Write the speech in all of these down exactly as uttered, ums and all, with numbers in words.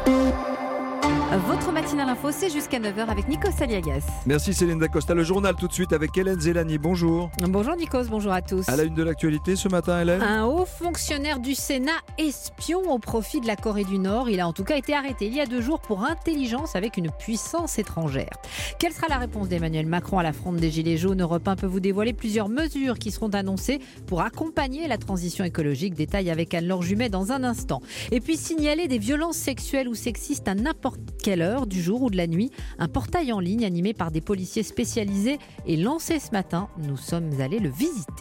Votre matinale info, c'est jusqu'à neuf heures avec Nikos Aliagas. Merci Céline Dacosta. Le journal tout de suite avec Hélène Zélani. Bonjour. Bonjour Nikos, bonjour à tous. À la une de l'actualité ce matin, Hélène. Un haut fonctionnaire du Sénat espion au profit de la Corée du Nord. Il a en tout cas été arrêté il y a deux jours pour intelligence avec une puissance étrangère. Quelle sera la réponse d'Emmanuel Macron à la fronde des Gilets jaunes? Europe un peut vous dévoiler plusieurs mesures qui seront annoncées pour accompagner la transition écologique. Détail avec Anne-Laure Jumet dans un instant. Et puis signaler des violences sexuelles ou sexistes à n'importe quelle heure du jour ou de la nuit. Un portail en ligne animé par des policiers spécialisés est lancé ce matin. Nous sommes allés le visiter.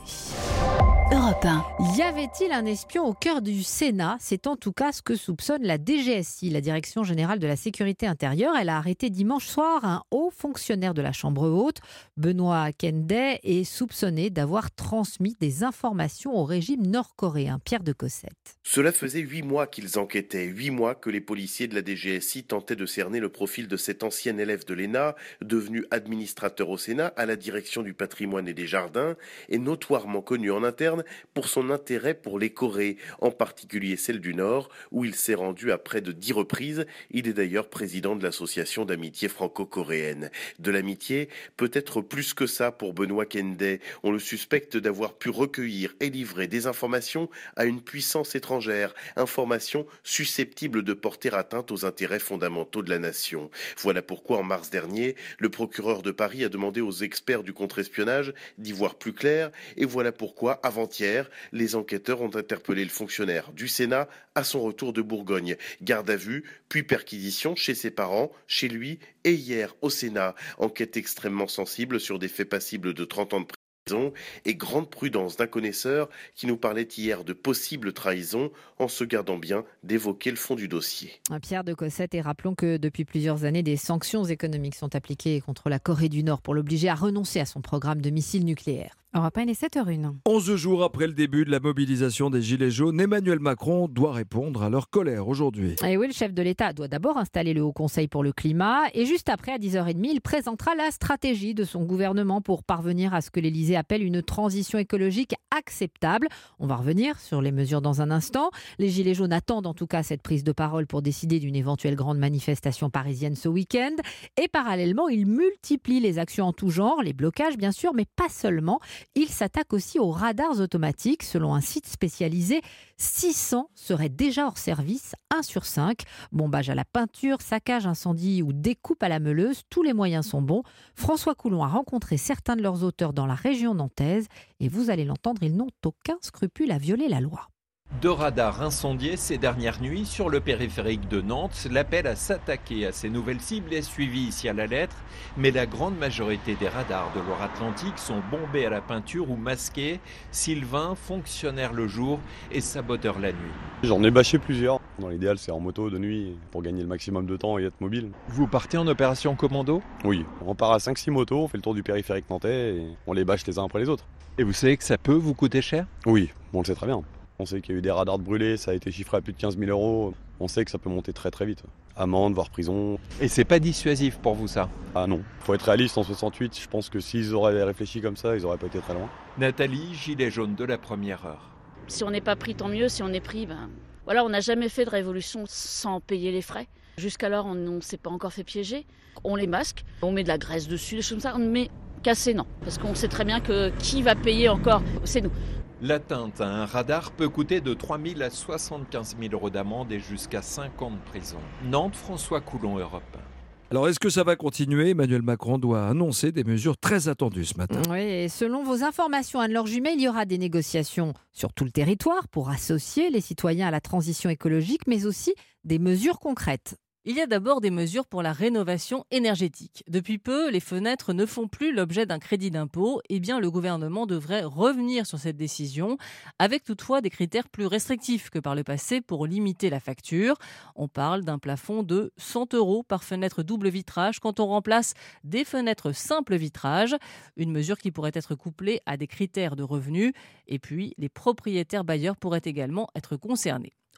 Europe un. Y avait-il un espion au cœur du Sénat? C'est en tout cas ce que soupçonne la D G S I, la Direction Générale de la Sécurité Intérieure. Elle a arrêté dimanche soir un haut fonctionnaire de la Chambre haute. Benoît Kendet est soupçonné d'avoir transmis des informations au régime nord-coréen. Pierre de Cossette. Cela faisait huit mois qu'ils enquêtaient, huit mois que les policiers de la D G S I tentaient de cerner le profil de cet ancien élève de l'E N A, devenu administrateur au Sénat à la direction du patrimoine et des jardins, et notoirement connu en interne pour son intérêt pour les Corées, en particulier celle du Nord, où il s'est rendu à près de dix reprises. Il est d'ailleurs président de l'association d'amitié franco-coréenne. De l'amitié, peut-être plus que ça pour Benoît Kendet. On le suspecte d'avoir pu recueillir et livrer des informations à une puissance étrangère, informations susceptibles de porter atteinte aux intérêts fondamentaux de la nation. Voilà pourquoi, en mars dernier, le procureur de Paris a demandé aux experts du contre-espionnage d'y voir plus clair, et voilà pourquoi, avant-hier, les enquêteurs ont interpellé le fonctionnaire du Sénat à son retour de Bourgogne. Garde à vue, puis perquisition chez ses parents, chez lui et hier au Sénat. Enquête extrêmement sensible sur des faits passibles de trente ans de prison et grande prudence d'un connaisseur qui nous parlait hier de possible trahison en se gardant bien d'évoquer le fond du dossier. Pierre de Cossette, et rappelons que depuis plusieurs années, des sanctions économiques sont appliquées contre la Corée du Nord pour l'obliger à renoncer à son programme de missiles nucléaires. Europe un, il est sept heures zéro un. Onze jours après le début de la mobilisation des Gilets jaunes, Emmanuel Macron doit répondre à leur colère aujourd'hui. Et oui, le chef de l'État doit d'abord installer le Haut Conseil pour le climat et juste après, à dix heures trente, il présentera la stratégie de son gouvernement pour parvenir à ce que l'Élysée appelle une transition écologique acceptable. On va revenir sur les mesures dans un instant. Les Gilets jaunes attendent en tout cas cette prise de parole pour décider d'une éventuelle grande manifestation parisienne ce week-end. Et parallèlement, ils multiplient les actions en tout genre, les blocages bien sûr, mais pas seulement. Il s'attaque aussi aux radars automatiques. Selon un site spécialisé, six cents seraient déjà hors service, un sur cinq. Bombage à la peinture, saccage, incendie ou découpe à la meuleuse, tous les moyens sont bons. François Coulon a rencontré certains de leurs auteurs dans la région nantaise et vous allez l'entendre, ils n'ont aucun scrupule à violer la loi. Deux radars incendiés ces dernières nuits sur le périphérique de Nantes. L'appel à s'attaquer à ces nouvelles cibles est suivi ici à la lettre, mais la grande majorité des radars de Loire-Atlantique sont bombés à la peinture ou masqués. Sylvain, fonctionnaire le jour et saboteur la nuit. J'en ai bâché plusieurs. Dans l'idéal, c'est en moto de nuit pour gagner le maximum de temps et être mobile. Vous partez en opération commando ? Oui, on part à cinq six motos, on fait le tour du périphérique nantais et on les bâche les uns après les autres. Et vous savez que ça peut vous coûter cher ? Oui, on le sait très bien. On sait qu'il y a eu des radars de brûlés, ça a été chiffré à plus de quinze mille euros. On sait que ça peut monter très très vite. Amende, voire prison. Et c'est pas dissuasif pour vous ça ? Ah non, faut être réaliste en soixante-huit. Je pense que s'ils auraient réfléchi comme ça, ils auraient pas été très loin. Nathalie, gilet jaune de la première heure. Si on n'est pas pris, tant mieux. Si on est pris, ben voilà, on n'a jamais fait de révolution sans payer les frais. Jusqu'alors, on ne s'est pas encore fait piéger. On les masque, on met de la graisse dessus, des choses comme ça. Mais casser, non. Parce qu'on sait très bien que qui va payer encore, c'est nous. L'atteinte à un radar peut coûter de trois mille à soixante-quinze mille euros d'amende et jusqu'à cinq ans de prison. Nantes, François Coulon, Europe un. Alors, est-ce que ça va continuer ? Emmanuel Macron doit annoncer des mesures très attendues ce matin. Oui, et selon vos informations, Anne-Laure Jumet, il y aura des négociations sur tout le territoire pour associer les citoyens à la transition écologique, mais aussi des mesures concrètes. Il y a d'abord des mesures pour la rénovation énergétique. Depuis peu, les fenêtres ne font plus l'objet d'un crédit d'impôt. Eh bien, le gouvernement devrait revenir sur cette décision, avec toutefois des critères plus restrictifs que par le passé pour limiter la facture. On parle d'un plafond de cent euros par fenêtre double vitrage quand on remplace des fenêtres simple vitrage. Une mesure qui pourrait être couplée à des critères de revenus. Et puis, les propriétaires bailleurs pourraient également être concernés.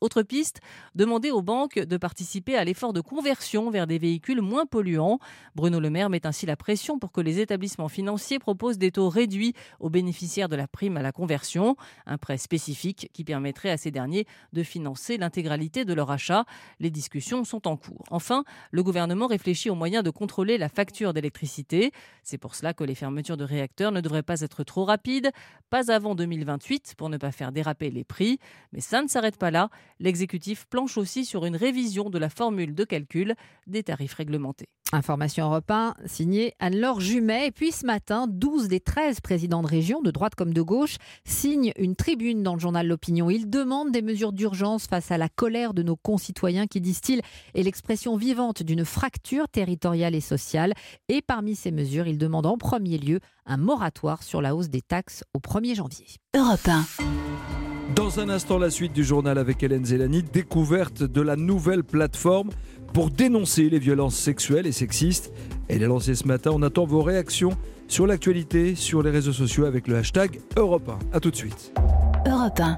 Autre piste, demander aux banques de participer à l'effort de conversion vers des véhicules moins polluants. Bruno Le Maire met ainsi la pression pour que les établissements financiers proposent des taux réduits aux bénéficiaires de la prime à la conversion, un prêt spécifique qui permettrait à ces derniers de financer l'intégralité de leur achat. Les discussions sont en cours. Enfin, le gouvernement réfléchit aux moyens de contrôler la facture d'électricité. C'est pour cela que les fermetures de réacteurs ne devraient pas être trop rapides, pas avant deux mille vingt-huit pour ne pas faire déraper les prix. Mais ça ne s'arrête pas là. L'exécutif planche aussi sur une révision de la formule de calcul des tarifs réglementés. Information Europe un, signée Anne-Laure Jumet. Et puis ce matin, douze des treize présidents de région, de droite comme de gauche, signent une tribune dans le journal L'Opinion. Ils demandent des mesures d'urgence face à la colère de nos concitoyens qui, disent-ils, est l'expression vivante d'une fracture territoriale et sociale. Et parmi ces mesures, ils demandent en premier lieu un moratoire sur la hausse des taxes au premier janvier. Europe un. Dans un instant, la suite du journal avec Hélène Zélani, découverte de la nouvelle plateforme pour dénoncer les violences sexuelles et sexistes. Elle est lancée ce matin. On attend vos réactions sur l'actualité, sur les réseaux sociaux avec le hashtag Europe un. A tout de suite. Europe un.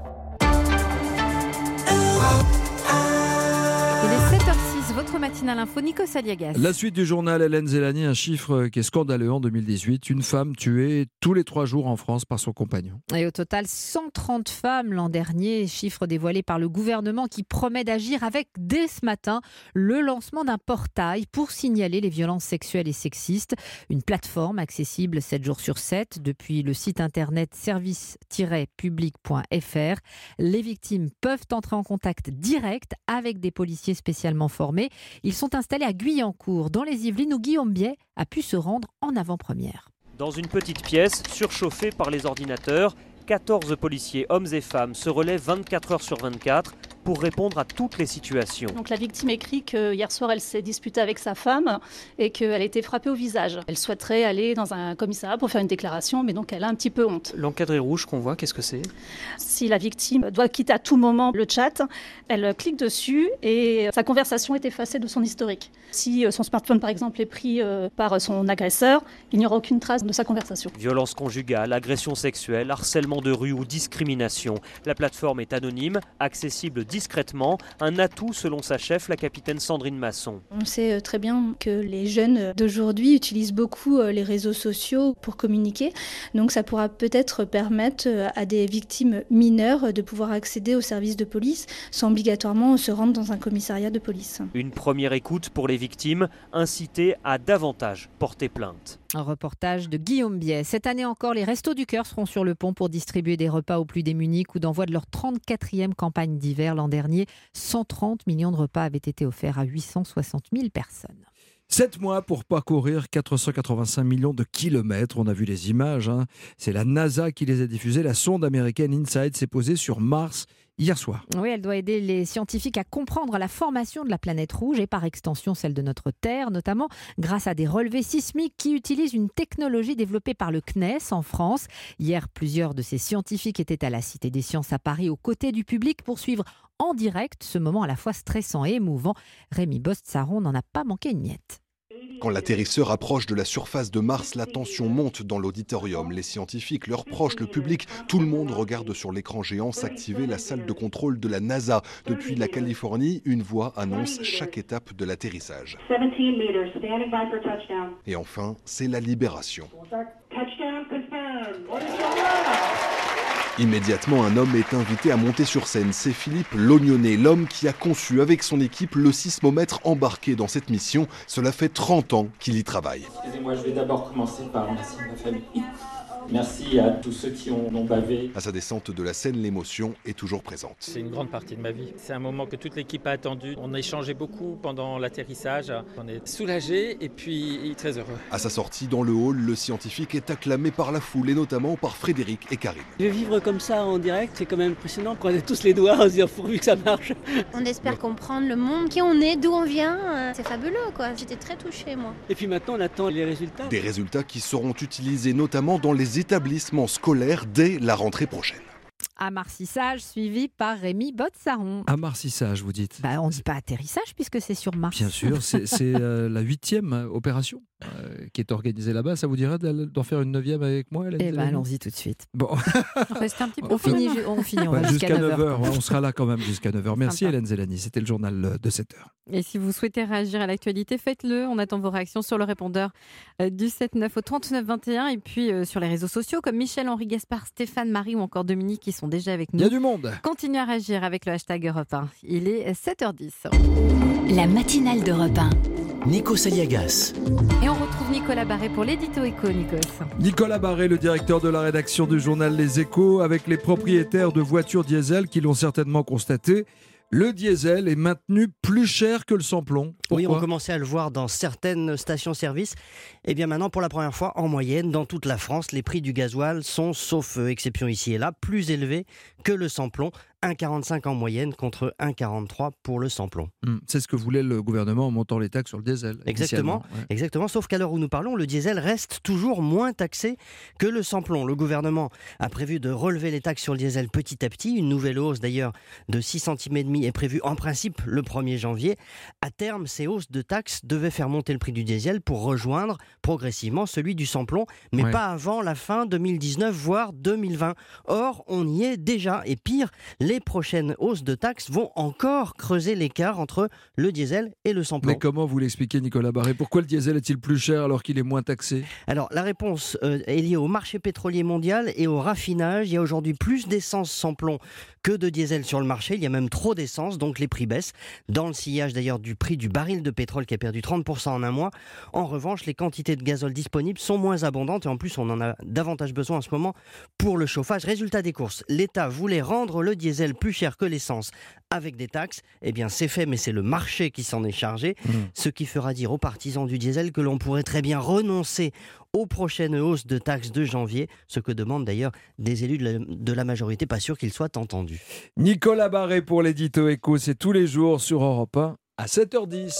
Il est sept heures six, votre matinale info, Nikos Aliagas. La suite du journal, Hélène Zélani, un chiffre qui est scandaleux en deux mille dix-huit. Une femme tuée tous les trois jours en France par son compagnon. Et au total, cent trente femmes l'an dernier, chiffre dévoilé par le gouvernement qui promet d'agir avec, dès ce matin, le lancement d'un portail pour signaler les violences sexuelles et sexistes. Une plateforme accessible sept jours sur sept depuis le site internet service tiret public point f r. Les victimes peuvent entrer en contact direct avec des policiers spécialement formés. Ils sont installés à Guyancourt, dans les Yvelines, où Guillaume Biais a pu se rendre en avant-première. Dans une petite pièce, surchauffée par les ordinateurs, quatorze policiers, hommes et femmes, se relaient vingt-quatre heures sur vingt-quatre pour répondre à toutes les situations. Donc la victime écrit que hier soir elle s'est disputée avec sa femme et qu'elle a été frappée au visage. Elle souhaiterait aller dans un commissariat pour faire une déclaration, mais donc elle a un petit peu honte. L'encadré rouge qu'on voit, qu'est-ce que c'est ? Si la victime doit quitter à tout moment le chat, elle clique dessus et sa conversation est effacée de son historique. Si son smartphone par exemple est pris par son agresseur, il n'y aura aucune trace de sa conversation. Violence conjugale, agression sexuelle, harcèlement de rue ou discrimination. La plateforme est anonyme, accessible discrètement, un atout selon sa chef, la capitaine Sandrine Masson. On sait très bien que les jeunes d'aujourd'hui utilisent beaucoup les réseaux sociaux pour communiquer, donc ça pourra peut-être permettre à des victimes mineures de pouvoir accéder aux services de police sans obligatoirement se rendre dans un commissariat de police. Une première écoute pour les victimes, inciter à davantage porter plainte. Un reportage de Guillaume Biais. Cette année encore, les Restos du Cœur seront sur le pont pour distribuer des repas aux plus démunis. Coup d'envoi de leur trente-quatrième campagne d'hiver. L'an dernier, cent trente millions de repas avaient été offerts à huit cent soixante mille personnes. Sept mois pour parcourir quatre cent quatre-vingt-cinq millions de kilomètres. On a vu les images. Hein. C'est la NASA qui les a diffusées. La sonde américaine InSight s'est posée sur Mars hier soir. Oui, elle doit aider les scientifiques à comprendre la formation de la planète rouge et par extension celle de notre Terre, notamment grâce à des relevés sismiques qui utilisent une technologie développée par le C N E S en France. Hier, plusieurs de ces scientifiques étaient à la Cité des Sciences à Paris aux côtés du public pour suivre en direct ce moment à la fois stressant et émouvant. Rémi Bost-Saron n'en a pas manqué une miette. Quand l'atterrisseur approche de la surface de Mars, la tension monte dans l'auditorium. Les scientifiques, leurs proches, le public, tout le monde regarde sur l'écran géant s'activer la salle de contrôle de la NASA. Depuis la Californie, une voix annonce chaque étape de l'atterrissage. Et enfin, c'est la libération. Immédiatement, un homme est invité à monter sur scène. C'est Philippe Lognonnet, l'homme qui a conçu avec son équipe le sismomètre embarqué dans cette mission. Cela fait trente ans qu'il y travaille. Excusez-moi, je vais d'abord commencer par remercier ma famille. Merci à tous ceux qui ont, ont bavé. À sa descente de la scène, l'émotion est toujours présente. C'est une grande partie de ma vie. C'est un moment que toute l'équipe a attendu. On a échangé beaucoup pendant l'atterrissage. On est soulagés et puis très heureux. À sa sortie dans le hall, le scientifique est acclamé par la foule et notamment par Frédéric et Karim. De vivre comme ça en direct, c'est quand même impressionnant. On a tous les doigts à se dire pourvu que ça marche. On espère comprendre le monde, qui on est, d'où on vient. C'est fabuleux, quoi. J'étais très touchée, moi. Et puis maintenant, on attend les résultats. Des résultats qui seront utilisés notamment dans les établissements scolaires dès la rentrée prochaine. Amarcissage suivi par Rémi Bost-Saron. Amarcissage, vous dites ? Bah, on ne dit pas atterrissage puisque c'est sur Mars. Bien sûr, c'est, c'est euh, la huitième opération. euh, qui est organisée là-bas. Ça vous dirait d'en faire une neuvième avec moi, Hélène Eh ben, Zélani allons-y tout de suite. Bon. Restez un petit peu. On finit, on finit. On Ouais, va jusqu'à jusqu'à neuf heures. neuf heures. On sera là quand même jusqu'à neuf heures. Merci Sympa. Hélène Zélani. C'était le journal de sept heures. Et si vous souhaitez réagir à l'actualité, faites-le. On attend vos réactions sur le répondeur euh, du sept neuf au trente-neuf vingt et un et puis euh, sur les réseaux sociaux comme Michel, Henri Gaspard, Stéphane, Marie ou encore Dominique qui sont déjà avec nous. Il y a du monde. Continuez à réagir avec le hashtag Europe un. Il est sept heures dix. La matinale d'Europe un. Nikos Aliagas. Et on retrouve Nicolas Barré pour l'édito éco, Nikos. Nicolas Barré, le directeur de la rédaction du journal Les Échos, avec les propriétaires de voitures diesel qui l'ont certainement constaté. Le diesel est maintenu plus cher que le sans-plomb. Pourquoi ? Oui, on commençait à le voir dans certaines stations-service. Et bien maintenant, pour la première fois, en moyenne, dans toute la France, les prix du gasoil sont, sauf euh, exception ici et là, plus élevés que le sans-plomb. un virgule quarante-cinq en moyenne contre un virgule quarante-trois pour le sans-plomb. Hum, c'est ce que voulait le gouvernement en montant les taxes sur le diesel. Exactement, ouais. exactement. Sauf qu'à l'heure où nous parlons, le diesel reste toujours moins taxé que le sans-plomb. Le gouvernement a prévu de relever les taxes sur le diesel petit à petit. Une nouvelle hausse d'ailleurs de six centimes et demi est prévue en principe le premier janvier. À terme, ces hausses de taxes devaient faire monter le prix du diesel pour rejoindre progressivement celui du sans-plomb, mais Ouais. pas avant la fin deux mille dix-neuf, voire deux mille vingt. Or, on y est déjà. Et pire, les prochaines hausses de taxes vont encore creuser l'écart entre le diesel et le sans-plomb. Mais comment vous l'expliquez, Nicolas Barré ? Pourquoi le diesel est-il plus cher alors qu'il est moins taxé ? Alors, la réponse euh, est liée au marché pétrolier mondial et au raffinage. Il y a aujourd'hui plus d'essence sans plomb que de diesel sur le marché. Il y a même trop d'essence, donc les prix baissent. Dans le sillage d'ailleurs du prix du baril de pétrole qui a perdu trente pour cent en un mois. En revanche, les quantités de gazole disponibles sont moins abondantes et en plus, on en a davantage besoin en ce moment pour le chauffage. Résultat des courses, l'État voulait rendre le diesel plus cher que l'essence avec des taxes. Eh bien, c'est fait, mais c'est le marché qui s'en est chargé. Mmh. Ce qui fera dire aux partisans du diesel que l'on pourrait très bien renoncer aux prochaines hausses de taxes de janvier, ce que demandent d'ailleurs des élus de la, de la majorité, pas sûr qu'ils soient entendus. Nicolas Barré pour l'édito éco, c'est tous les jours sur Europe un à sept heures dix.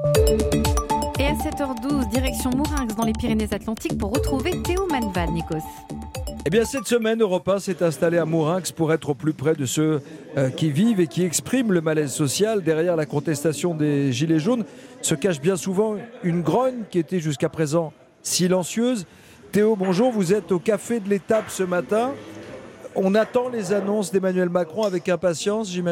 Et à sept heures douze, direction Mourinx dans les Pyrénées-Atlantiques pour retrouver Théo Manval, Nikos. Eh bien, cette semaine, Europe un s'est installé à Mourinx pour être au plus près de ceux euh, qui vivent et qui expriment le malaise social. Derrière la contestation des Gilets jaunes se cache bien souvent une grogne qui était jusqu'à présent silencieuse. Théo, bonjour, vous êtes au Café de l'Étape ce matin. On attend les annonces d'Emmanuel Macron avec impatience, j'imagine ?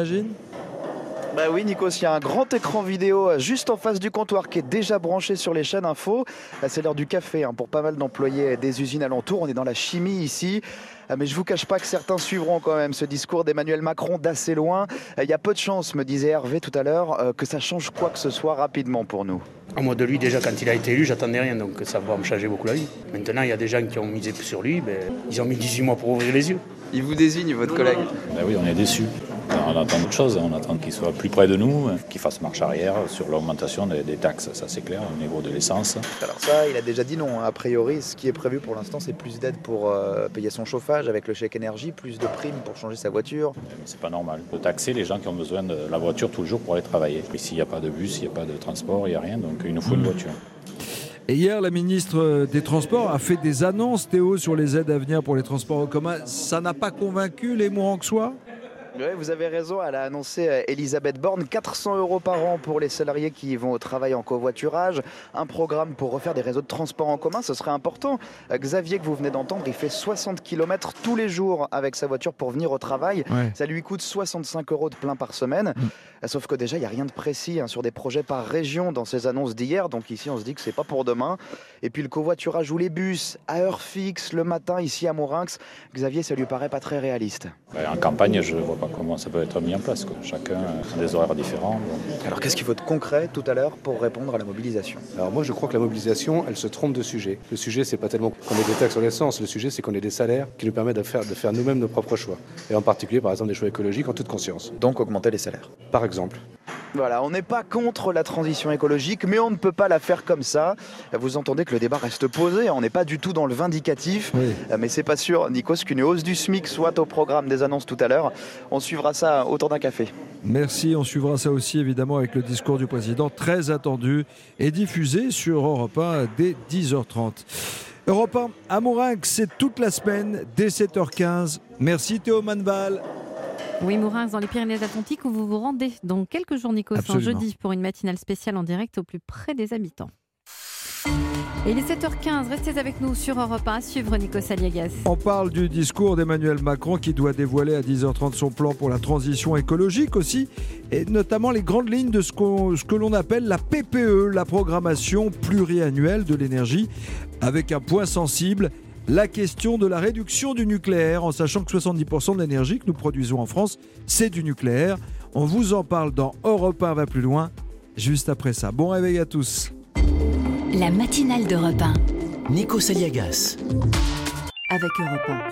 Bah oui, Nikos, il y a un grand écran vidéo juste en face du comptoir qui est déjà branché sur les chaînes info. C'est l'heure du café hein, pour pas mal d'employés des usines alentours. On est dans la chimie ici. Mais je ne vous cache pas que certains suivront quand même ce discours d'Emmanuel Macron d'assez loin. Il y a peu de chance, me disait Hervé tout à l'heure, que ça change quoi que ce soit rapidement pour nous. Moi de lui, déjà quand il a été élu, j'attendais rien, donc ça va me changer beaucoup la vie. Maintenant, il y a des gens qui ont misé sur lui, ben, ils ont mis dix-huit mois pour ouvrir les yeux. Il vous désigne, votre collègue ? Ben oui, on est déçus. On attend autre chose, on attend qu'il soit plus près de nous, qu'il fasse marche arrière sur l'augmentation des, des taxes, ça c'est clair, au niveau de l'essence. Alors ça, il a déjà dit non. A priori, ce qui est prévu pour l'instant, c'est plus d'aide pour euh, payer son chauffage avec le chèque énergie, plus de primes pour changer sa voiture. Mais c'est pas normal de taxer les gens qui ont besoin de la voiture tout le jour pour aller travailler. Ici, il n'y a pas de bus, il n'y a pas de transport, il n'y a rien, donc il nous faut une voiture. Et hier, la ministre des Transports a fait des annonces, Théo, sur les aides à venir pour les transports en commun. Ça n'a pas convaincu les Mouranxois ? Oui, vous avez raison, elle a annoncé, Elisabeth Borne, quatre cents euros par an pour les salariés qui vont au travail en covoiturage, un programme pour refaire des réseaux de transport en commun, ce serait important. Xavier, que vous venez d'entendre, il fait soixante kilomètres tous les jours avec sa voiture pour venir au travail. Ouais. Ça lui coûte soixante-cinq euros de plein par semaine. Mmh. Sauf que déjà, il n'y a rien de précis hein, sur des projets par région dans ces annonces d'hier. Donc ici, on se dit que c'est pas pour demain. Et puis le covoiturage ou les bus à heure fixe le matin ici à Mourinx, Xavier, ça lui paraît pas très réaliste. En campagne, je vois pas comment ça peut être mis en place, quoi. Chacun a des horaires différents. Donc... Alors qu'est-ce qu'il faut de concret tout à l'heure pour répondre à la mobilisation ? Alors moi je crois que la mobilisation, elle se trompe de sujet. Le sujet c'est pas tellement qu'on ait des taxes sur l'essence, le sujet c'est qu'on ait des salaires qui nous permettent de faire, de faire nous-mêmes nos propres choix. Et en particulier par exemple des choix écologiques en toute conscience. Donc augmenter les salaires. Par exemple. Voilà, on n'est pas contre la transition écologique, mais on ne peut pas la faire comme ça. Vous entendez que le débat reste posé, on n'est pas du tout dans le vindicatif, oui. Mais c'est pas sûr, Nikos, qu'une hausse du SMIC soit au programme des annonces tout à l'heure. On suivra ça autour d'un café. Merci, on suivra ça aussi évidemment avec le discours du président, très attendu et diffusé sur Europe un dès dix heures trente. Europe un à Mourinx, c'est toute la semaine dès sept heures quinze. Merci Théo Manval. Oui, Mourinx dans les Pyrénées-Atlantiques où vous vous rendez dans quelques jours, Nikos, en jeudi pour une matinale spéciale en direct au plus près des habitants. Et il est sept heures quinze, restez avec nous sur Europe un à suivre Nikos Aliagas. On parle du discours d'Emmanuel Macron qui doit dévoiler à dix heures trente son plan pour la transition écologique aussi, et notamment les grandes lignes de ce, qu'on, ce que l'on appelle la P P E, la programmation pluriannuelle de l'énergie, avec un point sensible, la question de la réduction du nucléaire, en sachant que soixante-dix pour cent de l'énergie que nous produisons en France, c'est du nucléaire. On vous en parle dans Europe un va plus loin, juste après ça. Bon réveil à tous. La matinale d'Europe un. Nikos Aliagas. Avec Europe un.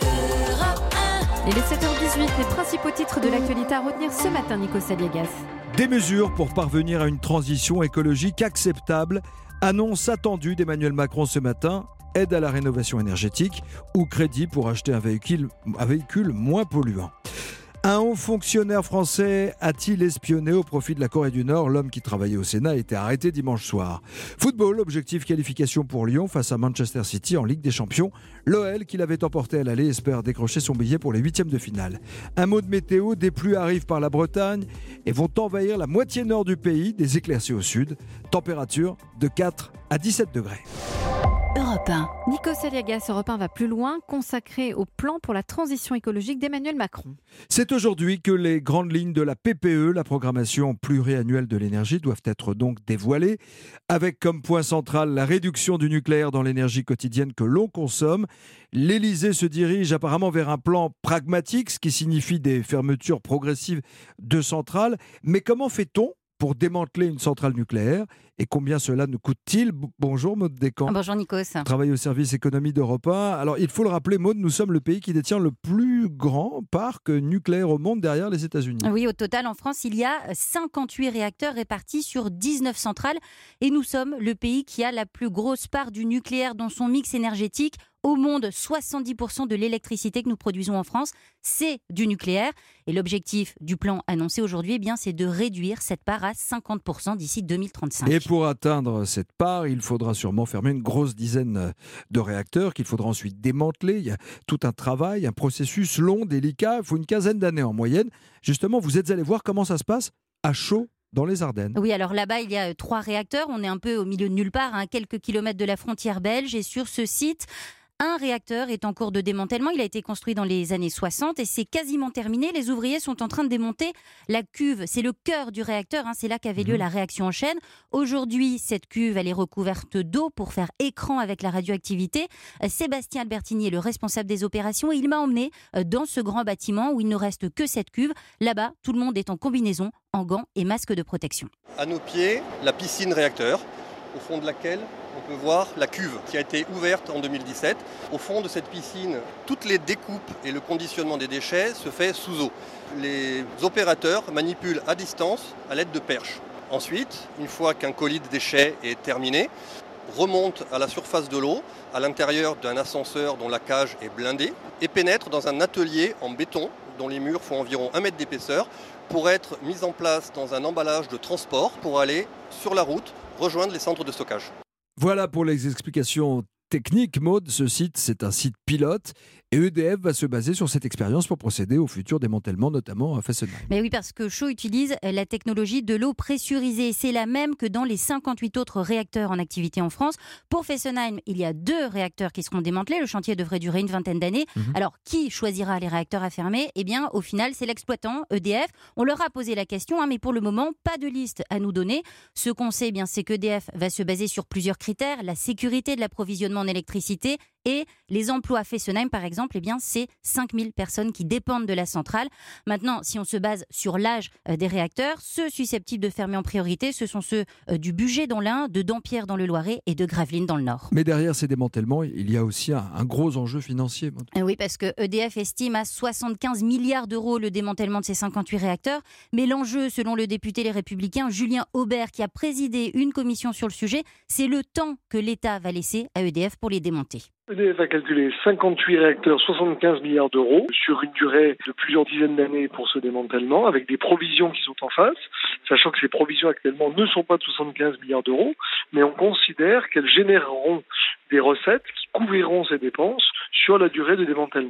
Il est sept heures dix-huit, les principaux titres de l'actualité à retenir ce matin, Nikos Aliagas. Des mesures pour parvenir à une transition écologique acceptable. Annonce attendue d'Emmanuel Macron ce matin. Aide à la rénovation énergétique ou crédit pour acheter un véhicule, un véhicule moins polluant. Un haut fonctionnaire français a-t-il espionné au profit de la Corée du Nord ? L'homme qui travaillait au Sénat a été arrêté dimanche soir. Football, objectif qualification pour Lyon face à Manchester City en Ligue des Champions. L'O L, qui l'avait emporté à l'aller, espère décrocher son billet pour les huitièmes de finale. Un mot de météo, des pluies arrivent par la Bretagne et vont envahir la moitié nord du pays, des éclaircies au sud. Température de quatre à dix-sept degrés. Europe un. Nikos Aliagas, Europe un va plus loin, consacré au plan pour la transition écologique d'Emmanuel Macron. C'est aujourd'hui que les grandes lignes de la P P E, la programmation pluriannuelle de l'énergie, doivent être donc dévoilées, avec comme point central la réduction du nucléaire dans l'énergie quotidienne que l'on consomme. L'Élysée se dirige apparemment vers un plan pragmatique, ce qui signifie des fermetures progressives de centrales. Mais comment fait-on pour démanteler une centrale nucléaire et combien cela nous coûte-t-il ? Bonjour Maude Descamps. Bonjour Nikos. Travaille au service économie d'Europe un. Alors il faut le rappeler Maude, nous sommes le pays qui détient le plus grand parc nucléaire au monde derrière les États-Unis. Oui, au total en France il y a cinquante-huit réacteurs répartis sur dix-neuf centrales et nous sommes le pays qui a la plus grosse part du nucléaire dans son mix énergétique. Au monde, soixante-dix pour cent de l'électricité que nous produisons en France, c'est du nucléaire. Et l'objectif du plan annoncé aujourd'hui, eh bien, c'est de réduire cette part à cinquante pour cent d'ici deux mille trente-cinq. Et pour atteindre cette part, il faudra sûrement fermer une grosse dizaine de réacteurs qu'il faudra ensuite démanteler. Il y a tout un travail, un processus long, délicat. Il faut une quinzaine d'années en moyenne. Justement, vous êtes allé voir comment ça se passe à chaud dans les Ardennes. Oui, alors là-bas, il y a trois réacteurs. On est un peu au milieu de nulle part, à hein, quelques kilomètres de la frontière belge. Et sur ce site, un réacteur est en cours de démantèlement. Il a été construit dans les années soixante et c'est quasiment terminé. Les ouvriers sont en train de démonter la cuve. C'est le cœur du réacteur. Hein. C'est là qu'avait lieu la réaction en chaîne. Aujourd'hui, cette cuve, elle est recouverte d'eau pour faire écran avec la radioactivité. Sébastien Albertini est le responsable des opérations et il m'a emmené dans ce grand bâtiment où il ne reste que cette cuve. Là-bas, tout le monde est en combinaison, en gants et masque de protection. À nos pieds, la piscine réacteur, au fond de laquelle on peut voir la cuve qui a été ouverte en deux mille dix-sept. Au fond de cette piscine, toutes les découpes et le conditionnement des déchets se fait sous eau. Les opérateurs manipulent à distance à l'aide de perches. Ensuite, une fois qu'un colis de déchets est terminé, remonte à la surface de l'eau, à l'intérieur d'un ascenseur dont la cage est blindée, et pénètre dans un atelier en béton dont les murs font environ un mètre d'épaisseur pour être mis en place dans un emballage de transport pour aller sur la route rejoindre les centres de stockage. Voilà pour les explications techniques, Maude. Ce site, c'est un site pilote et E D F va se baser sur cette expérience pour procéder au futur démantèlement, notamment à Fessenheim. Mais oui, parce que Chaux utilise la technologie de l'eau pressurisée. C'est la même que dans les cinquante-huit autres réacteurs en activité en France. Pour Fessenheim, il y a deux réacteurs qui seront démantelés. Le chantier devrait durer une vingtaine d'années. Mmh. Alors, qui choisira les réacteurs à fermer ? Eh bien, au final, c'est l'exploitant, E D F. On leur a posé la question, hein, mais pour le moment, pas de liste à nous donner. Ce qu'on sait, eh bien, c'est qu'E D F va se baser sur plusieurs critères. La sécurité de l'approvisionnement en électricité et les emplois. Fessenheim, par exemple, eh bien, c'est cinq mille personnes qui dépendent de la centrale. Maintenant, si on se base sur l'âge euh, des réacteurs, ceux susceptibles de fermer en priorité, ce sont ceux euh, du Bugey dans l'Ain, de Dampierre dans le Loiret et de Gravelines dans le Nord. Mais derrière ces démantèlements, il y a aussi un, un gros enjeu financier. Euh, oui, parce que E D F estime à soixante-quinze milliards d'euros le démantèlement de ces cinquante-huit réacteurs. Mais l'enjeu, selon le député Les Républicains, Julien Aubert, qui a présidé une commission sur le sujet, c'est le temps que l'État va laisser à E D F pour les démonter. E D F a calculé cinquante-huit réacteurs, soixante-quinze milliards d'euros sur une durée de plusieurs dizaines d'années pour ce démantèlement, avec des provisions qui sont en face, sachant que ces provisions actuellement ne sont pas de soixante-quinze milliards d'euros, mais on considère qu'elles généreront des recettes qui couvriront ces dépenses sur la durée de démantèlement.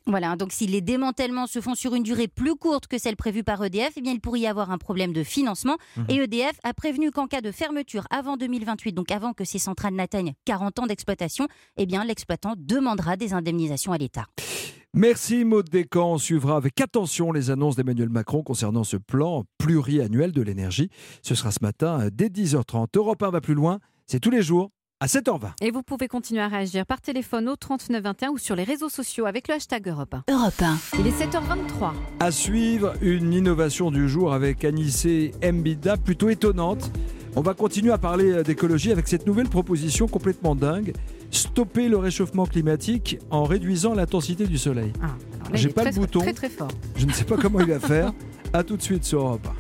Voilà, donc si les démantèlements se font sur une durée plus courte que celle prévue par E D F, eh bien il pourrait y avoir un problème de financement. Mmh. Et E D F a prévenu qu'en cas de fermeture avant deux mille vingt-huit, donc avant que ces centrales n'atteignent quarante ans d'exploitation, eh bien l'exploitant demandera des indemnisations à l'État. Merci Maud Descamps. On suivra avec attention les annonces d'Emmanuel Macron concernant ce plan pluriannuel de l'énergie. Ce sera ce matin dès dix heures trente. Europe un va plus loin, c'est tous les jours à sept heures vingt. Et vous pouvez continuer à réagir par téléphone au trente-neuf vingt et un ou sur les réseaux sociaux avec le hashtag Europe un. Europe un. Il est sept heures vingt-trois. À suivre, une innovation du jour avec Anissé Mbida, plutôt étonnante. On va continuer à parler d'écologie avec cette nouvelle proposition complètement dingue. Stopper le réchauffement climatique en réduisant l'intensité du soleil. Ah, alors là, J'ai il est pas très, le bouton. Très très fort. Je ne sais pas comment il va faire. À tout de suite sur Europe un.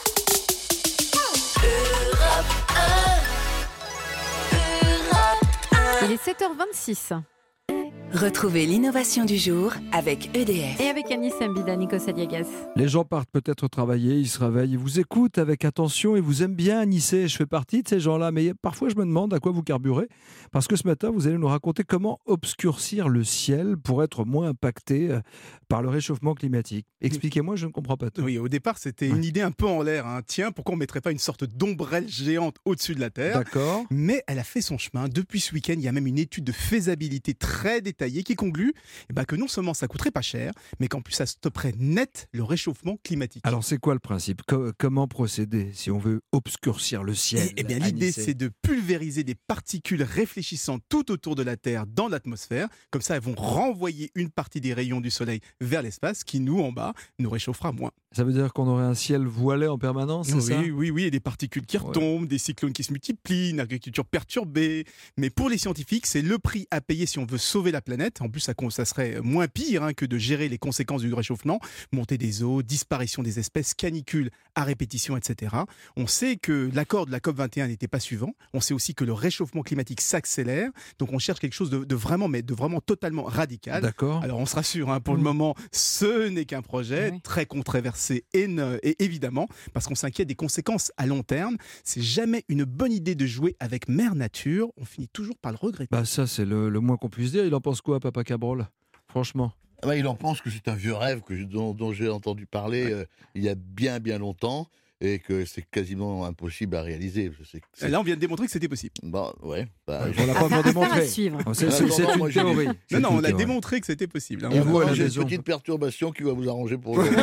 Il est sept heures vingt-six. Retrouvez l'innovation du jour avec E D F. Et avec Anis Mbida, Nikos Aliagas. Les gens partent peut-être travailler, ils se réveillent, ils vous écoutent avec attention et vous aiment bien Anissé. Je fais partie de ces gens-là, mais parfois je me demande à quoi vous carburez. Parce que ce matin, vous allez nous raconter comment obscurcir le ciel pour être moins impacté par le réchauffement climatique. Expliquez-moi, je ne comprends pas tout. Oui, au départ, c'était ouais. une idée un peu en l'air. Hein. Tiens, pourquoi on ne mettrait pas une sorte d'ombrelle géante au-dessus de la Terre ? D'accord. Mais elle a fait son chemin. Depuis ce week-end, il y a même une étude de faisabilité très détaillée qui conclut eh ben, que non seulement ça coûterait pas cher, mais qu'en plus ça stopperait net le réchauffement climatique. Alors c'est quoi le principe ? Co- Comment procéder si on veut obscurcir le ciel ? Eh, eh bien l'idée c'est de pulvériser des particules réfléchissantes tout autour de la Terre dans l'atmosphère. Comme ça elles vont renvoyer une partie des rayons du soleil vers l'espace qui nous en bas nous réchauffera moins. Ça veut dire qu'on aurait un ciel voilé en permanence, c'est oui, ça ? Oui, oui, oui, et des particules qui retombent, ouais. des cyclones qui se multiplient, une agriculture perturbée. Mais pour les scientifiques, c'est le prix à payer si on veut sauver la planète. En plus, ça, ça serait moins pire hein, que de gérer les conséquences du réchauffement, montée des eaux, disparition des espèces, canicules à répétition, et cetera. On sait que l'accord de la COP vingt et un n'était pas suivant. On sait aussi que le réchauffement climatique s'accélère. Donc on cherche quelque chose de, de vraiment, mais de vraiment totalement radical. D'accord. Alors on se rassure, hein, pour mmh. le moment, ce n'est qu'un projet oui. très controversé et, et évidemment, parce qu'on s'inquiète des conséquences à long terme. C'est jamais une bonne idée de jouer avec Mère Nature. On finit toujours par le regretter. Bah ça, c'est le, le moins qu'on puisse dire. Il en pense quoi, Papa Cabrol ? Franchement. Ah bah, il en pense que c'est un vieux rêve que je, dont, dont j'ai entendu parler ouais. euh, il y a bien bien longtemps et que c'est quasiment impossible à réaliser. C'est, c'est... Là, on vient de démontrer que c'était possible. Bah, ouais, bah, on l'a pas encore démontré. C'est, c'est, c'est, c'est une théorie. Non, non, on l'a démontré que c'était possible. Hein. Et vous, j'ai une petite perturbation qui va vous arranger pour le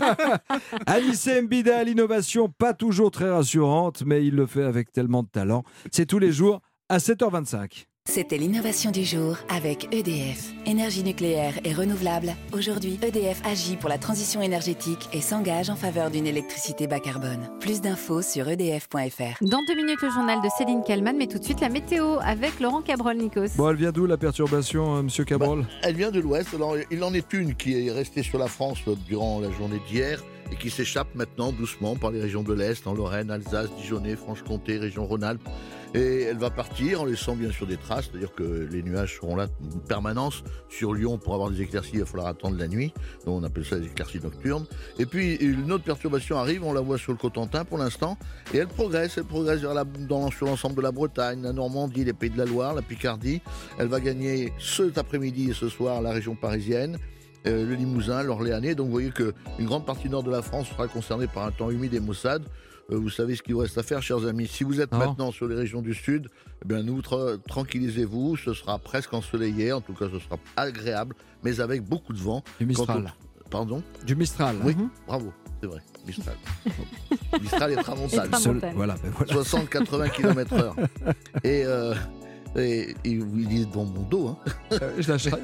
Anissé Mbida, l'innovation pas toujours très rassurante, mais il le fait avec tellement de talent. C'est tous les jours à sept heures vingt-cinq. C'était l'innovation du jour avec E D F. Énergie nucléaire et renouvelable. Aujourd'hui, E D F agit pour la transition énergétique et s'engage en faveur d'une électricité bas carbone. Plus d'infos sur e d f point f r. Dans deux minutes, le journal de Céline Kallmann, mais tout de suite la météo avec Laurent Cabrol, Nikos. Bon, elle vient d'où la perturbation, euh, monsieur Cabrol ? bah, Elle vient de l'ouest. Alors, il en est une qui est restée sur la France durant la journée d'hier et qui s'échappe maintenant doucement par les régions de l'Est, en Lorraine, Alsace, Dijonais, Franche-Comté, région Rhône-Alpes. Et elle va partir en laissant bien sûr des traces, c'est-à-dire que les nuages seront là en permanence. Sur Lyon, pour avoir des éclaircies, il va falloir attendre la nuit, donc on appelle ça des éclaircies nocturnes. Et puis une autre perturbation arrive, on la voit sur le Cotentin pour l'instant, et elle progresse, elle progresse vers la, dans, sur l'ensemble de la Bretagne, la Normandie, les Pays de la Loire, la Picardie. Elle va gagner cet après-midi et ce soir la région parisienne. Euh, le Limousin, l'Orléanais, donc vous voyez qu'une grande partie nord de la France sera concernée par un temps humide et maussade. Euh, vous savez ce qu'il vous reste à faire, chers amis. Si vous êtes non. maintenant sur les régions du sud, eh bien nous, tra- tranquillisez-vous, ce sera presque ensoleillé, en tout cas ce sera agréable, mais avec beaucoup de vent. Du Mistral. Au... Pardon ? Du Mistral. Oui, mm-hmm. bravo, c'est vrai, Mistral. Mistral et Tramontane. Voilà, ben voilà. soixante à quatre-vingts kilomètres heure. Et, euh, et, et il est dans mon dos. Hein. Euh, je lâcherai.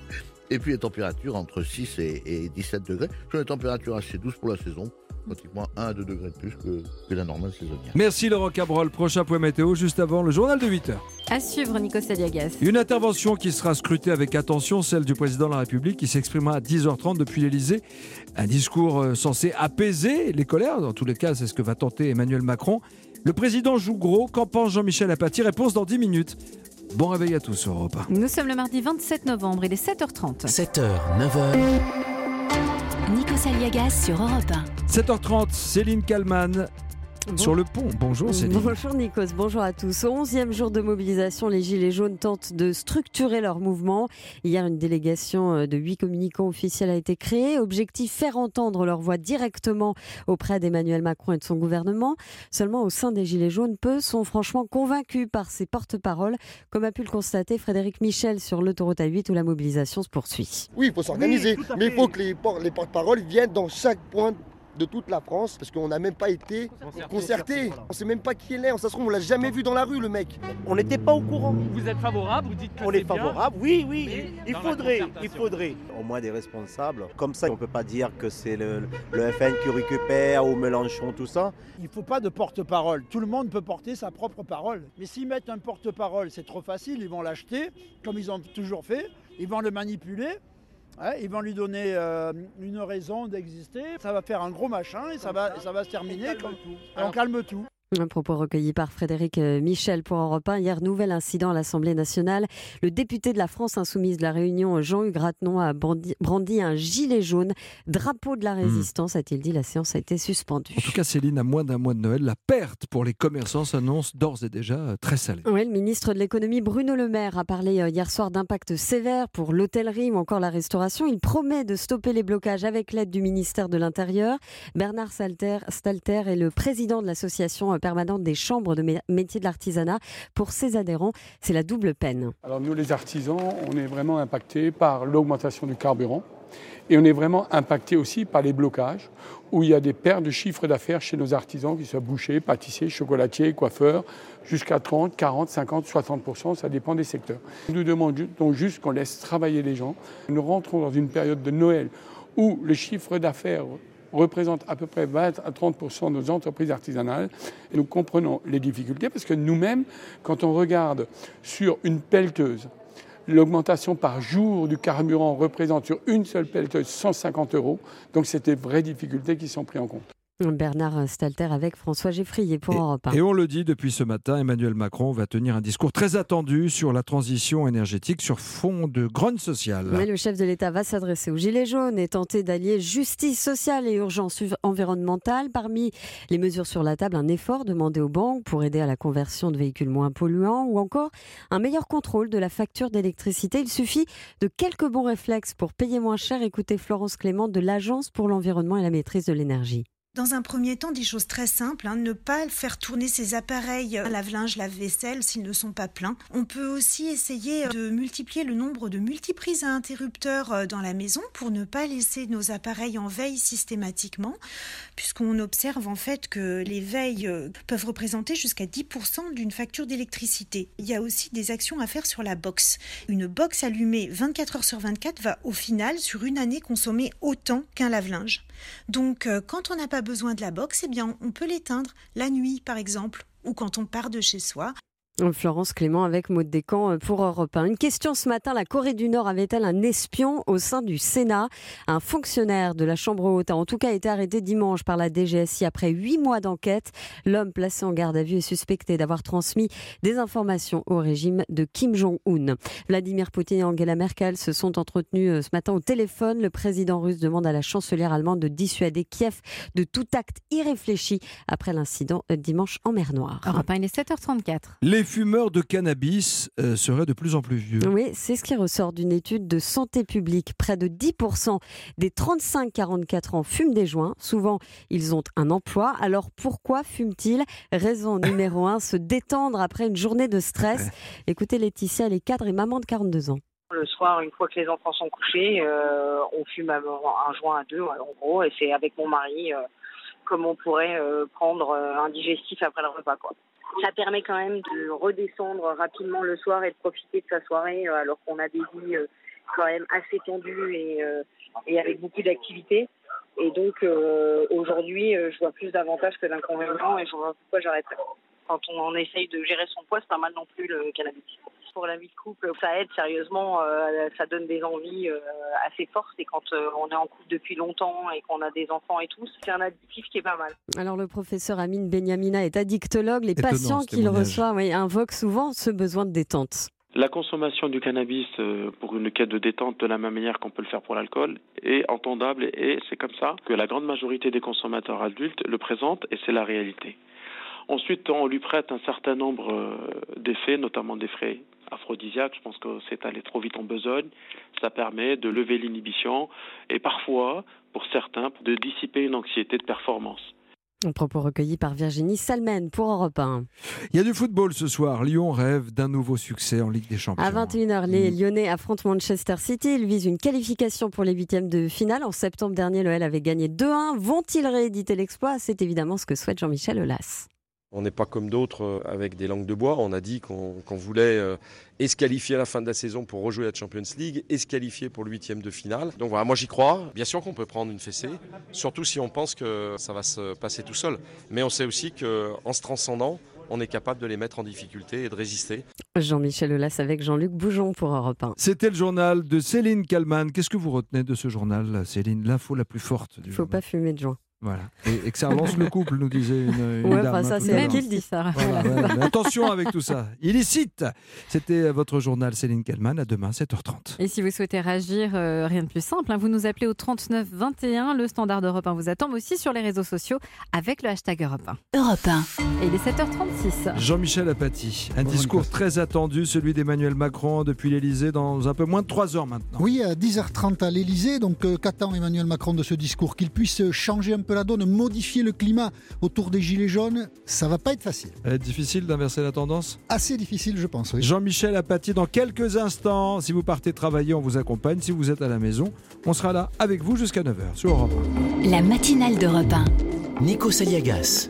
Et puis les températures entre six et, et dix-sept degrés. Ce sont des températures assez douces pour la saison. Pratiquement un à deux degrés de plus que, que la normale saisonnière. Merci Laurent Cabrol. Prochain point météo juste avant le journal de huit heures. À suivre, Nikos Aliagas. Une intervention qui sera scrutée avec attention, celle du président de la République qui s'exprimera à dix heures trente depuis l'Elysée. Un discours censé apaiser les colères. Dans tous les cas, c'est ce que va tenter Emmanuel Macron. Le président joue gros. Qu'en pense Jean-Michel Apathy ? Réponse dans dix minutes. Bon réveil à tous sur Europe un. Nous sommes le mardi vingt-sept novembre, il est sept heures trente. sept heures, neuf heures. Nikos Aliagas sur Europe un. sept heures trente, Céline Kallmann. sur le pont. Bonjour Céline. Bonjour Nikos, bonjour à tous. Au onzième jour de mobilisation, les Gilets jaunes tentent de structurer leur mouvement. Hier, une délégation de huit communicants officiels a été créée. Objectif, faire entendre leur voix directement auprès d'Emmanuel Macron et de son gouvernement. Seulement, au sein des Gilets jaunes, peu sont franchement convaincus par ces porte-paroles, comme a pu le constater Frédéric Michel sur l'autoroute A huit où la mobilisation se poursuit. Oui, il faut s'organiser, oui, mais il faut que les, les porte-paroles viennent dans chaque point de toute la France, parce qu'on n'a même pas été concerté. concerté. On ne sait même pas qui est là, ça se trouve, on l'a jamais vu dans la rue, le mec. On n'était pas au courant. Vous êtes favorable, vous dites que on c'est est favorable, bien, oui, oui, il faudrait, il faudrait. Au moins des responsables, comme ça on ne peut pas dire que c'est le, le F N qui récupère ou Mélenchon, tout ça. Il ne faut pas de porte-parole, tout le monde peut porter sa propre parole. Mais s'ils mettent un porte-parole, c'est trop facile, ils vont l'acheter, comme ils ont toujours fait, ils vont le manipuler. Ouais, ils vont lui donner euh, une raison d'exister. Ça va faire un gros machin et ça va, ça va se terminer. Comme, et on calme tout. Un propos recueilli par Frédéric Michel pour Europe un. Hier, nouvel incident à l'Assemblée nationale. Le député de la France insoumise de la Réunion, Jean-Hugues Ratenon, a brandi, brandi un gilet jaune, drapeau de la résistance, mmh. a-t-il dit. La séance a été suspendue. En tout cas, Céline, à moins d'un mois de Noël, la perte pour les commerçants s'annonce d'ores et déjà très salée. Oui, le ministre de l'économie, Bruno Le Maire, a parlé hier soir d'impact sévère pour l'hôtellerie ou encore la restauration. Il promet de stopper les blocages avec l'aide du ministère de l'Intérieur. Bernard Stalter, Stalter est le président de l'association permanente des chambres de métiers de l'artisanat. Pour ses adhérents, c'est la double peine. Alors nous, les artisans, on est vraiment impactés par l'augmentation du carburant et on est vraiment impactés aussi par les blocages où il y a des pertes de chiffre d'affaires chez nos artisans, qu'ils soient bouchers, pâtissiers, chocolatiers, coiffeurs, jusqu'à trente, quarante, cinquante, soixante pour cent, ça dépend des secteurs. Nous demandons juste qu'on laisse travailler les gens. Nous rentrons dans une période de Noël où le chiffre d'affaires représente à peu près vingt à trente pour cent de nos entreprises artisanales. Et nous comprenons les difficultés parce que nous-mêmes, quand on regarde sur une pelleteuse, l'augmentation par jour du carburant représente sur une seule pelleteuse cent cinquante euros. Donc c'est des vraies difficultés qui sont prises en compte. Bernard Stalter avec François Geffrier pour et, Europe un. Et on le dit depuis ce matin, Emmanuel Macron va tenir un discours très attendu sur la transition énergétique sur fond de grogne sociale. Mais le chef de l'État va s'adresser aux Gilets jaunes et tenter d'allier justice sociale et urgence environnementale. Parmi les mesures sur la table, un effort demandé aux banques pour aider à la conversion de véhicules moins polluants ou encore un meilleur contrôle de la facture d'électricité. Il suffit de quelques bons réflexes pour payer moins cher. Écoutez Florence Clément de l'Agence pour l'environnement et la maîtrise de l'énergie. Dans un premier temps, des choses très simples, hein, ne pas faire tourner ses appareils lave-linge, lave-vaisselle s'ils ne sont pas pleins. On peut aussi essayer de multiplier le nombre de multiprises à interrupteurs dans la maison pour ne pas laisser nos appareils en veille systématiquement, puisqu'on observe en fait que les veilles peuvent représenter jusqu'à dix pour cent d'une facture d'électricité. Il y a aussi des actions à faire sur la box. Une box allumée vingt-quatre heures sur vingt-quatre va au final, sur une année, consommer autant qu'un lave-linge. Donc, quand on n'a pas besoin de la box, eh bien, on peut l'éteindre la nuit, par exemple, ou quand on part de chez soi. Florence Clément avec Maud Descamps pour Europe un. Une question ce matin, la Corée du Nord avait-elle un espion au sein du Sénat ? Un fonctionnaire de la Chambre haute a en tout cas été arrêté dimanche par la D G S I après huit mois d'enquête. L'homme placé en garde à vue est suspecté d'avoir transmis des informations au régime de Kim Jong-un. Vladimir Poutine et Angela Merkel se sont entretenus ce matin au téléphone. Le président russe demande à la chancelière allemande de dissuader Kiev de tout acte irréfléchi après l'incident dimanche en mer Noire. Europe un, il est sept heures trente-quatre. Les fumeurs de cannabis euh, seraient de plus en plus vieux. Oui, c'est ce qui ressort d'une étude de santé publique. Près de dix pour cent des trente-cinq à quarante-quatre ans fument des joints. Souvent, ils ont un emploi. Alors pourquoi fument-ils ? Raison numéro un, se détendre après une journée de stress. Écoutez Laetitia, elle est cadre et maman de quarante-deux ans. Le soir, une fois que les enfants sont couchés, euh, on fume un joint à deux, en gros, et c'est avec mon mari euh, comme on pourrait euh, prendre un digestif après le repas, quoi. Ça permet quand même de redescendre rapidement le soir et de profiter de sa soirée euh, alors qu'on a des vies euh, quand même assez tendues et, euh, et avec beaucoup d'activités. Et donc euh, aujourd'hui, euh, je vois plus d'avantages que d'inconvénients et je vois pourquoi j'arrêterais. Quand on essaye de gérer son poids, c'est pas mal non plus le cannabis. Pour la vie de couple, ça aide sérieusement, euh, ça donne des envies euh, assez fortes et quand euh, on est en couple depuis longtemps et qu'on a des enfants et tout, c'est un additif qui est pas mal. Alors le professeur Amine Benyamina est addictologue. Les Étonnant, patients qu'il reçoit oui, invoquent souvent ce besoin de détente. La consommation du cannabis euh, pour une quête de détente, de la même manière qu'on peut le faire pour l'alcool, est entendable et c'est comme ça que la grande majorité des consommateurs adultes le présentent et c'est la réalité. Ensuite, on lui prête un certain nombre euh, d'effets, notamment des frais aphrodisiaques. Je pense que c'est aller trop vite en besogne. Ça permet de lever l'inhibition et parfois, pour certains, de dissiper une anxiété de performance. Un propos recueilli par Virginie Salmen pour Europe un. Il y a du football ce soir. Lyon rêve d'un nouveau succès en Ligue des Champions. À vingt et une heures, les Lyonnais affrontent Manchester City. Ils visent une qualification pour les huitièmes de finale. En septembre dernier, l'O L avait gagné deux un. Vont-ils rééditer l'exploit ? C'est évidemment ce que souhaite Jean-Michel Aulas. On n'est pas comme d'autres avec des langues de bois. On a dit qu'on, qu'on voulait euh, et se qualifier à la fin de la saison pour rejouer la Champions League et se qualifier pour le huitième de finale. Donc voilà, moi j'y crois. Bien sûr qu'on peut prendre une fessée, surtout si on pense que ça va se passer tout seul. Mais on sait aussi qu'en se transcendant, on est capable de les mettre en difficulté et de résister. Jean-Michel Aulas avec Jean-Luc Boujon pour Europe un. C'était le journal de Céline Kallmann. Qu'est-ce que vous retenez de ce journal, Céline ? L'info la plus forte du Il ne faut journal. pas fumer de joint. Voilà. Et, et que ça relance le couple, nous disait une, une ouais, dame. Enfin, ça, hein, c'est elle qui le dit, ça. Voilà, ouais, mais attention avec tout ça. Illicite. C'était votre journal Céline Kallmann. À demain, sept heures trente. Et si vous souhaitez réagir, euh, rien de plus simple, hein, vous nous appelez au trente-neuf vingt et un. Le standard d'Europe un vous attend, mais aussi sur les réseaux sociaux avec le hashtag Europe un. Europe un. Et il est sept heures trente-six. Jean-Michel Apathy. Un Bonjour, discours Nicolas. très attendu, celui d'Emmanuel Macron depuis l'Elysée dans un peu moins de trois heures maintenant. Oui, à dix heures trente à l'Elysée. Donc, euh, qu'attend Emmanuel Macron de ce discours ? Qu'il puisse changer un peu la donne, modifier le climat autour des Gilets jaunes, ça va pas être facile. Euh, difficile d'inverser la tendance ? Assez difficile, je pense, oui. Jean-Michel Apathy, dans quelques instants. Si vous partez travailler, on vous accompagne. Si vous êtes à la maison, on sera là avec vous jusqu'à neuf heures sur Europe un. La matinale d'Europe un. Nico Saliagas.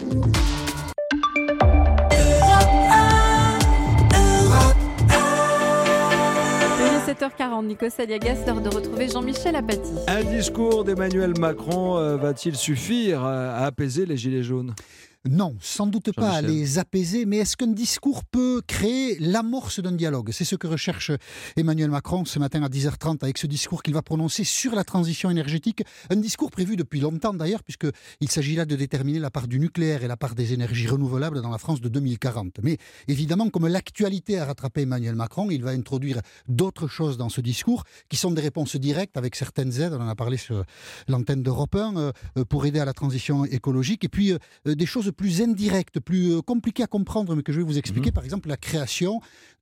sept heures quarante, Nico Saliagas, l'heure de retrouver Jean-Michel Apathy. Un discours d'Emmanuel Macron euh, va-t-il suffire à apaiser les Gilets jaunes ? Non, sans doute pas à les apaiser, mais est-ce qu'un discours peut créer l'amorce d'un dialogue ? C'est ce que recherche Emmanuel Macron ce matin à dix heures trente avec ce discours qu'il va prononcer sur la transition énergétique. Un discours prévu depuis longtemps d'ailleurs, puisqu'il s'agit là de déterminer la part du nucléaire et la part des énergies renouvelables dans la France de deux mille quarante. Mais évidemment, comme l'actualité a rattrapé Emmanuel Macron, il va introduire d'autres choses dans ce discours qui sont des réponses directes avec certaines aides, on en a parlé sur l'antenne d'Europe un, euh, pour aider à la transition écologique, et puis euh, des choses plus indirectes, plus compliquées à comprendre, mais que je vais vous expliquer. Mmh. Par exemple, la création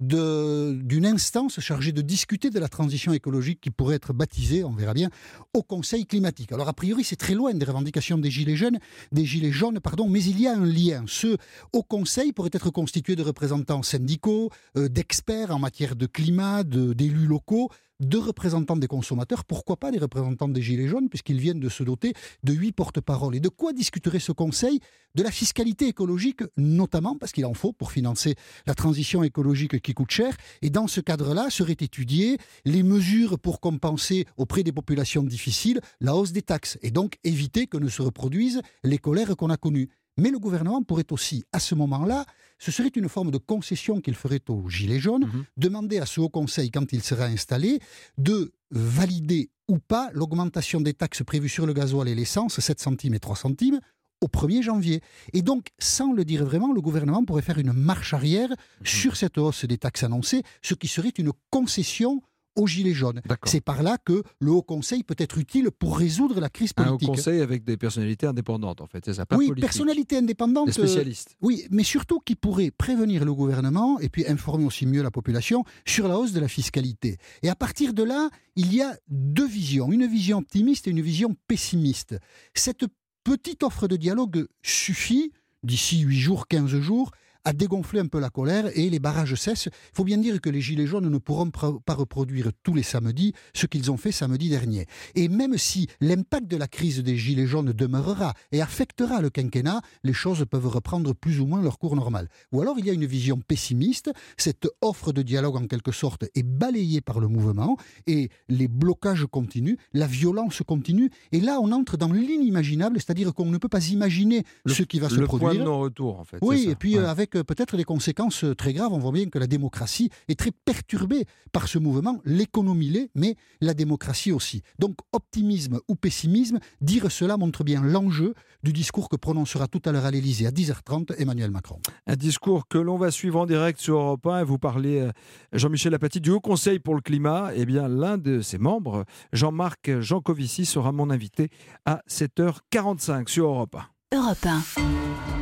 de, d'une instance chargée de discuter de la transition écologique qui pourrait être baptisée, on verra bien, au Conseil climatique. Alors, a priori, c'est très loin des revendications des Gilets jaunes, des Gilets jaunes, pardon, mais il y a un lien. Ce Haut Conseil pourrait être constitué de représentants syndicaux, euh, d'experts en matière de climat, de, d'élus locaux, de représentants des consommateurs, pourquoi pas des représentants des Gilets jaunes, puisqu'ils viennent de se doter de huit porte-paroles. Et de quoi discuterait ce Conseil ? De la fiscalité écologique, notamment, parce qu'il en faut pour financer la transition écologique qui coûte cher. Et dans ce cadre-là, seraient étudiées les mesures pour compenser auprès des populations difficiles la hausse des taxes, et donc éviter que ne se reproduisent les colères qu'on a connues. Mais le gouvernement pourrait aussi, à ce moment-là, ce serait une forme de concession qu'il ferait aux Gilets jaunes, mmh. demander à ce Haut Conseil, quand il sera installé, de valider ou pas l'augmentation des taxes prévues sur le gasoil et l'essence, sept centimes et trois centimes, au premier janvier. Et donc, sans le dire vraiment, le gouvernement pourrait faire une marche arrière mmh. sur cette hausse des taxes annoncées, ce qui serait une concession aux Gilets jaunes. D'accord. C'est par là que le Haut Conseil peut être utile pour résoudre la crise politique. Un Haut Conseil avec des personnalités indépendantes, en fait, c'est ça, pas oui, politique. Personnalités indépendantes. Des spécialistes. Euh, oui, mais surtout qui pourraient prévenir le gouvernement et puis informer aussi mieux la population sur la hausse de la fiscalité. Et à partir de là, il y a deux visions, une vision optimiste et une vision pessimiste. Cette petite offre de dialogue suffit, d'ici huit jours, quinze jours, à dégonfler un peu la colère et les barrages cessent. Il faut bien dire que les Gilets jaunes ne pourront pas reproduire tous les samedis ce qu'ils ont fait samedi dernier. Et même si l'impact de la crise des Gilets jaunes demeurera et affectera le quinquennat, les choses peuvent reprendre plus ou moins leur cours normal. Ou alors il y a une vision pessimiste, cette offre de dialogue en quelque sorte est balayée par le mouvement et les blocages continuent, la violence continue et là on entre dans l'inimaginable, c'est-à-dire qu'on ne peut pas imaginer le, ce qui va se le produire. Le point de non-retour en fait. Oui, et puis ouais. avec peut-être des conséquences très graves. On voit bien que la démocratie est très perturbée par ce mouvement. L'économie l'est, mais la démocratie aussi. Donc, optimisme ou pessimisme, dire cela montre bien l'enjeu du discours que prononcera tout à l'heure à l'Élysée à dix heures trente Emmanuel Macron. Un discours que l'on va suivre en direct sur Europe un. Vous parlez, Jean-Michel Apathy, du Haut Conseil pour le climat. Eh bien, l'un de ses membres, Jean-Marc Jancovici, sera mon invité à sept heures quarante-cinq sur Europe un. Europe un.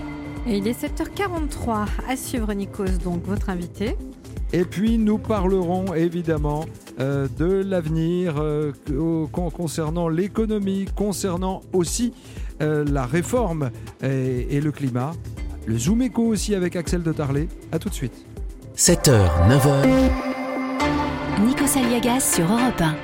Et il est sept heures quarante-trois. À suivre, Nikos, donc votre invité. Et puis nous parlerons évidemment euh, de l'avenir euh, concernant l'économie, concernant aussi euh, la réforme et, et le climat. Le Zoom Éco aussi avec Axel de Tarlet. À tout de suite. sept heures, neuf heures. Nikos Aliagas sur Europe un.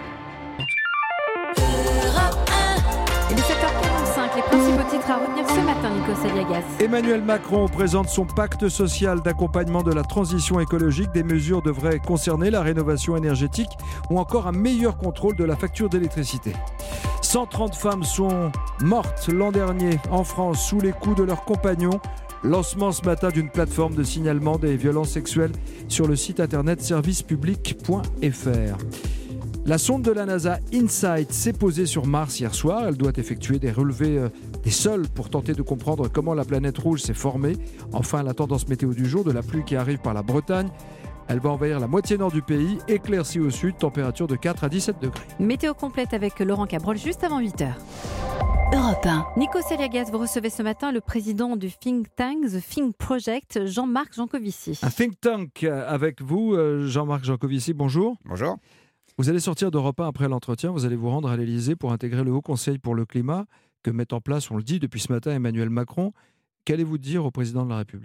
Il est sept heures quarante-cinq. Les principaux titres à retenir ce matin, Nikos Aliagas. Emmanuel Macron présente son pacte social d'accompagnement de la transition écologique. Des mesures devraient concerner la rénovation énergétique ou encore un meilleur contrôle de la facture d'électricité. cent trente femmes sont mortes l'an dernier en France sous les coups de leurs compagnons. Lancement ce matin d'une plateforme de signalement des violences sexuelles sur le site internet service public point f r. La sonde de la NASA InSight s'est posée sur Mars hier soir. Elle doit effectuer des relevés euh, des sols pour tenter de comprendre comment la planète rouge s'est formée. Enfin, la tendance météo du jour, de la pluie qui arrive par la Bretagne. Elle va envahir la moitié nord du pays, éclaircie au sud, température de quatre à dix-sept degrés. Météo complète avec Laurent Cabrol juste avant huit heures. Europe un. Nikos Aliagas, vous recevez ce matin le président du think tank, The Think Project, Jean-Marc Jancovici. Un think tank avec vous, Jean-Marc Jancovici, bonjour. Bonjour. Vous allez sortir d'Europe un après l'entretien, vous allez vous rendre à l'Élysée pour intégrer le Haut Conseil pour le climat que met en place, on le dit depuis ce matin, Emmanuel Macron. Qu'allez-vous dire au président de la République ?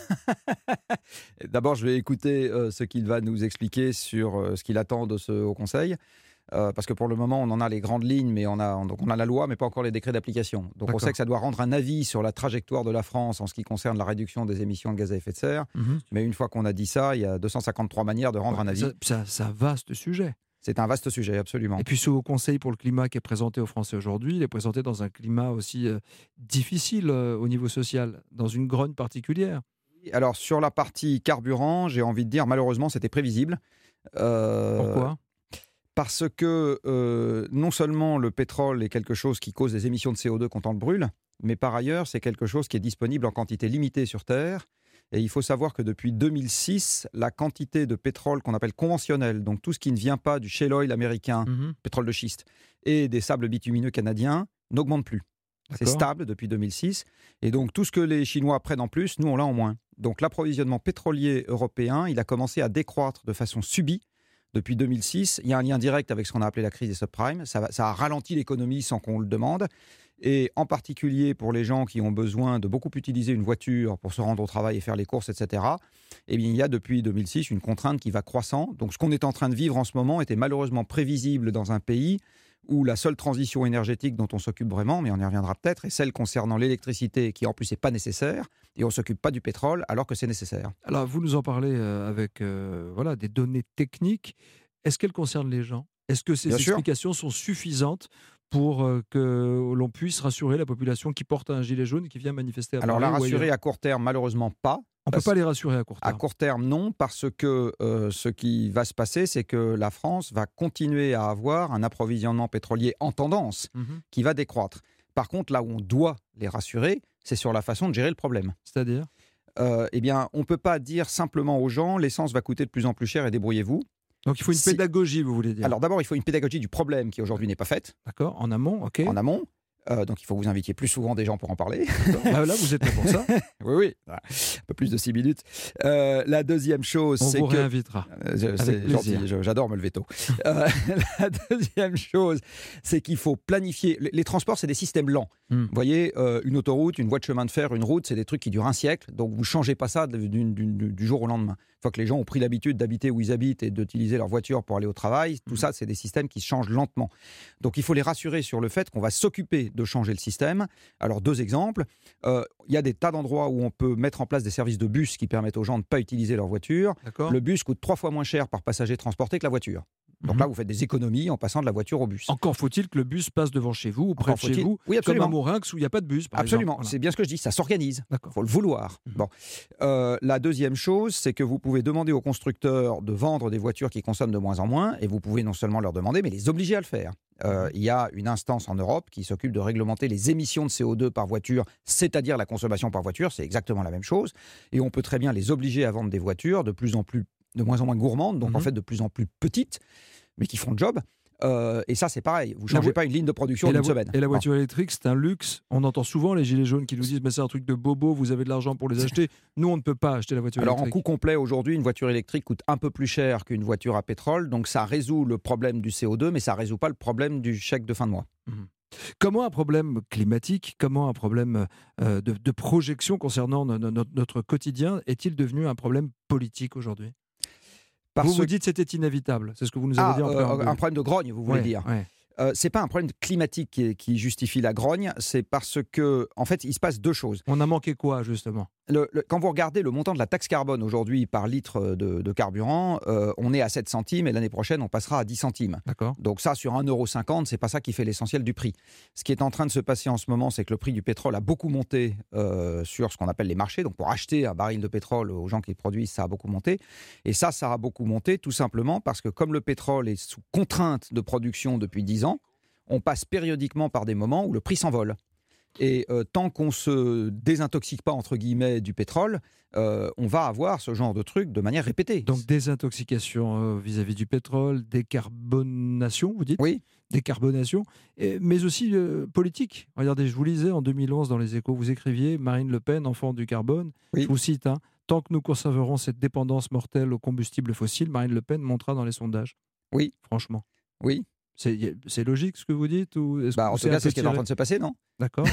D'abord, je vais écouter euh, ce qu'il va nous expliquer sur euh, ce qu'il attend de ce Haut Conseil. Euh, parce que pour le moment, on en a les grandes lignes, mais on a, on, donc on a la loi, mais pas encore les décrets d'application. Donc D'accord. On sait que ça doit rendre un avis sur la trajectoire de la France en ce qui concerne la réduction des émissions de gaz à effet de serre. Mm-hmm. Mais une fois qu'on a dit ça, il y a deux cent cinquante-trois manières de rendre ouais, un avis. C'est un vaste sujet. C'est un vaste sujet, absolument. Et puis ce Haut Conseil pour le climat qui est présenté aux Français aujourd'hui, il est présenté dans un climat aussi euh, difficile euh, au niveau social, dans une grogne particulière. Alors sur la partie carburant, j'ai envie de dire, malheureusement, c'était prévisible. Euh, Pourquoi ? Parce que euh, non seulement le pétrole est quelque chose qui cause des émissions de C O deux quand on le brûle, mais par ailleurs, c'est quelque chose qui est disponible en quantité limitée sur Terre. Et il faut savoir que depuis deux mille six, la quantité de pétrole qu'on appelle conventionnel, donc tout ce qui ne vient pas du shale oil américain, mmh. pétrole de schiste, et des sables bitumineux canadiens, n'augmente plus. D'accord. C'est stable depuis deux mille six. Et donc tout ce que les Chinois prennent en plus, nous on l'a en moins. Donc l'approvisionnement pétrolier européen, il a commencé à décroître de façon subie. Depuis deux mille six, il y a un lien direct avec ce qu'on a appelé la crise des subprimes. Ça, ça a ralenti l'économie sans qu'on le demande. Et en particulier pour les gens qui ont besoin de beaucoup utiliser une voiture pour se rendre au travail et faire les courses, et cetera, eh bien, il y a depuis deux mille six une contrainte qui va croissant. Donc ce qu'on est en train de vivre en ce moment était malheureusement prévisible dans un pays où la seule transition énergétique dont on s'occupe vraiment, mais on y reviendra peut-être, est celle concernant l'électricité qui en plus n'est pas nécessaire, et on ne s'occupe pas du pétrole alors que c'est nécessaire. Alors vous nous en parlez euh, avec euh, voilà, des données techniques. Est-ce qu'elles concernent les gens ? Est-ce que ces Bien explications sûr. sont suffisantes pour euh, que l'on puisse rassurer la population qui porte un gilet jaune et qui vient manifester à Paris ? Alors la rassurer à court terme, malheureusement pas. On ne peut pas les rassurer à court terme. À court terme, non, parce que euh, ce qui va se passer, c'est que la France va continuer à avoir un approvisionnement pétrolier en tendance mmh. qui va décroître. Par contre, là où on doit les rassurer, c'est sur la façon de gérer le problème. C'est-à-dire ? euh, Eh bien, on ne peut pas dire simplement aux gens, l'essence va coûter de plus en plus cher et débrouillez-vous. Donc il faut une si... pédagogie, vous voulez dire ? Alors d'abord, il faut une pédagogie du problème qui aujourd'hui n'est pas faite. D'accord, en amont, ok. En amont. Euh, donc il faut que vous invitiez plus souvent des gens pour en parler. Ah, là, vous êtes là pour ça. Oui, oui. Un peu plus de six minutes. Euh, la deuxième chose, On c'est vous que... réinvitera. Euh, c'est gentil, je, j'adore me le veto. euh, la deuxième chose, c'est qu'il faut planifier. Les, les transports, c'est des systèmes lents. Mm. Vous voyez, euh, une autoroute, une voie de chemin de fer, une route, c'est des trucs qui durent un siècle. Donc vous ne changez pas ça du, du, du, du jour au lendemain. Une fois que les gens ont pris l'habitude d'habiter où ils habitent et d'utiliser leur voiture pour aller au travail, tout mmh. ça, c'est des systèmes qui se changent lentement. Donc il faut les rassurer sur le fait qu'on va s'occuper de changer le système. Alors deux exemples. Euh, il y a des tas d'endroits où on peut mettre en place des services de bus qui permettent aux gens de ne pas utiliser leur voiture. D'accord. Le bus coûte trois fois moins cher par passager transporté que la voiture. Donc mmh. là, vous faites des économies en passant de la voiture au bus. Encore faut-il que le bus passe devant chez vous ou près de chez vous, oui, comme à Mourinx où il n'y a pas de bus, par absolument, exemple. Voilà. C'est bien ce que je dis, ça s'organise. Il faut le vouloir. Mmh. Bon. Euh, la deuxième chose, c'est que vous pouvez demander aux constructeurs de vendre des voitures qui consomment de moins en moins, et vous pouvez non seulement leur demander, mais les obliger à le faire. Euh, il y a une instance en Europe qui s'occupe de réglementer les émissions de C O deux par voiture, c'est-à-dire la consommation par voiture, c'est exactement la même chose. Et on peut très bien les obliger à vendre des voitures de plus en plus, de moins en moins gourmandes, donc mmh. en fait de plus en plus petites, mais qui font le job, Euh, et ça, c'est pareil. Vous ne changez vo- pas une ligne de production et la d'une vo- semaine. Et la voiture Non. électrique, c'est un luxe. On entend souvent les gilets jaunes qui nous disent mais c'est un truc de bobo, vous avez de l'argent pour les acheter. Nous, on ne peut pas acheter la voiture Alors en électrique. coût complet, aujourd'hui, une voiture électrique coûte un peu plus cher qu'une voiture à pétrole. Donc ça résout le problème du C O deux, mais ça ne résout pas le problème du chèque de fin de mois. Mhm. Comment un problème climatique, comment un problème euh, de, de projection concernant no- no- no- notre quotidien est-il devenu un problème politique aujourd'hui ? Parce Vous vous que- dites que c'était inévitable, c'est ce que vous nous avez Ah, dit en euh, préambule. un problème de grogne, vous voulez Ouais, dire. ouais. Euh, c'est pas un problème climatique qui, qui justifie la grogne, c'est parce que, en fait, il se passe deux choses. On a manqué quoi, justement ? Le- le- quand vous regardez le montant de la taxe carbone aujourd'hui par litre de, de carburant, euh, on est à sept centimes et l'année prochaine, on passera à dix centimes. D'accord. Donc ça, sur un euro cinquante, c'est pas ça qui fait l'essentiel du prix. Ce qui est en train de se passer en ce moment, c'est que le prix du pétrole a beaucoup monté euh, sur ce qu'on appelle les marchés. Donc pour acheter un baril de pétrole aux gens qui le produisent, ça a beaucoup monté. Et ça, ça a beaucoup monté tout simplement parce que comme le pétrole est sous contrainte de production depuis dix ans, on passe périodiquement par des moments où le prix s'envole. Et euh, tant qu'on ne se désintoxique pas, entre guillemets, du pétrole, euh, on va avoir ce genre de truc de manière répétée. Donc désintoxication euh, vis-à-vis du pétrole, décarbonation, vous dites ? Oui. Décarbonation, et- mais aussi euh, politique. Regardez, je vous lisais en deux mille onze dans les Échos, vous écriviez Marine Le Pen, enfant du carbone. Oui. Je vous cite, hein, tant que nous conserverons cette dépendance mortelle aux combustibles fossiles, Marine Le Pen montera dans les sondages. Oui. Franchement. Oui. C'est, y a- c'est logique ce que vous dites ou est-ce Bah, que en tout c'est un cas, peu c'est ce qui est en tiré train de se passer, non ? D'accord.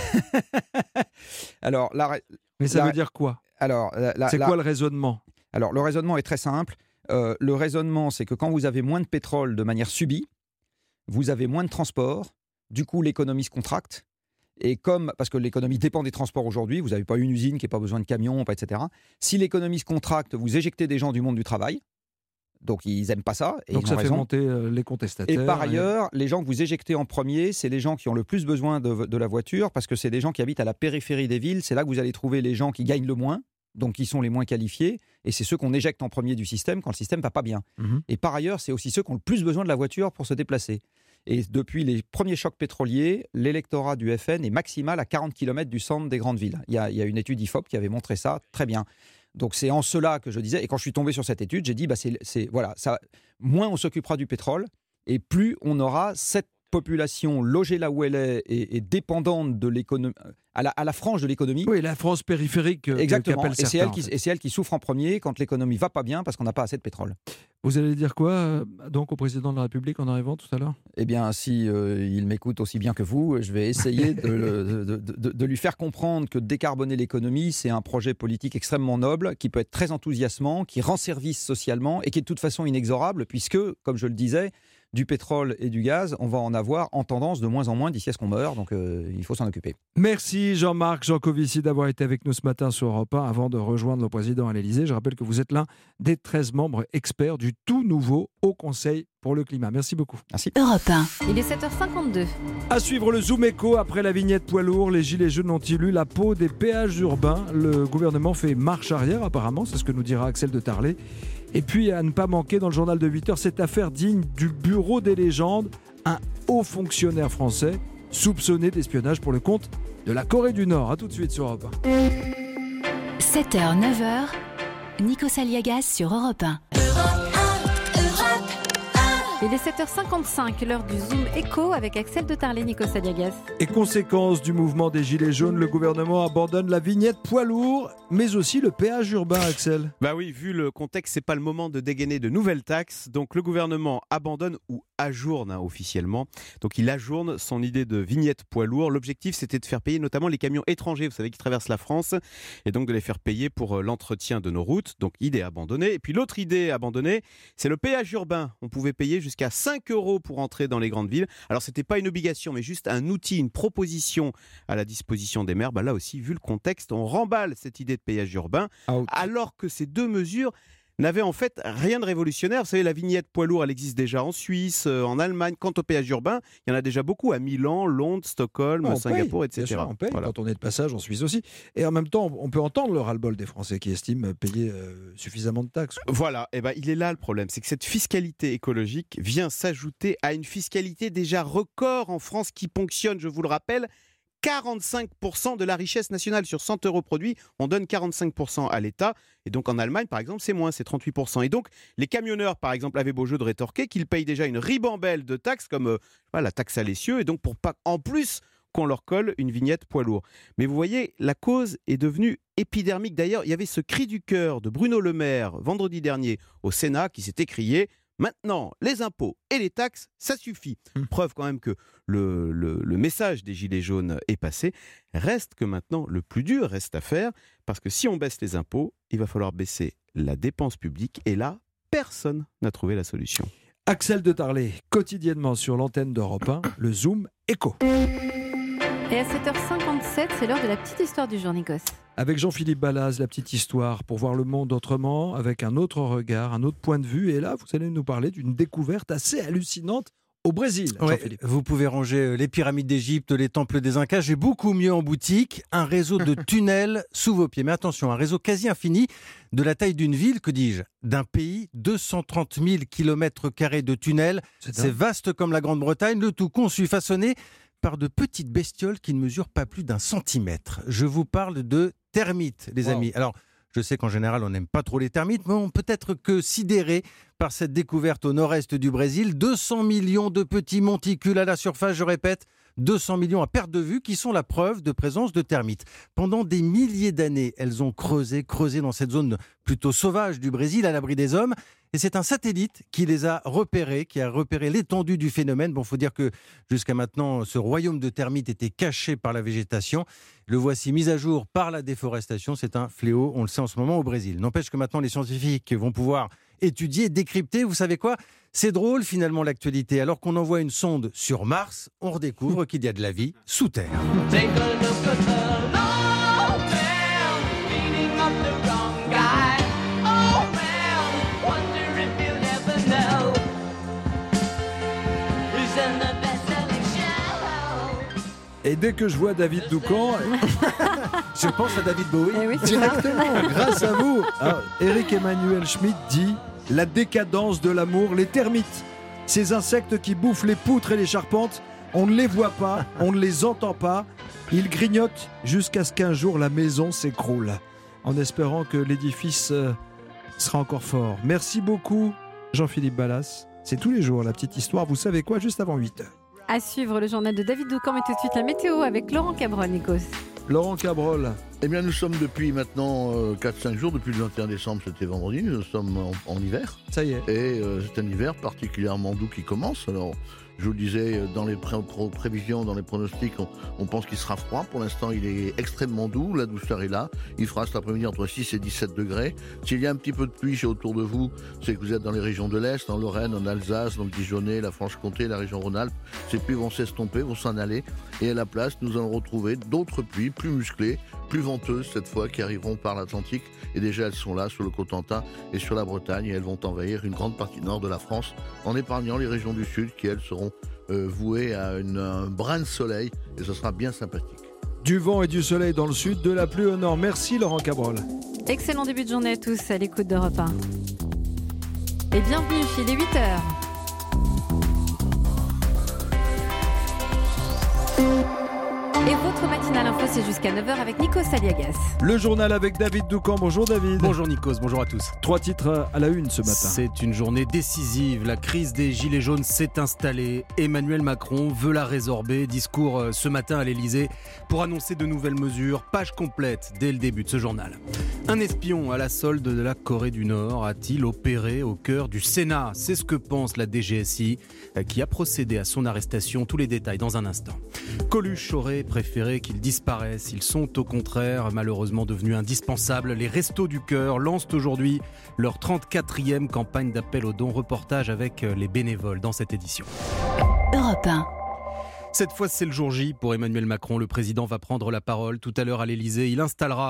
Alors, la, ra- Mais ça la- veut dire quoi ? alors, la- la- C'est la- quoi le raisonnement ? Alors, le raisonnement est très simple. Euh, le raisonnement, c'est que quand vous avez moins de pétrole de manière subie, vous avez moins de transport. Du coup, l'économie se contracte. Et comme, parce que l'économie dépend des transports aujourd'hui, vous n'avez pas une usine qui n'a pas besoin de camions, pas, et cetera. Si l'économie se contracte, vous éjectez des gens du monde du travail. Donc, ils n'aiment pas ça. Et Donc ils ça ont fait raison. monter euh, les contestataires. Et par ailleurs, les gens que vous éjectez en premier, c'est les gens qui ont le plus besoin de, de la voiture, parce que c'est des gens qui habitent à la périphérie des villes. C'est là que vous allez trouver les gens qui gagnent le moins, donc qui sont les moins qualifiés. Et c'est ceux qu'on éjecte en premier du système quand le système ne va pas bien. Mhm. Et par ailleurs, c'est aussi ceux qui ont le plus besoin de la voiture pour se déplacer. Et depuis les premiers chocs pétroliers, l'électorat du F N est maximal à quarante kilomètres du centre des grandes villes. Il y a, il y a une étude I F O P qui avait montré ça très bien. Donc c'est en cela que je disais, et quand je suis tombé sur cette étude, j'ai dit, bah c'est, c'est, voilà, ça, moins on s'occupera du pétrole, et plus on aura cette population logée là où elle est et, et dépendante de l'économie, à la, à la frange de l'économie. Oui, la France périphérique. euh, Exactement, qu'appellent et c'est, certains, elle qui, en fait. et c'est elle qui souffre en premier quand l'économie va pas bien parce qu'on n'a pas assez de pétrole. Vous allez dire quoi euh, donc au président de la République en arrivant tout à l'heure ? Eh bien, si euh, il m'écoute aussi bien que vous, je vais essayer de, le- de- de- de lui faire comprendre que décarboner l'économie, c'est un projet politique extrêmement noble, qui peut être très enthousiasmant, qui rend service socialement et qui est de toute façon inexorable, puisque, comme je le disais, du pétrole et du gaz, on va en avoir en tendance de moins en moins d'ici à ce qu'on meurt, donc euh, il faut s'en occuper. Merci Jean-Marc Jancovici d'avoir été avec nous ce matin sur Europe un avant de rejoindre le président à l'Élysée. Je rappelle que vous êtes l'un des treize membres experts du tout nouveau Haut Conseil pour le climat. Merci beaucoup. Merci. Europe un. Il est sept heures cinquante-deux. À suivre le Zoom Éco après la vignette poids lourd. Les gilets jaunes ont-ils eu la peau des péages urbains ? Le gouvernement fait marche arrière apparemment, c'est ce que nous dira Axel de Tarlé. Et puis à ne pas manquer dans le journal de huit heures, cette affaire digne du bureau des légendes. Un haut fonctionnaire français soupçonné d'espionnage pour le compte de la Corée du Nord. A tout de suite sur Europe un. sept heures, neuf heures, Nico Saliagas sur Europe un. Il est sept heures cinquante-cinq, l'heure du Zoom Éco avec Axel de Tarlé, Nico Saliagas. Et conséquence du mouvement des Gilets jaunes, le gouvernement abandonne la vignette poids lourd, mais aussi le péage urbain, Axel. Bah oui, vu le contexte, c'est pas le moment de dégainer de nouvelles taxes. Donc le gouvernement abandonne ou ajourne hein, officiellement. Donc il ajourne son idée de vignette poids lourd. L'objectif, c'était de faire payer notamment les camions étrangers, vous savez, qui traversent la France, et donc de les faire payer pour euh, l'entretien de nos routes. Donc idée abandonnée. Et puis l'autre idée abandonnée, c'est le péage urbain. On pouvait payer jusqu'à cinq euros pour entrer dans les grandes villes. Alors c'était pas une obligation, mais juste un outil, une proposition à la disposition des maires. Bah, là aussi, vu le contexte, on remballe cette idée de péage urbain, Out. alors que ces deux mesures n'avait en fait rien de révolutionnaire. Vous savez, la vignette poids lourd, elle existe déjà en Suisse, euh, en Allemagne. Quant au péage urbain, il y en a déjà beaucoup à Milan, Londres, Stockholm, On Singapour, paye, et cetera. bien sûr, on paye Voilà. quand on est de passage en Suisse aussi. Et en même temps, on peut entendre le ras-le-bol des Français qui estiment payer euh, suffisamment de taxes. Voilà, et ben, il est là le problème, c'est que cette fiscalité écologique vient s'ajouter à une fiscalité déjà record en France qui ponctionne, je vous le rappelle, quarante-cinq pour cent de la richesse nationale. Sur cent euros produits, on donne quarante-cinq pour cent à l'État. Et donc en Allemagne, par exemple, c'est moins, c'est trente-huit pour cent. Et donc les camionneurs, par exemple, avaient beau jeu de rétorquer qu'ils payent déjà une ribambelle de taxes, comme euh, voilà, la taxe à l'essieu, et donc pour pas en plus qu'on leur colle une vignette poids lourd. Mais vous voyez, la cause est devenue épidermique. D'ailleurs, il y avait ce cri du cœur de Bruno Le Maire vendredi dernier au Sénat qui s'est écrié « Maintenant, les impôts et les taxes, ça suffit ». Preuve quand même que le, le, le message des Gilets jaunes est passé. Reste que maintenant, le plus dur reste à faire, parce que si on baisse les impôts, il va falloir baisser la dépense publique. Et là, personne n'a trouvé la solution. Axel de Tarlet, quotidiennement sur l'antenne d'Europe un, le Zoom Écho. Et à sept heures cinquante-sept, c'est l'heure de la petite histoire du jour, Nikos. Avec Jean-Philippe Balaz, la petite histoire pour voir le monde autrement, avec un autre regard, un autre point de vue. Et là, vous allez nous parler d'une découverte assez hallucinante au Brésil. Ouais, vous pouvez ranger les pyramides d'Égypte, les temples des Incas. J'ai beaucoup mieux en boutique. Un réseau de tunnels sous vos pieds. Mais attention, un réseau quasi infini, de la taille d'une ville, que dis-je, d'un pays, deux cent trente mille kilomètres carrés de tunnels. C'est, C'est vaste comme la Grande-Bretagne, le tout conçu, façonné par de petites bestioles qui ne mesurent pas plus d'un centimètre. Je vous parle de termites, les wow. amis. Alors, je sais qu'en général, on n'aime pas trop les termites, mais on peut être que sidéré par cette découverte au nord-est du Brésil. deux cents millions de petits monticules à la surface, je répète, deux cents millions à perte de vue, qui sont la preuve de présence de termites. Pendant des milliers d'années, elles ont creusé, creusé dans cette zone plutôt sauvage du Brésil, à l'abri des hommes. Et c'est un satellite qui les a repérés, qui a repéré l'étendue du phénomène. Bon, il faut dire que jusqu'à maintenant, ce royaume de termites était caché par la végétation. Le voici mis à jour par la déforestation. C'est un fléau, on le sait en ce moment au Brésil. N'empêche que maintenant, les scientifiques vont pouvoir étudier, décrypter. Vous savez quoi ? C'est drôle finalement l'actualité. Alors qu'on envoie une sonde sur Mars, on redécouvre qu'il y a de la vie sous Terre. Et dès que je vois David Doucan, je pense à David Bowie. Eh oui, directement, grâce à vous. Alors, Eric Emmanuel Schmitt dit « La décadence de l'amour, les termites, ces insectes qui bouffent les poutres et les charpentes, on ne les voit pas, on ne les entend pas, ils grignotent jusqu'à ce qu'un jour la maison s'écroule, en espérant que l'édifice euh, sera encore fort. » Merci beaucoup Jean-Philippe Ballas. C'est tous les jours la petite histoire, vous savez quoi, juste avant huit heures. À suivre le journal de David Doucan, mais tout de suite la météo avec Laurent Cabrol, Nikos. Laurent Cabrol. Eh bien, nous sommes depuis maintenant euh, quatre cinq jours, depuis le vingt et un décembre, c'était vendredi, nous sommes en, en hiver. Ça y est. Et euh, c'est un hiver particulièrement doux qui commence. Alors, je vous le disais, dans les pré- pré- prévisions, dans les pronostics, on, on pense qu'il sera froid. Pour l'instant, il est extrêmement doux, la douceur est là. Il fera cet après-midi entre six et dix-sept degrés. S'il y a un petit peu de pluie chez autour de vous, c'est que vous êtes dans les régions de l'Est, en Lorraine, en Alsace, dans le Dijonais, la Franche-Comté, la région Rhône-Alpes. Ces pluies vont s'estomper, vont s'en aller. Et à la place, nous allons retrouver d'autres pluies plus musclées, plus venteuses cette fois, qui arriveront par l'Atlantique. Et déjà, elles sont là, sur le Cotentin et sur la Bretagne. Et elles vont envahir une grande partie nord de la France, en épargnant les régions du sud, qui elles seront euh, vouées à une, un brin de soleil. Et ce sera bien sympathique. Du vent et du soleil dans le sud, de la pluie au nord. Merci Laurent Cabrol. Excellent début de journée à tous à l'écoute d'Europe un. Et bienvenue, il est huit heures. Et votre matinale info, c'est jusqu'à neuf heures avec Nikos Aliagas. Le journal avec David Doucan. Bonjour David. Bonjour Nikos, bonjour à tous. Trois titres à la une ce matin. C'est une journée décisive. La crise des Gilets jaunes s'est installée. Emmanuel Macron veut la résorber. Discours ce matin à l'Elysée pour annoncer de nouvelles mesures. Page complète dès le début de ce journal. Un espion à la solde de la Corée du Nord a-t-il opéré au cœur du Sénat ? C'est ce que pense la D G S I qui a procédé à son arrestation. Tous les détails dans un instant. Coluche aurait préféré qu'ils disparaissent. Ils sont au contraire malheureusement devenus indispensables. Les Restos du Cœur lancent aujourd'hui leur trente-quatrième campagne d'appel aux dons. Reportage avec les bénévoles dans cette édition. Europe un. Cette fois, c'est le jour J pour Emmanuel Macron. Le président va prendre la parole tout à l'heure à l'Elysée. Il installera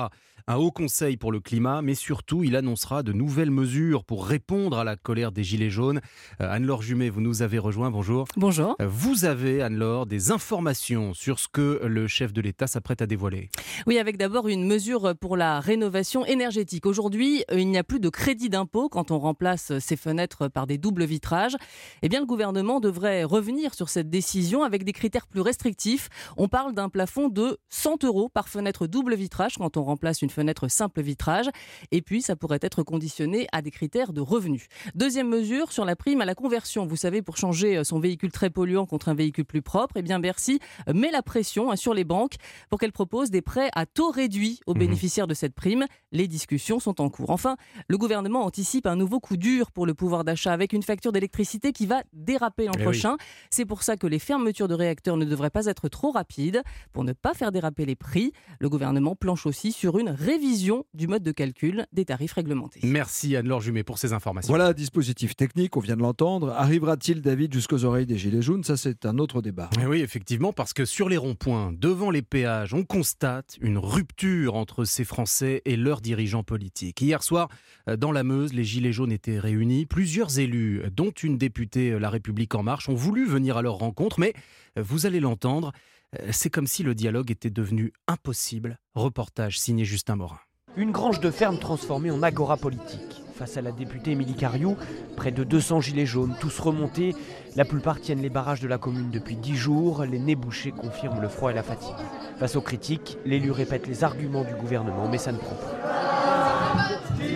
un haut conseil pour le climat, mais surtout, il annoncera de nouvelles mesures pour répondre à la colère des Gilets jaunes. Euh, Anne-Laure Jumet, vous nous avez rejoint, bonjour. Bonjour. Euh, vous avez, Anne-Laure, des informations sur ce que le chef de l'État s'apprête à dévoiler. Oui, avec d'abord une mesure pour la rénovation énergétique. Aujourd'hui, il n'y a plus de crédit d'impôt quand on remplace ses fenêtres par des doubles vitrages. Eh bien, le gouvernement devrait revenir sur cette décision avec des critères plus restrictifs. On parle d'un plafond de cent euros par fenêtre double vitrage quand on remplace une fenêtre simple vitrage. Et puis, ça pourrait être conditionné à des critères de revenus. Deuxième mesure sur la prime à la conversion. Vous savez, pour changer son véhicule très polluant contre un véhicule plus propre, eh bien, Bercy met la pression sur les banques pour qu'elles proposent des prêts à taux réduit aux bénéficiaires de cette prime. Les discussions sont en cours. Enfin, le gouvernement anticipe un nouveau coup dur pour le pouvoir d'achat avec une facture d'électricité qui va déraper l'an Eh prochain. oui. C'est pour ça que les fermetures de réacteurs ne devraient pas être trop rapides. Pour ne pas faire déraper les prix, le gouvernement planche aussi sur une révision du mode de calcul des tarifs réglementés. Merci Anne-Laure Jumet pour ces informations. Voilà, dispositif technique, on vient de l'entendre. Arrivera-t-il, David, jusqu'aux oreilles des Gilets jaunes? Ça, c'est un autre débat. Eh oui, effectivement, parce que sur les ronds-points, devant les péages, on constate une rupture entre ces Français et leurs dirigeants politiques. Hier soir, dans la Meuse, les Gilets jaunes étaient réunis. Plusieurs élus, dont une députée La République En Marche, ont voulu venir à leur rencontre, mais vous allez l'entendre, c'est comme si le dialogue était devenu impossible. Reportage signé Justin Morin. Une grange de ferme transformée en agora politique. Face à la députée Émilie Cariou, près de deux cents gilets jaunes, tous remontés. La plupart tiennent les barrages de la commune depuis dix jours. Les nez bouchés confirment le froid et la fatigue. Face aux critiques, l'élu répète les arguments du gouvernement, mais ça ne prend pas.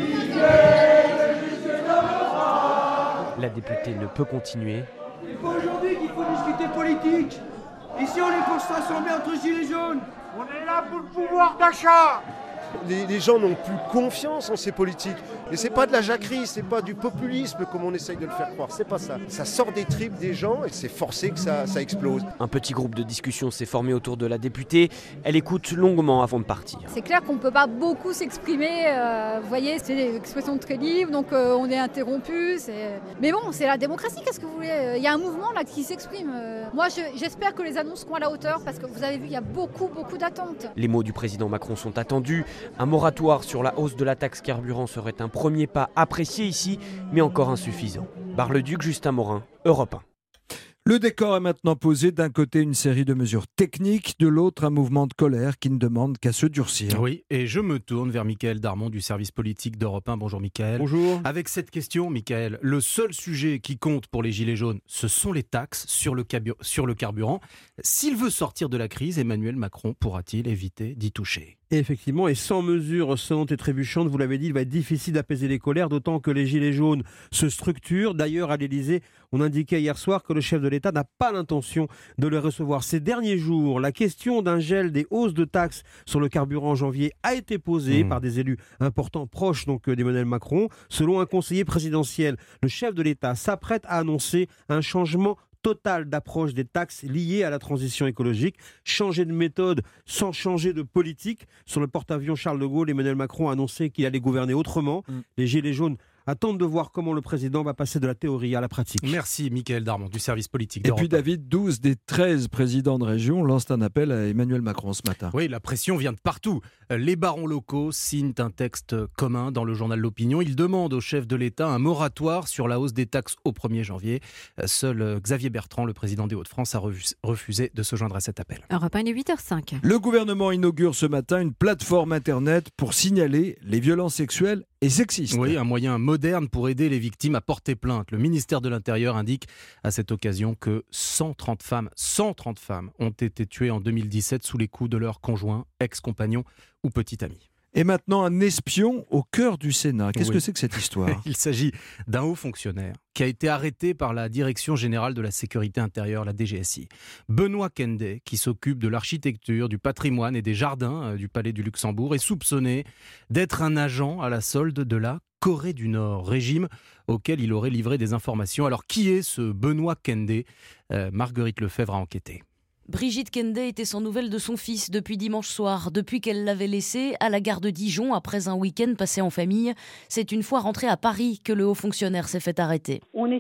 La députée ne peut continuer. C'est pas aujourd'hui qu'il faut discuter politique. Ici, on est pour se rassembler entre gilets jaunes. On est là pour le pouvoir d'achat. Les, les gens n'ont plus confiance en ces politiques. Et c'est pas de la jacquerie, c'est pas du populisme comme on essaye de le faire croire. C'est pas ça. Ça sort des tripes des gens et c'est forcé que ça, ça explose. Un petit groupe de discussion s'est formé autour de la députée. Elle écoute longuement avant de partir. C'est clair qu'on ne peut pas beaucoup s'exprimer. Euh, vous voyez, c'est des expressions très libres, donc euh, on est interrompu. C'est... Mais bon, c'est la démocratie, qu'est-ce que vous voulez? Il y a un mouvement là qui s'exprime. Moi, je, j'espère que les annonces seront à la hauteur parce que vous avez vu, il y a beaucoup, beaucoup d'attentes. Les mots du président Macron sont attendus. Un moratoire sur la hausse de la taxe carburant serait un premier pas apprécié ici, mais encore insuffisant. Bar-le-Duc, Justin Morin, Europe un. Le décor est maintenant posé. D'un côté, une série de mesures techniques, de l'autre, un mouvement de colère qui ne demande qu'à se durcir. Oui, et je me tourne vers Mickaël Darmon du service politique d'Europe un. Bonjour Mickaël. Bonjour. Avec cette question, Mickaël, le seul sujet qui compte pour les Gilets jaunes, ce sont les taxes sur le, cabu- sur le carburant. S'il veut sortir de la crise, Emmanuel Macron pourra-t-il éviter d'y toucher ? Et effectivement, et sans mesures sonnantes et trébuchantes, vous l'avez dit, il va être difficile d'apaiser les colères, d'autant que les Gilets jaunes se structurent. D'ailleurs, à l'Élysée, on indiquait hier soir que le chef de l'État n'a pas l'intention de les recevoir. Ces derniers jours, la question d'un gel des hausses de taxes sur le carburant en janvier a été posée mmh. par des élus importants, proches donc d'Emmanuel Macron. Selon un conseiller présidentiel, le chef de l'État s'apprête à annoncer un changement total d'approche des taxes liées à la transition écologique, changer de méthode sans changer de politique. Sur le porte-avions Charles de Gaulle, Emmanuel Macron a annoncé qu'il allait gouverner autrement. Mmh. Les Gilets jaunes attendent de voir comment le président va passer de la théorie à la pratique. Merci Mickaël Darmon du service politique Et d'Europe. puis David, douze des treize présidents de région lancent un appel à Emmanuel Macron ce matin. Oui, la pression vient de partout. Les barons locaux signent un texte commun dans le journal L'Opinion. Ils demandent au chef de l'État un moratoire sur la hausse des taxes au premier janvier. Seul Xavier Bertrand, le président des Hauts-de-France, a refusé de se joindre à cet appel. Europe un, il est huit heures cinq. Le gouvernement inaugure ce matin une plateforme internet pour signaler les violences sexuelles et sexistes. Oui, un moyen moderne pour aider les victimes à porter plainte. Le ministère de l'Intérieur indique à cette occasion que cent trente femmes, cent trente femmes ont été tuées en deux mille dix-sept sous les coups de leur conjoint, ex-compagnon ou petit ami. Et maintenant, un espion au cœur du Sénat. Qu'est-ce oui. que c'est que cette histoire ? Il s'agit d'un haut fonctionnaire qui a été arrêté par la Direction Générale de la Sécurité Intérieure, la D G S I. Benoît Kende, qui s'occupe de l'architecture, du patrimoine et des jardins du Palais du Luxembourg, est soupçonné d'être un agent à la solde de la Corée du Nord, régime auquel il aurait livré des informations. Alors, qui est ce Benoît Kende ? euh, Marguerite Lefebvre a enquêté. Brigitte Kende était sans nouvelles de son fils depuis dimanche soir, depuis qu'elle l'avait laissé à la gare de Dijon après un week-end passé en famille. C'est une fois rentré à Paris que le haut fonctionnaire s'est fait arrêter. On est tous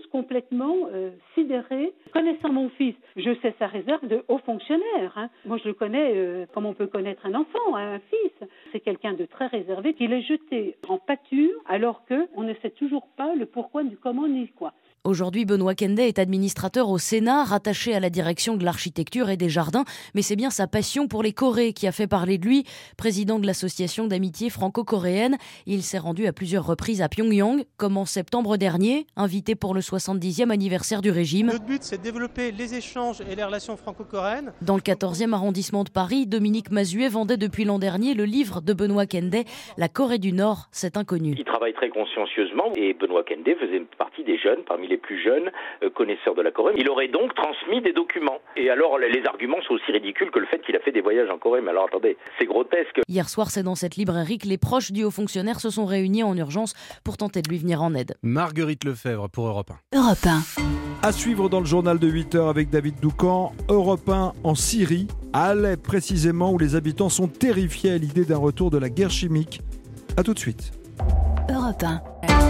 complètement euh, sidérés. Connaissant mon fils, je sais sa réserve de haut fonctionnaire. Hein. Moi, je le connais euh, comme on peut connaître un enfant, hein, un fils. C'est quelqu'un de très réservé qu'il est jeté en pâture alors qu'on ne sait toujours pas le pourquoi du comment ni quoi. Aujourd'hui, Benoît Kendey est administrateur au Sénat, rattaché à la direction de l'architecture et des jardins, mais c'est bien sa passion pour les Corées qui a fait parler de lui. Président de l'association d'amitié franco-coréenne, il s'est rendu à plusieurs reprises à Pyongyang, comme en septembre dernier, invité pour le soixante-dixième anniversaire du régime. Notre but, c'est de développer les échanges et les relations franco-coréennes. Dans le quatorzième arrondissement de Paris, Dominique Mazuet vendait depuis l'an dernier le livre de Benoît Kendey, La Corée du Nord, c'est inconnu. Il travaille très consciencieusement et Benoît Kendey faisait partie des jeunes, parmi les plus jeunes euh, connaisseurs de la Corée. Il aurait donc transmis des documents. Et alors, les arguments sont aussi ridicules que le fait qu'il a fait des voyages en Corée. Mais alors, attendez, c'est grotesque. Hier soir, c'est dans cette librairie que les proches du haut fonctionnaire se sont réunis en urgence pour tenter de lui venir en aide. Marguerite Lefebvre pour Europe un. Europe un. À suivre dans le journal de huit heures avec David Doucan, Europe un en Syrie, à Alep précisément, où les habitants sont terrifiés à l'idée d'un retour de la guerre chimique. A tout de suite. Europe un.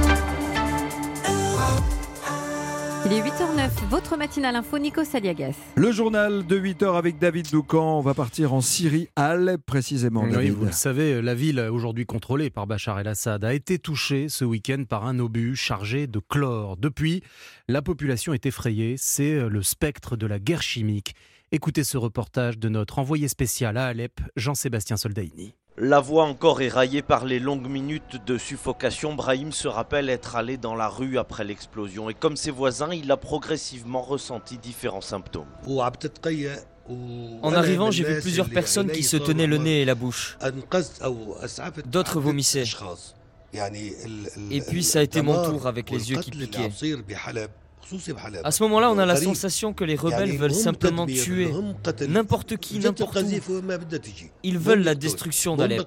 Il est huit heures zéro neuf, votre matinale info, Nico Saliagas. Le journal de huit heures avec David Doucan. On va partir en Syrie, à Alep précisément. Oui, David. vous le savez, la ville aujourd'hui contrôlée par Bachar el-Assad a été touchée ce week-end par un obus chargé de chlore. Depuis, la population est effrayée. C'est le spectre de la guerre chimique. Écoutez ce reportage de notre envoyé spécial à Alep, Jean-Sébastien Soldaini. La voix encore éraillée par les longues minutes de suffocation, Brahim se rappelle être allé dans la rue après l'explosion. Et comme ses voisins, il a progressivement ressenti différents symptômes. En arrivant, j'ai vu plusieurs personnes qui se tenaient le nez et la bouche. D'autres vomissaient. Et puis ça a été mon tour avec les yeux qui piquaient. À ce moment-là, on a la sensation que les rebelles veulent simplement tuer n'importe qui, n'importe où. Ils veulent la destruction d'Alep.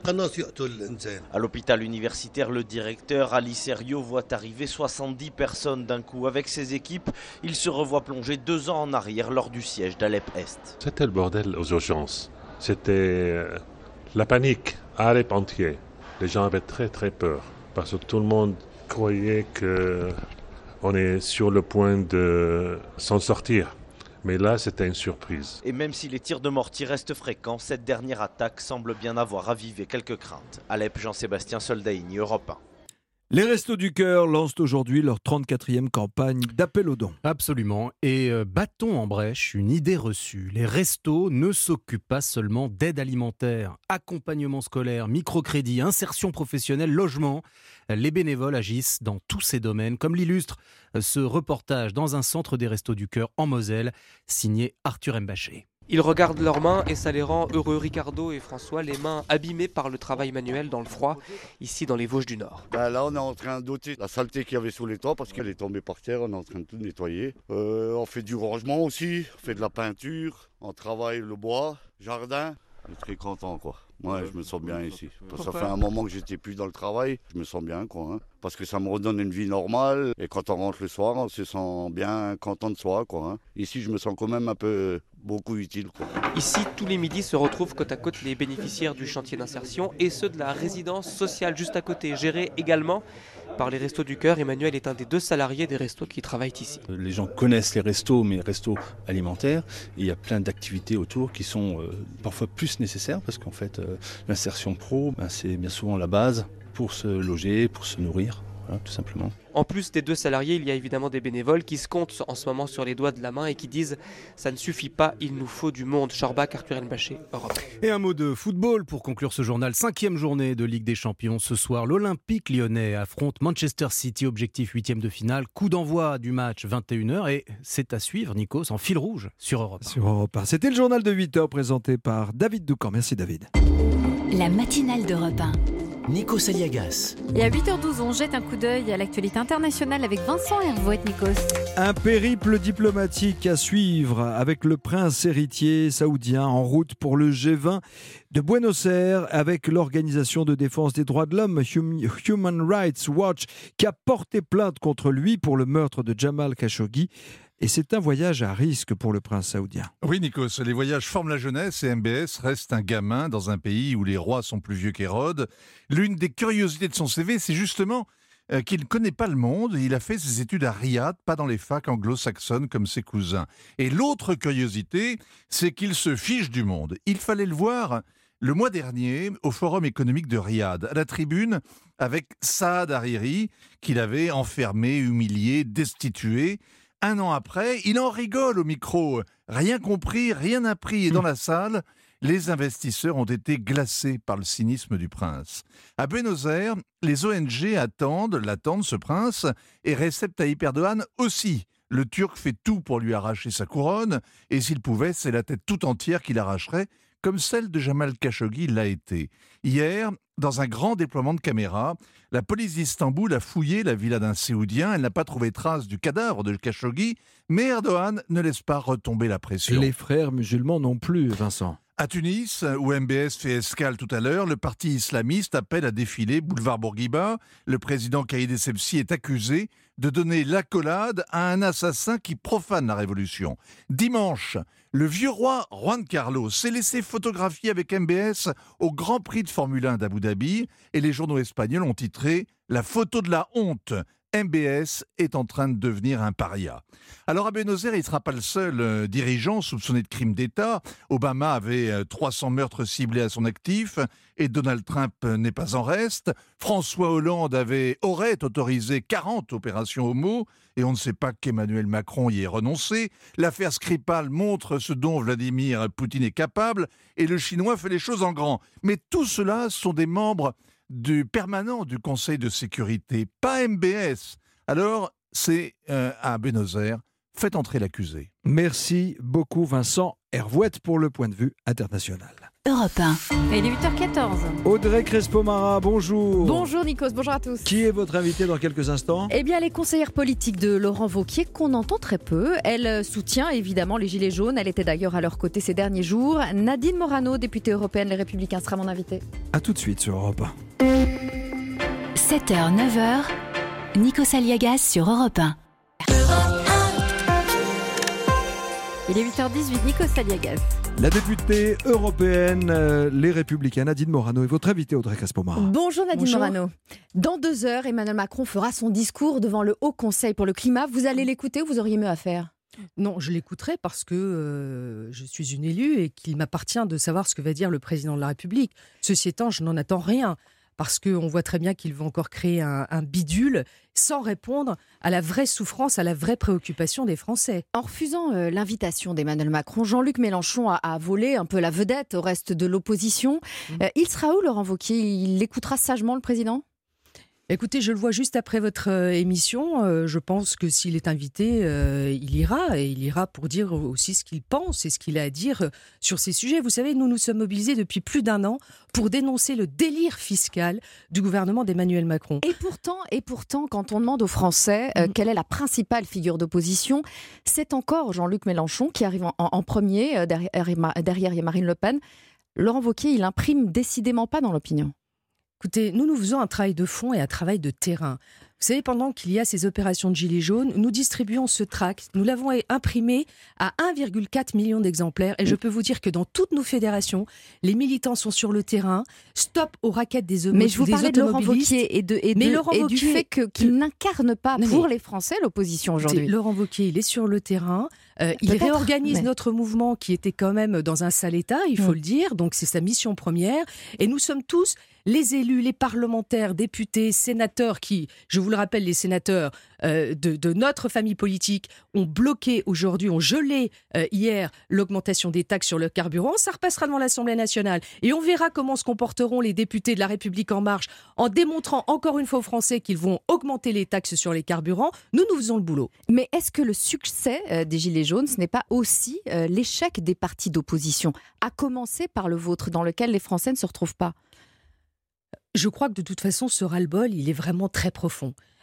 À l'hôpital universitaire, le directeur Ali Serio voit arriver soixante-dix personnes d'un coup. Avec ses équipes, il se revoit plonger deux ans en arrière lors du siège d'Alep-Est. C'était le bordel aux urgences. C'était la panique à Alep entier. Les gens avaient très très peur parce que tout le monde croyait que on est sur le point de s'en sortir. Mais là, c'était une surprise. Et même si les tirs de mortier restent fréquents, cette dernière attaque semble bien avoir ravivé quelques craintes. Alep, Jean-Sébastien Soldaini, Europe un. Les Restos du Cœur lancent aujourd'hui leur trente-quatrième campagne d'appel aux dons. Absolument. Et euh, battons en brèche une idée reçue. Les restos ne s'occupent pas seulement d'aide alimentaire, accompagnement scolaire, microcrédit, insertion professionnelle, logement. Les bénévoles agissent dans tous ces domaines, comme l'illustre ce reportage dans un centre des Restos du Cœur en Moselle, signé Arthur Mbaché. Ils regardent leurs mains et ça les rend heureux. Ricardo et François, les mains abîmées par le travail manuel dans le froid, ici dans les Vosges du Nord. Ben là, on est en train d'ôter la saleté qu'il y avait sous les toits parce qu'elle est tombée par terre. On est en train de tout nettoyer. Euh, on fait du rangement aussi, on fait de la peinture, on travaille le bois, jardin. Je suis très content, quoi. Ouais, je me sens bien ici. Ça fait un moment que j'étais plus dans le travail. Je me sens bien, quoi. Hein. Parce que ça me redonne une vie normale. Et quand on rentre le soir, on se sent bien content de soi, quoi. Hein. Ici, je me sens quand même un peu beaucoup utile, quoi. Ici, tous les midis se retrouvent côte à côte les bénéficiaires du chantier d'insertion et ceux de la résidence sociale juste à côté, gérée également par les Restos du Cœur. Emmanuel est un des deux salariés des restos qui travaillent ici. Les gens connaissent les restos, mais restos alimentaires. Et il y a plein d'activités autour qui sont euh, parfois plus nécessaires parce qu'en fait, euh, l'insertion pro, ben, c'est bien souvent la base pour se loger, pour se nourrir. Voilà, tout simplement. En plus des deux salariés, il y a évidemment des bénévoles qui se comptent en ce moment sur les doigts de la main et qui disent « ça ne suffit pas, il nous faut du monde ». Charbach, Arthur Mbaché, Europe. Et un mot de football pour conclure ce journal. Cinquième journée de Ligue des Champions. Ce soir, l'Olympique lyonnais affronte Manchester City, objectif huitième de finale. Coup d'envoi du match vingt et une heures et c'est à suivre, Nikos, en fil rouge sur Europe un. Sur Europe un. C'était le journal de huit heures présenté par David Doucan. Merci David. La matinale d'Europe un. Nico Saliagas. Et à huit heures douze, on jette un coup d'œil à l'actualité internationale avec Vincent Hervouet, Nikos. Un périple diplomatique à suivre avec le prince héritier saoudien en route pour le G vingt de Buenos Aires avec l'organisation de défense des droits de l'homme Human Rights Watch qui a porté plainte contre lui pour le meurtre de Jamal Khashoggi. Et c'est un voyage à risque pour le prince saoudien. Oui, Nikos, les voyages forment la jeunesse et M B S reste un gamin dans un pays où les rois sont plus vieux qu'Hérode. L'une des curiosités de son C V, c'est justement euh, qu'il ne connaît pas le monde. Il a fait ses études à Riyad, pas dans les facs anglo-saxonnes comme ses cousins. Et l'autre curiosité, c'est qu'il se fiche du monde. Il fallait le voir le mois dernier au Forum économique de Riyad, à la tribune, avec Saad Hariri, qu'il avait enfermé, humilié, destitué. Un an après, il en rigole au micro. Rien compris, rien appris. Et dans la salle, les investisseurs ont été glacés par le cynisme du prince. À Buenos Aires, les O N G attendent, l'attendent ce prince, et Recep Tayyip Erdogan aussi. Le Turc fait tout pour lui arracher sa couronne, et s'il pouvait, c'est la tête tout entière qu'il arracherait, comme celle de Jamal Khashoggi l'a été. Hier, dans un grand déploiement de caméras, la police d'Istanbul a fouillé la villa d'un Séoudien. Elle n'a pas trouvé trace du cadavre de Khashoggi, mais Erdogan ne laisse pas retomber la pression. Les frères musulmans non plus, Vincent. À Tunis, où M B S fait escale tout à l'heure, le parti islamiste appelle à défiler boulevard Bourguiba. Le président Kaïd Essebsi est accusé de donner l'accolade à un assassin qui profane la révolution. Dimanche, le vieux roi Juan Carlos s'est laissé photographier avec M B S au Grand Prix de Formule un d'Abu Dhabi et les journaux espagnols ont titré « La photo de la honte ». M B S est en train de devenir un paria. Alors à Buenos Aires, il ne sera pas le seul euh, dirigeant soupçonné de crimes d'État. Obama avait euh, trois cents meurtres ciblés à son actif et Donald Trump euh, n'est pas en reste. François Hollande avait, aurait autorisé quarante opérations homo et on ne sait pas qu'Emmanuel Macron y ait renoncé. L'affaire Skripal montre ce dont Vladimir Poutine est capable et le Chinois fait les choses en grand. Mais tout cela sont des membres du permanent du Conseil de sécurité, pas M B S. Alors, c'est euh, à Buenos Aires, faites entrer l'accusé. Merci beaucoup Vincent Hervouette pour le point de vue international. Europe un. Et il est huit heures quatorze. Audrey Crespo-Mara, bonjour. Bonjour Nikos, bonjour à tous. Qui est votre invitée dans quelques instants ? Eh bien, elle est conseillère politique de Laurent Wauquiez, qu'on entend très peu. Elle soutient évidemment les Gilets jaunes. Elle était d'ailleurs à leur côté ces derniers jours. Nadine Morano, députée européenne Les Républicains, sera mon invitée. A tout de suite sur Europe un. sept heures, neuf heures, Nikos Aliagas sur Europe un. Il est huit heures dix-huit, Nikos Aliagas. La députée européenne, euh, Les Républicains, Nadine Morano, est votre invitée, Audrey Crespo-Mara. Bonjour Nadine Bonjour. Morano. Dans deux heures, Emmanuel Macron fera son discours devant le Haut Conseil pour le climat. Vous allez l'écouter ou vous auriez mieux à faire ? Non, je l'écouterai parce que euh, je suis une élue et qu'il m'appartient de savoir ce que va dire le président de la République. Ceci étant, je n'en attends rien. Parce qu'on voit très bien qu'il va encore créer un, un bidule sans répondre à la vraie souffrance, à la vraie préoccupation des Français. En refusant euh, l'invitation d'Emmanuel Macron, Jean-Luc Mélenchon a, a volé un peu la vedette au reste de l'opposition. Mmh. Euh, il sera où, Laurent Wauquiez ? Il écoutera sagement le président ? Écoutez, je le vois juste après votre euh, émission. Euh, je pense que s'il est invité, euh, il ira. Et il ira pour dire aussi ce qu'il pense et ce qu'il a à dire euh, sur ces sujets. Vous savez, nous nous sommes mobilisés depuis plus d'un an pour dénoncer le délire fiscal du gouvernement d'Emmanuel Macron. Et pourtant, et pourtant quand on demande aux Français euh, mmh. quelle est la principale figure d'opposition, c'est encore Jean-Luc Mélenchon qui arrive en, en premier. Euh, derrière, derrière, il y a Marine Le Pen. Laurent Wauquiez, il imprime décidément pas dans l'opinion. Écoutez, nous, nous faisons un travail de fond et un travail de terrain. Vous savez, pendant qu'il y a ces opérations de Gilets jaunes, nous distribuons ce tract. Nous l'avons imprimé à un virgule quatre million d'exemplaires. Et je peux vous dire que dans toutes nos fédérations, les militants sont sur le terrain. Stop aux raquettes des automobilistes. Mais je vous parlais de Laurent Wauquiez et, de, et, de, Mais Laurent et Wauquiez, du fait que, qu'il n'incarne pas non, pour mais, les Français l'opposition aujourd'hui. Laurent Wauquiez, il est sur le terrain. Euh, il réorganise mais... notre mouvement qui était quand même dans un sale état, il faut mmh. le dire. Donc c'est sa mission première. Et nous sommes tous les élus, les parlementaires, députés, sénateurs qui, je vous le rappelle, les sénateurs euh, de, de notre famille politique ont bloqué aujourd'hui, ont gelé euh, hier l'augmentation des taxes sur le carburant. Ça repassera devant l'Assemblée nationale. Et on verra comment se comporteront les députés de La République En Marche en démontrant encore une fois aux Français qu'ils vont augmenter les taxes sur les carburants. Nous, nous faisons le boulot. Mais est-ce que le succès euh, des Gilets jaunes, ce n'est pas aussi euh, l'échec des partis d'opposition, à commencer par le vôtre, dans lequel les Français ne se retrouvent pas ? Je crois que de toute façon, ce ras-le-bol, il est vraiment très profond.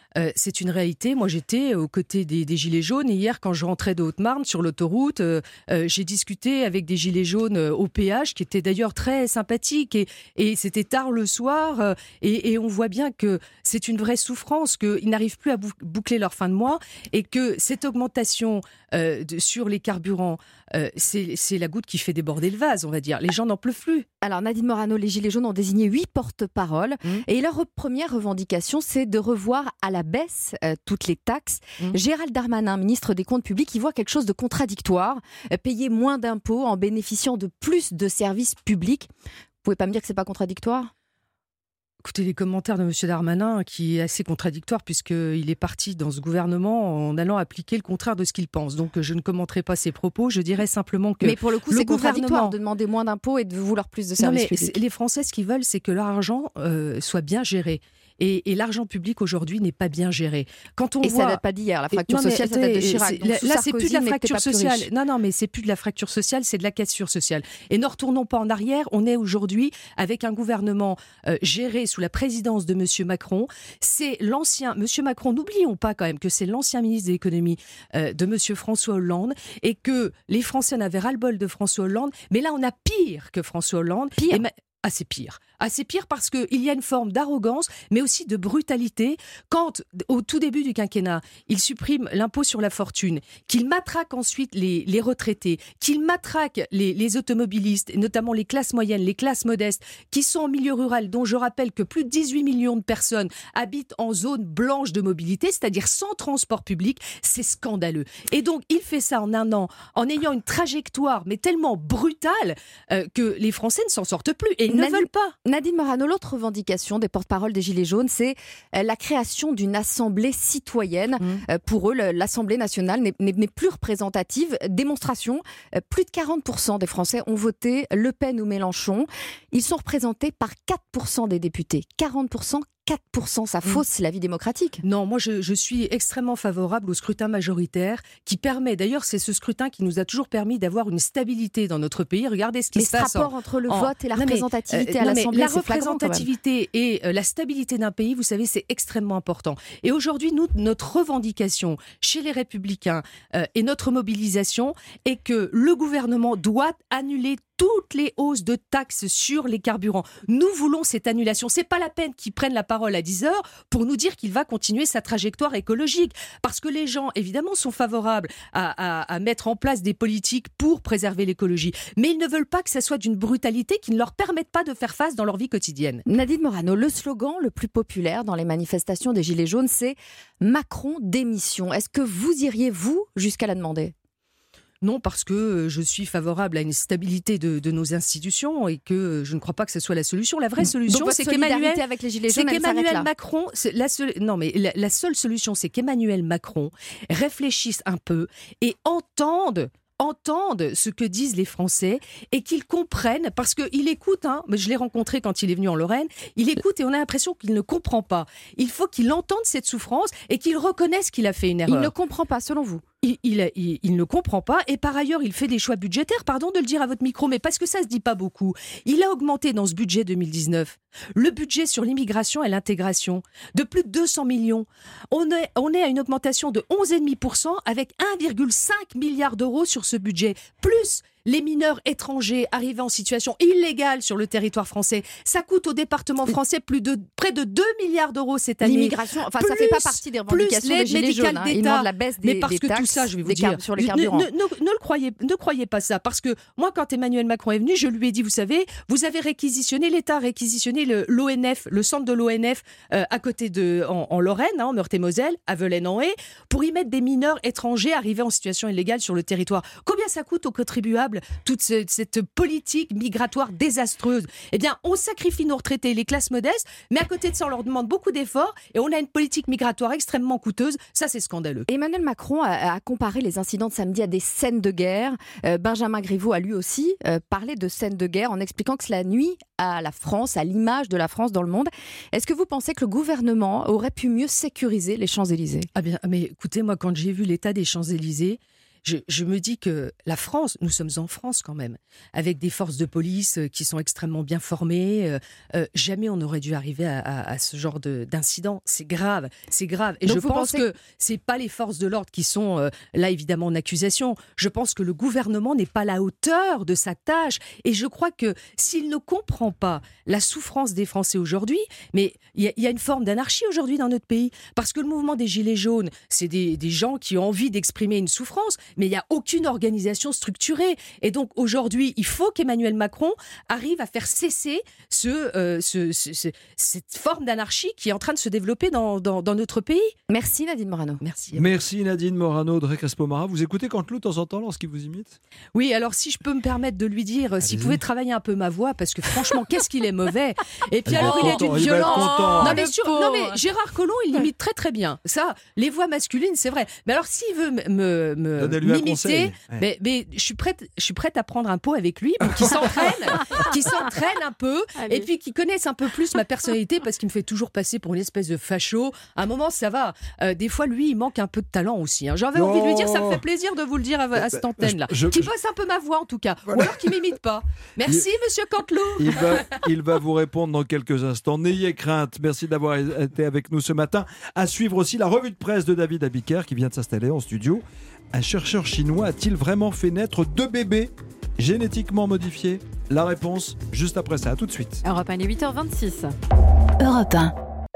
Euh, c'est une réalité. Moi, j'étais aux côtés des, des Gilets jaunes. Et hier, quand je rentrais de Haute-Marne sur l'autoroute, euh, euh, j'ai discuté avec des Gilets jaunes euh, au péage, qui étaient d'ailleurs très sympathiques. Et, et c'était tard le soir. Euh, et, et on voit bien que c'est une vraie souffrance, qu'ils n'arrivent plus à bou- boucler leur fin de mois. Et que cette augmentation euh, de, sur les carburants, euh, c'est, c'est la goutte qui fait déborder le vase, on va dire. Les gens n'en pleuvent plus. Alors Nadine Morano, les Gilets jaunes ont désigné huit porte-paroles. Mmh. Et leur première revendication, c'est de revoir à la baisse euh, toutes les taxes. Mmh. Gérald Darmanin, ministre des Comptes publics, il voit quelque chose de contradictoire. Euh, payer moins d'impôts en bénéficiant de plus de services publics. Vous pouvez pas me dire que c'est pas contradictoire ? Écoutez, les commentaires de M. Darmanin, qui est assez contradictoire, puisqu'il est parti dans ce gouvernement en allant appliquer le contraire de ce qu'il pense. Donc, je ne commenterai pas ses propos. Je dirais simplement que... Mais pour le coup, le c'est gouvernement... contradictoire de demander moins d'impôts et de vouloir plus de services non, mais publics. Les Français, ce qu'ils veulent, c'est que leur argent euh, soit bien géré. Et, et l'argent public aujourd'hui n'est pas bien géré. Quand on et voit... ça date pas d'hier, la fracture non, sociale, ça date de Chirac. C'est, là, là c'est plus de la fracture sociale. Non, non, mais c'est plus de la fracture sociale, c'est de la cassure sociale. Et ne retournons pas en arrière. On est aujourd'hui avec un gouvernement euh, géré sous la présidence de M. Macron. C'est l'ancien M. Macron. N'oublions pas quand même que c'est l'ancien ministre de l'économie euh, de M. François Hollande et que les Français en avaient ras-le-bol de François Hollande. Mais là, on a pire que François Hollande. Pire. Et ma... Ah, c'est pire. Ah, c'est pire parce qu'il y a une forme d'arrogance, mais aussi de brutalité. Quand, au tout début du quinquennat, il supprime l'impôt sur la fortune, qu'il matraque ensuite les, les retraités, qu'il matraque les, les automobilistes, notamment les classes moyennes, les classes modestes, qui sont en milieu rural, dont je rappelle que plus de dix-huit millions de personnes habitent en zone blanche de mobilité, c'est-à-dire sans transport public, c'est scandaleux. Et donc, il fait ça en un an, en ayant une trajectoire, mais tellement brutale, euh, que les Français ne s'en sortent plus. Et ils Nadine, ne veulent pas. Nadine Morano, l'autre revendication des porte-paroles des Gilets jaunes, c'est la création d'une assemblée citoyenne. Mmh. Pour eux, l'Assemblée nationale n'est, n'est plus représentative. Démonstration, plus de quarante pour cent des Français ont voté Le Pen ou Mélenchon. Ils sont représentés par quatre pour cent des députés. quarante pour cent, quatre pour cent, ça fausse mmh. la vie démocratique. Non, moi je, je suis extrêmement favorable au scrutin majoritaire qui permet, d'ailleurs c'est ce scrutin qui nous a toujours permis d'avoir une stabilité dans notre pays. Regardez ce qui mais se passe. Mais ce rapport en, entre le en, vote et la non, représentativité mais, euh, à non, l'Assemblée, la c'est flagrant quand même. La représentativité et euh, la stabilité d'un pays, vous savez, c'est extrêmement important. Et aujourd'hui, nous, notre revendication chez les Républicains euh, et notre mobilisation est que le gouvernement doit annuler toutes les hausses de taxes sur les carburants. Nous voulons cette annulation. C'est pas la peine qu'ils prennent la parole à dix heures pour nous dire qu'il va continuer sa trajectoire écologique. Parce que les gens, évidemment, sont favorables à, à, à mettre en place des politiques pour préserver l'écologie. Mais ils ne veulent pas que ça soit d'une brutalité qui ne leur permette pas de faire face dans leur vie quotidienne. Nadine Morano, le slogan le plus populaire dans les manifestations des Gilets jaunes, c'est « Macron démission ». Est-ce que vous iriez, vous, jusqu'à la demander ? Non, parce que je suis favorable à une stabilité de, de nos institutions et que je ne crois pas que ce soit la solution. La vraie solution, Donc, c'est qu'Emmanuel, avec les Gilets c'est jaunes, qu'Emmanuel Macron, c'est la seule, non mais la, la seule solution, c'est qu'Emmanuel Macron réfléchisse un peu et entende. entendent ce que disent les Français et qu'ils comprennent, parce qu'il écoute, hein, mais je l'ai rencontré quand il est venu en Lorraine, il écoute et on a l'impression qu'il ne comprend pas. Il faut qu'il entende cette souffrance et qu'il reconnaisse qu'il a fait une erreur. Il ne comprend pas, selon vous ? Il, il, il, il ne comprend pas et par ailleurs il fait des choix budgétaires, pardon de le dire à votre micro, mais parce que ça se dit pas beaucoup. Il a augmenté dans ce budget deux mille dix-neuf le budget sur l'immigration et l'intégration de plus de deux cents millions. On est, on est à une augmentation de onze virgule cinq pour cent avec un virgule cinq milliard d'euros sur ce budget, plus les mineurs étrangers arrivés en situation illégale sur le territoire français. Ça coûte au département français plus de, près de deux milliards d'euros cette année. L'immigration, enfin plus, ça ne fait pas partie des revendications des Gilets jaunes. Hein. Ils demandent la baisse des, Mais parce des que taxes, tout ça, je vais vous dire, sur les carburants. Ne, ne, ne, ne, le croyez, ne croyez pas ça, parce que moi, quand Emmanuel Macron est venu, je lui ai dit, vous savez, vous avez réquisitionné, l'État a réquisitionné le, l'O N F, le centre de l'O N F euh, à côté de, en, en Lorraine, hein, en Meurthe-et-Moselle, à Velaine-en-Haye, pour y mettre des mineurs étrangers arrivés en situation illégale sur le territoire. Combien ça coûte aux contribuables, toute ce, cette politique migratoire désastreuse? Eh bien, on sacrifie nos retraités, les classes modestes, mais à côté de ça, on leur demande beaucoup d'efforts et on a une politique migratoire extrêmement coûteuse. Ça, c'est scandaleux. Emmanuel Macron a, a comparé les incidents de samedi à des scènes de guerre. Euh, Benjamin Griveaux a lui aussi euh, parlé de scènes de guerre en expliquant que cela nuit à la France, à l'image de la France dans le monde. Est-ce que vous pensez que le gouvernement aurait pu mieux sécuriser les Champs-Élysées? Ah bien, mais écoutez, moi, quand j'ai vu l'état des Champs-Élysées, je, je me dis que la France, nous sommes en France quand même, avec des forces de police qui sont extrêmement bien formées. Euh, euh, jamais on n'aurait dû arriver à, à, à ce genre de, d'incident. C'est grave, c'est grave. Et Donc je vous pense pensez... que c'est pas les forces de l'ordre qui sont euh, là évidemment en accusation. Je pense que le gouvernement n'est pas à la hauteur de sa tâche. Et je crois que s'il ne comprend pas la souffrance des Français aujourd'hui, mais il y, y a une forme d'anarchie aujourd'hui dans notre pays, parce que le mouvement des Gilets jaunes, c'est des, des gens qui ont envie d'exprimer une souffrance, mais il n'y a aucune organisation structurée. Et donc aujourd'hui, il faut qu'Emmanuel Macron arrive à faire cesser ce, euh, ce, ce, ce, cette forme d'anarchie qui est en train de se développer dans, dans, dans notre pays. Merci Nadine Morano. Merci. Merci Nadine Morano, Audrey Crespo-Mara. Vous écoutez Canteloup de temps en temps lorsqu'il vous imite ? Oui, alors si je peux me permettre de lui dire, Allez-y. S'il pouvait travailler un peu ma voix, parce que franchement, qu'est-ce qu'il est mauvais. Et puis alors, oh, il est d'une violence. Non mais, sur, non mais Gérard Collomb, il l'imite très très bien. Ça, les voix masculines, c'est vrai. Mais alors, s'il veut me, me m'imiter, ouais. mais, mais je suis prête, je suis prête à prendre un pot avec lui pour qu'il s'entraîne, qu'il s'entraîne un peu, Allez. Et puis qu'il connaisse un peu plus ma personnalité, parce qu'il me fait toujours passer pour une espèce de facho. À un moment, ça va. Euh, des fois, lui, il manque un peu de talent aussi. Hein. J'avais oh. envie de lui dire, ça me fait plaisir de vous le dire à, à cette antenne-là. Qu'il bosse un peu ma voix en tout cas, voilà. Ou alors qu'il m'imite pas. Merci, il, Monsieur Canteloup. Il va, il va vous répondre dans quelques instants. N'ayez crainte. Merci d'avoir été avec nous ce matin. À suivre aussi la revue de presse de David Abiker qui vient de s'installer en studio. Un chercheur chinois a-t-il vraiment fait naître deux bébés génétiquement modifiés ? La réponse juste après ça. À tout de suite. Europe un, il est huit heures vingt-six. Europe un.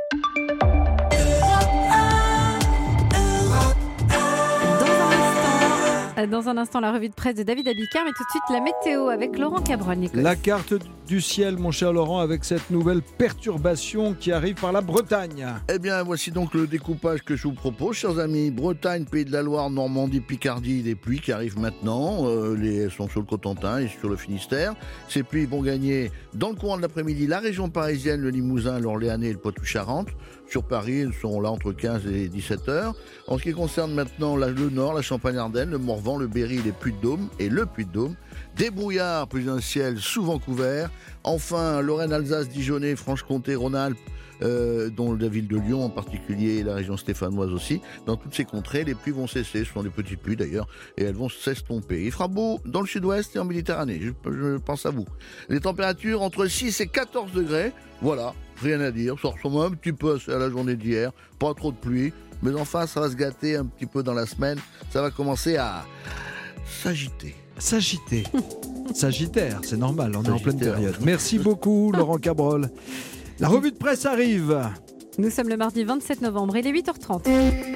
Dans un instant, la revue de presse de David Abiker, mais tout de suite la météo avec Laurent Cabrol. Nicolas. La carte du ciel, mon cher Laurent, avec cette nouvelle perturbation qui arrive par la Bretagne. Eh bien, voici donc le découpage que je vous propose, chers amis. Bretagne, Pays de la Loire, Normandie, Picardie, des pluies qui arrivent maintenant. Euh, les, elles sont sur le Cotentin et sur le Finistère. Ces pluies vont gagner dans le courant de l'après-midi la région parisienne, le Limousin, l'Orléanais et le Poitou-Charentes. Sur Paris, elles seront là entre quinze et dix-sept heures. En ce qui concerne maintenant la, le Nord, la Champagne-Ardenne, le Morvan, le Berry, les Puy-de-Dôme et le Puy-de-Dôme. Des brouillards, plus un ciel souvent couvert. Enfin, Lorraine, Alsace, Dijonais, Franche-Comté, Rhône-Alpes, euh, dont la ville de Lyon en particulier et la région stéphanoise aussi. Dans toutes ces contrées, les pluies vont cesser. Ce sont des petites pluies d'ailleurs, et elles vont s'estomper. Il fera beau dans le sud-ouest et en Méditerranée, je, je pense à vous. Les températures entre six et quatorze degrés, voilà, rien à dire. Ça ressemble un petit peu à la journée d'hier, pas trop de pluie. Mais enfin, ça va se gâter un petit peu dans la semaine. Ça va commencer à s'agiter. S'agiter. Sagittaire, c'est normal, on Sagittaire. Est en pleine période. Merci beaucoup, Laurent Cabrol. La revue de presse arrive. Nous sommes le mardi vingt-sept novembre, il est huit heures trente.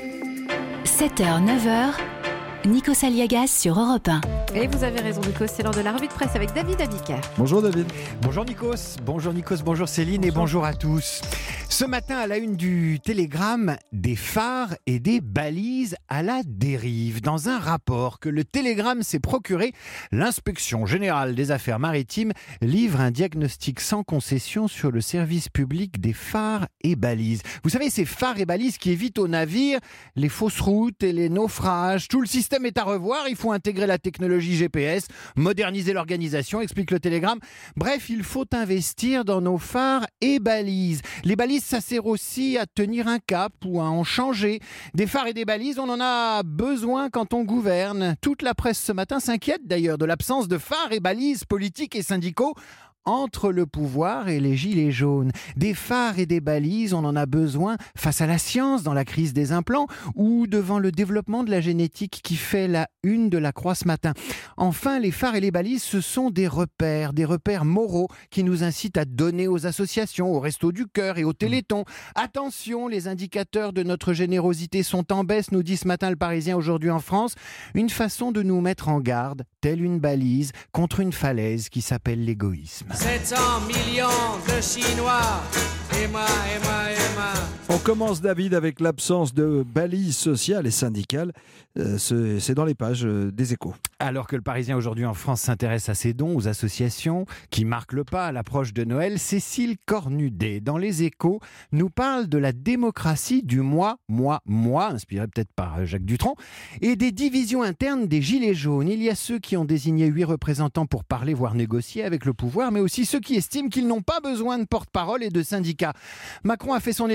sept heures, neuf heures, Nikos Aliagas sur Europe un. Et vous avez raison, Nikos, c'est l'heure de la revue de presse avec David Abiker. Bonjour David. Bonjour Nikos, bonjour Nikos, bonjour Céline bonjour. Et bonjour à tous. Ce matin, à la une du Télégramme, des phares et des balises à la dérive. Dans un rapport que le Télégramme s'est procuré, l'Inspection générale des affaires maritimes livre un diagnostic sans concession sur le service public des phares et balises. Vous savez, ces phares et balises qui évitent aux navires les fausses routes et les naufrages. Tout le système est à revoir, il faut intégrer la technologie G P S, moderniser l'organisation, explique le Télégramme. Bref, il faut investir dans nos phares et balises. Les balises, ça sert aussi à tenir un cap ou à en changer. Des phares et des balises, on en a besoin quand on gouverne. Toute la presse ce matin s'inquiète d'ailleurs de l'absence de phares et balises politiques et syndicaux entre le pouvoir et les gilets jaunes. Des phares et des balises, on en a besoin face à la science dans la crise des implants ou devant le développement de la génétique qui fait la une de la Croix ce matin. Enfin, les phares et les balises, ce sont des repères, des repères moraux qui nous incitent à donner aux associations, aux Restos du Cœur et au Téléthon. Attention, les indicateurs de notre générosité sont en baisse, nous dit ce matin le Parisien aujourd'hui en France. Une façon de nous mettre en garde, telle une balise, contre une falaise qui s'appelle l'égoïsme. sept cents millions de Chinois, et moi, et moi, et moi. On commence, David, avec l'absence de balises sociales et syndicales. Euh, c'est dans les pages euh, des Échos. Alors que le Parisien aujourd'hui en France s'intéresse à ces dons aux associations qui marquent le pas à l'approche de Noël, Cécile Cornudet, dans les Échos, nous parle de la démocratie du moi, moi, moi, inspiré peut-être par Jacques Dutronc, et des divisions internes des Gilets jaunes. Il y a ceux qui ont désigné huit représentants pour parler, voire négocier avec le pouvoir, mais aussi ceux qui estiment qu'ils n'ont pas besoin de porte-parole et de syndicats. Macron a fait son élection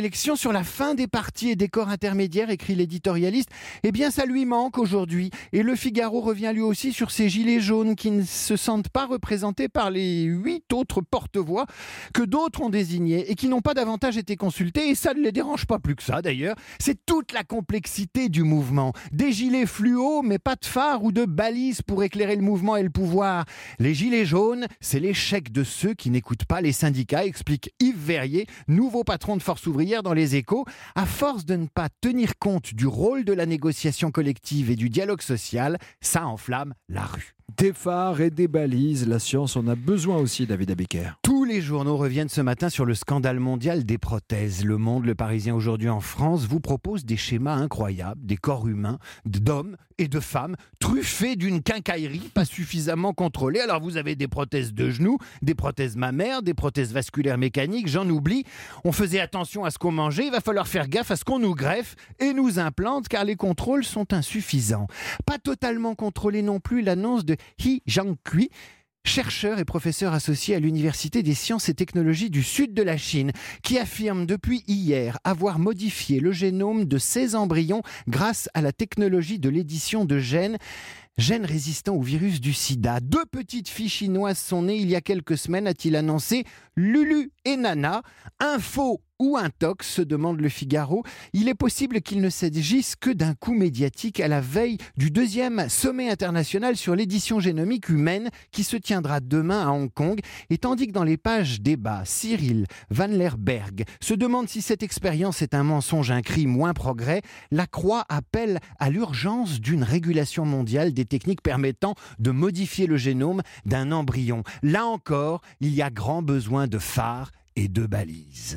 sur la fin des partis et des corps intermédiaires, écrit l'éditorialiste. Eh bien, ça lui manque aujourd'hui. Et le Figaro revient lui aussi sur ces gilets jaunes qui ne se sentent pas représentés par les huit autres porte-voix que d'autres ont désignés et qui n'ont pas davantage été consultés. Et ça ne les dérange pas plus que ça, d'ailleurs. C'est toute la complexité du mouvement. Des gilets fluo, mais pas de phare ou de balises pour éclairer le mouvement et le pouvoir. Les gilets jaunes, c'est l'échec de ceux qui n'écoutent pas les syndicats, explique Yves Verrier, nouveau patron de Force ouvrière dans Les Échos. À force de ne pas tenir compte du rôle de la négociation collective et du dialogue social, ça enflamme la rue. Des phares et des balises, la science en a besoin aussi, David Abiker. Tous les journaux reviennent ce matin sur le scandale mondial des prothèses. Le Monde, Le Parisien aujourd'hui en France vous propose des schémas incroyables, des corps humains, d'hommes et de femmes, truffés d'une quincaillerie pas suffisamment contrôlée. Alors vous avez des prothèses de genoux, des prothèses mammaires, des prothèses vasculaires mécaniques, j'en oublie. On faisait attention à ce qu'on mangeait, il va falloir faire gaffe à ce qu'on nous greffe et nous implante car les contrôles sont insuffisants. Pas totalement contrôlée non plus l'annonce de He Jiankui, chercheur et professeur associé à l'Université des sciences et technologies du sud de la Chine, qui affirme depuis hier avoir modifié le génome de ses embryons grâce à la technologie de l'édition de gènes. Gènes résistants au virus du sida. Deux petites filles chinoises sont nées il y a quelques semaines, a-t-il annoncé. Lulu et Nana. Info ou un tox, se demande le Figaro. Il est possible qu'il ne s'agisse que d'un coup médiatique à la veille du deuxième sommet international sur l'édition génomique humaine qui se tiendra demain à Hong Kong. Et tandis que dans les pages débat, Cyril Van Lerberg se demande si cette expérience est un mensonge, un crime ou un progrès, La Croix appelle à l'urgence d'une régulation mondiale des techniques permettant de modifier le génome d'un embryon. Là encore, il y a grand besoin de phares et de balises.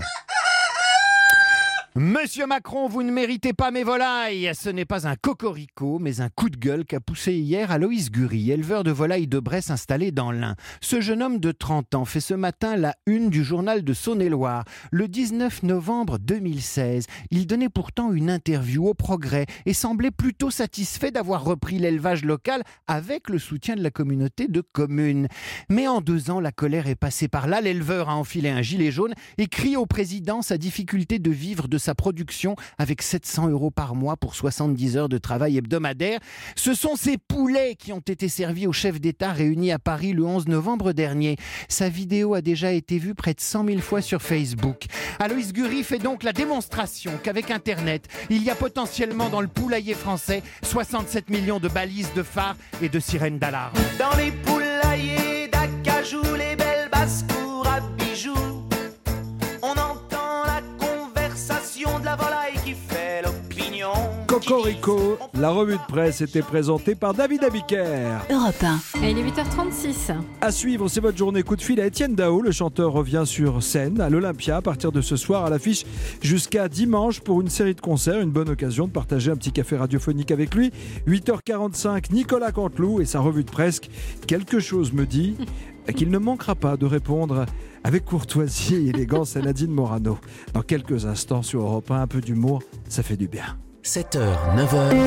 Monsieur Macron, vous ne méritez pas mes volailles. Ce n'est pas un cocorico, mais un coup de gueule qu'a poussé hier Aloïs Gury, éleveur de volailles de Bresse installé dans l'Ain. Ce jeune homme de trente ans fait ce matin la une du journal de Saône-et-Loire. Le dix-neuf novembre deux mille seize, il donnait pourtant une interview au Progrès et semblait plutôt satisfait d'avoir repris l'élevage local avec le soutien de la communauté de communes. Mais en deux ans, la colère est passée par là. L'éleveur a enfilé un gilet jaune et crie au président sa difficulté de vivre de sa production avec sept cents euros par mois pour soixante-dix heures de travail hebdomadaire. Ce sont ces poulets qui ont été servis au chef d'État réunis à Paris le onze novembre dernier. Sa vidéo a déjà été vue près de cent mille fois sur Facebook. Aloïs Gury fait donc la démonstration qu'avec Internet, il y a potentiellement dans le poulailler français soixante-sept millions de balises, de phares et de sirènes d'alarme. Dans les poulaillers d'Acajou, les belles basses-cours à bijoux, on entend la conversation de la volaille qui fait l'opinion. Cocorico, la revue de presse était présentée par David Abiker. Europe un. Et il est huit heures trente-six. À suivre, c'est votre journée coup de fil à Étienne Dao. Le chanteur revient sur scène à l'Olympia à partir de ce soir à l'affiche jusqu'à dimanche pour une série de concerts. Une bonne occasion de partager un petit café radiophonique avec lui. huit heures quarante-cinq, Nicolas Canteloup et sa revue de presse. Quelque chose me dit qu'il ne manquera pas de répondre avec courtoisie et élégance à Nadine Morano. Dans quelques instants sur Europe un, un peu d'humour, ça fait du bien. sept heures, neuf heures.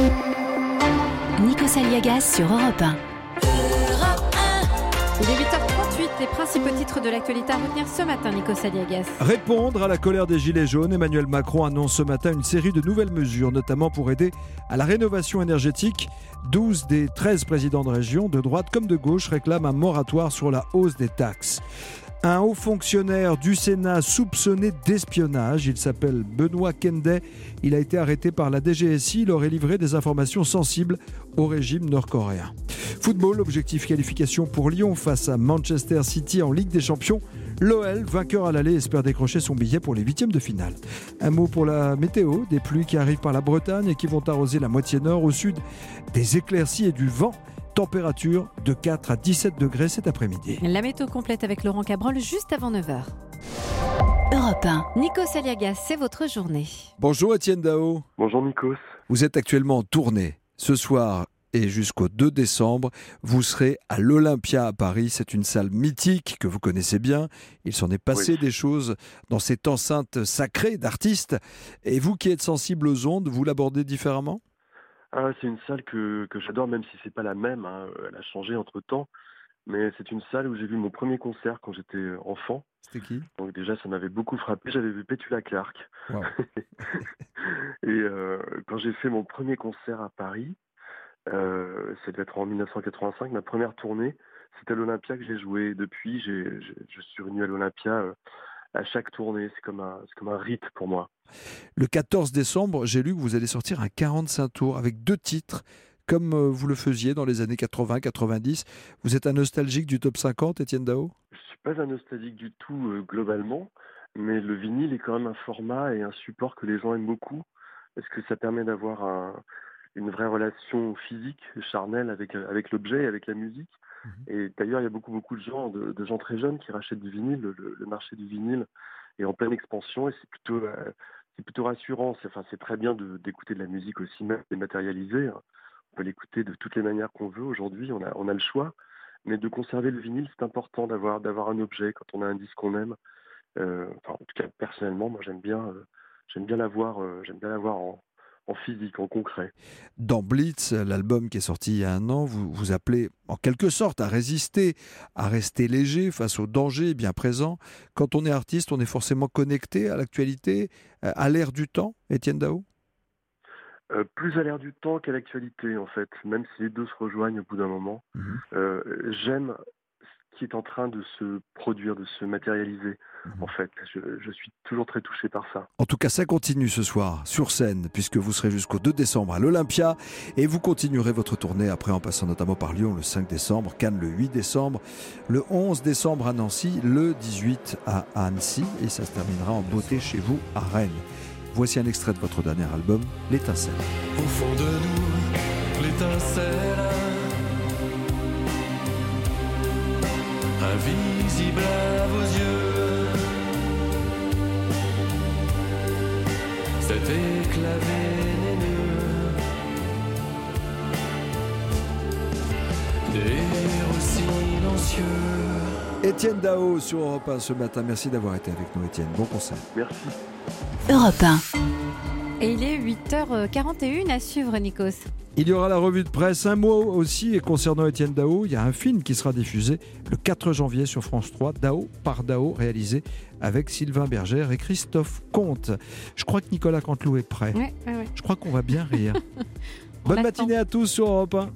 Nikos Aliagas sur Europe un. Il est huit heures trente-huit, les principaux titres de l'actualité à retenir ce matin, Nikos Aliagas. Répondre à la colère des Gilets jaunes, Emmanuel Macron annonce ce matin une série de nouvelles mesures, notamment pour aider à la rénovation énergétique. douze des treize présidents de région, de droite comme de gauche, réclament un moratoire sur la hausse des taxes. Un haut fonctionnaire du Sénat soupçonné d'espionnage, il s'appelle Benoît Kendey. Il a été arrêté par la D G S I, il aurait livré des informations sensibles au régime nord-coréen. Football, objectif qualification pour Lyon face à Manchester City en Ligue des Champions. L'O L, vainqueur à l'aller, espère décrocher son billet pour les huitièmes de finale. Un mot pour la météo, des pluies qui arrivent par la Bretagne et qui vont arroser la moitié nord, au sud des éclaircies et du vent. Température de quatre à dix-sept degrés cet après-midi. La météo complète avec Laurent Cabrol juste avant neuf heures. Europe un. Nikos Aliagas, c'est votre journée. Bonjour Étienne Dao. Bonjour Nikos. Vous êtes actuellement en tournée. Ce soir et jusqu'au deux décembre, vous serez à l'Olympia à Paris. C'est une salle mythique que vous connaissez bien. Il s'en est passé oui. des choses dans cette enceinte sacrée d'artistes. Et vous qui êtes sensible aux ondes, vous l'abordez différemment ? Ah, c'est une salle que, que j'adore, même si c'est pas la même, hein. Elle a changé entre temps, mais c'est une salle où j'ai vu mon premier concert quand j'étais enfant, C'était qui? Donc déjà, ça m'avait beaucoup frappé. J'avais vu Petula Clark. Wow. Et euh, quand j'ai fait mon premier concert à Paris, euh, ça devait être en dix-neuf cent quatre-vingt-cinq, ma première tournée, c'était à l'Olympia que j'ai joué. Depuis, j'ai, j'ai, je suis venu à l'Olympia euh, à chaque tournée. C'est comme un, c'est comme un rite pour moi. Le quatorze décembre, j'ai lu que vous allez sortir un quarante-cinq tours avec deux titres, comme vous le faisiez dans les années quatre-vingts quatre-vingt-dix. Vous êtes un nostalgique du top cinquante, Étienne Dao? Je ne suis pas un nostalgique du tout euh, globalement, mais le vinyle est quand même un format et un support que les gens aiment beaucoup, parce que ça permet d'avoir un, une vraie relation physique, charnelle avec, avec l'objet et avec la musique. Mmh. Et d'ailleurs, il y a beaucoup, beaucoup de gens, de, de gens très jeunes qui rachètent du vinyle. Le, le marché du vinyle est en pleine expansion et c'est plutôt, euh, c'est plutôt rassurant. C'est, enfin, c'est très bien de, d'écouter de la musique aussi, même dématérialisée. On peut l'écouter de toutes les manières qu'on veut aujourd'hui, on a, on a le choix. Mais de conserver le vinyle, c'est important d'avoir, d'avoir un objet quand on a un disque qu'on aime. Euh, enfin, en tout cas, personnellement, moi j'aime bien, euh, j'aime bien l'avoir, euh, j'aime bien l'avoir en, en physique, en concret. Dans Blitz, l'album qui est sorti il y a un an, vous vous appelez en quelque sorte à résister, à rester léger face aux dangers bien présents. Quand on est artiste, on est forcément connecté à l'actualité, à l'ère du temps, Étienne Dao? Euh, plus à l'ère du temps qu'à l'actualité, en fait, même si les deux se rejoignent au bout d'un moment. Mmh. Euh, j'aime ce qui est en train de se produire, de se matérialiser, mmh. en fait. Je, je suis toujours très touché par ça. En tout cas, ça continue ce soir, sur scène, puisque vous serez jusqu'au deux décembre à l'Olympia, et vous continuerez votre tournée après en passant notamment par Lyon le cinq décembre, Cannes le huit décembre, le onze décembre à Nancy, le dix-huit à Annecy, et ça se terminera en beauté chez vous à Rennes. Voici un extrait de votre dernier album, L'étincelle. Au fond de nous, l'étincelle, invisible à vos yeux, cet éclat vénéneux, des héros silencieux. Étienne Dao sur Europe un ce matin. Merci d'avoir été avec nous, Étienne. Bon concert. Merci. Europe un. Et il est huit heures quarante et une à suivre, Nikos. Il y aura la revue de presse. Un mot aussi et concernant Étienne Dao. Il y a un film qui sera diffusé le quatre janvier sur France trois, Dao par Dao, réalisé avec Sylvain Bergère et Christophe Comte. Je crois que Nicolas Canteloup est prêt. Ouais, ouais, ouais. Je crois qu'on va bien rire. Bonne matinée à tous sur Europe un.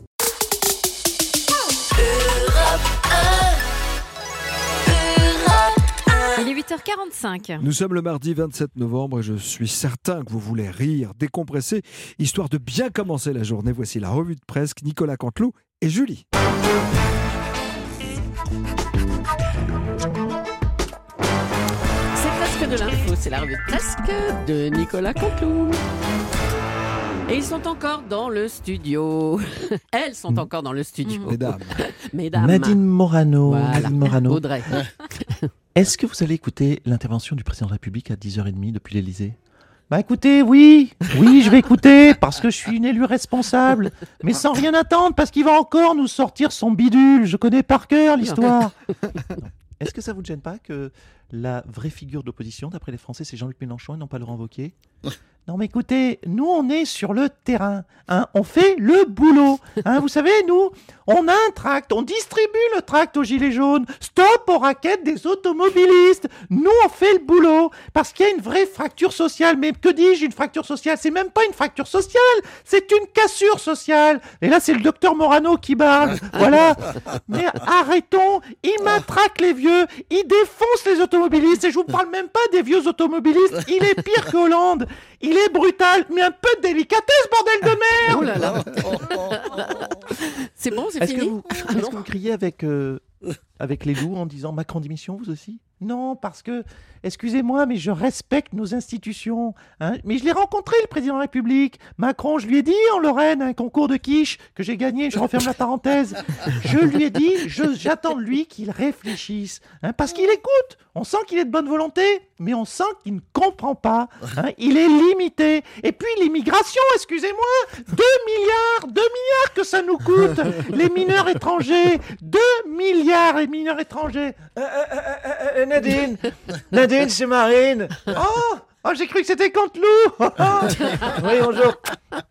Il est huit heures quarante-cinq. Nous sommes le mardi vingt-sept novembre et je suis certain que vous voulez rire, décompresser, histoire de bien commencer la journée. Voici la revue de presse, Nicolas Canteloup et Julie. C'est presque de l'info, c'est la revue de presse de Nicolas Canteloup. Et ils sont encore dans le studio. Elles sont encore dans le studio. Mesdames. Mesdames. Nadine Morano. Voilà. Nadine Morano. Audrey. Est-ce que vous allez écouter l'intervention du président de la République à dix heures trente depuis l'Élysée ? Bah écoutez, oui, oui, je vais écouter parce que je suis une élue responsable, mais sans rien attendre parce qu'il va encore nous sortir son bidule. Je connais par cœur l'histoire. Est-ce que ça vous gêne pas que la vraie figure d'opposition, d'après les Français, c'est Jean-Luc Mélenchon et non pas Laurent Wauquiez ? Non mais écoutez, nous on est sur le terrain, hein, on fait le boulot. Hein, vous savez, nous, on a un tract, on distribue le tract aux gilets jaunes. Stop aux raquettes des automobilistes. Nous on fait le boulot parce qu'il y a une vraie fracture sociale. Mais que dis-je, une fracture sociale ? C'est même pas une fracture sociale, c'est une cassure sociale. Et là c'est le docteur Morano qui parle. Voilà. Mais arrêtons, il matraque les vieux, il défonce les automobilistes. Et je vous parle même pas des vieux automobilistes, il est pire que Hollande. Il est brutal, mais un peu de délicatesse, bordel de merde. Oh là là. C'est bon, c'est est-ce fini. Que vous, est-ce que vous criez avec, euh, avec les loups en disant Macron démission, vous aussi ? Non, parce que, excusez-moi, mais je respecte nos institutions. Hein. Mais je l'ai rencontré, le président de la République. Macron, je lui ai dit en Lorraine, un concours de quiche que j'ai gagné, je referme la parenthèse. Je lui ai dit, je, j'attends de lui qu'il réfléchisse. Hein, parce qu'il écoute. On sent qu'il est de bonne volonté, mais on sent qu'il ne comprend pas. Hein. Il est limité. Et puis l'immigration, excusez-moi, deux milliards, deux milliards que ça nous coûte. Les mineurs étrangers, deux milliards les mineurs étrangers. Euh, euh, euh, euh, Nadine, Nadine, c'est Marine. Oh, oh j'ai cru que c'était Canteloup. Oui, bonjour.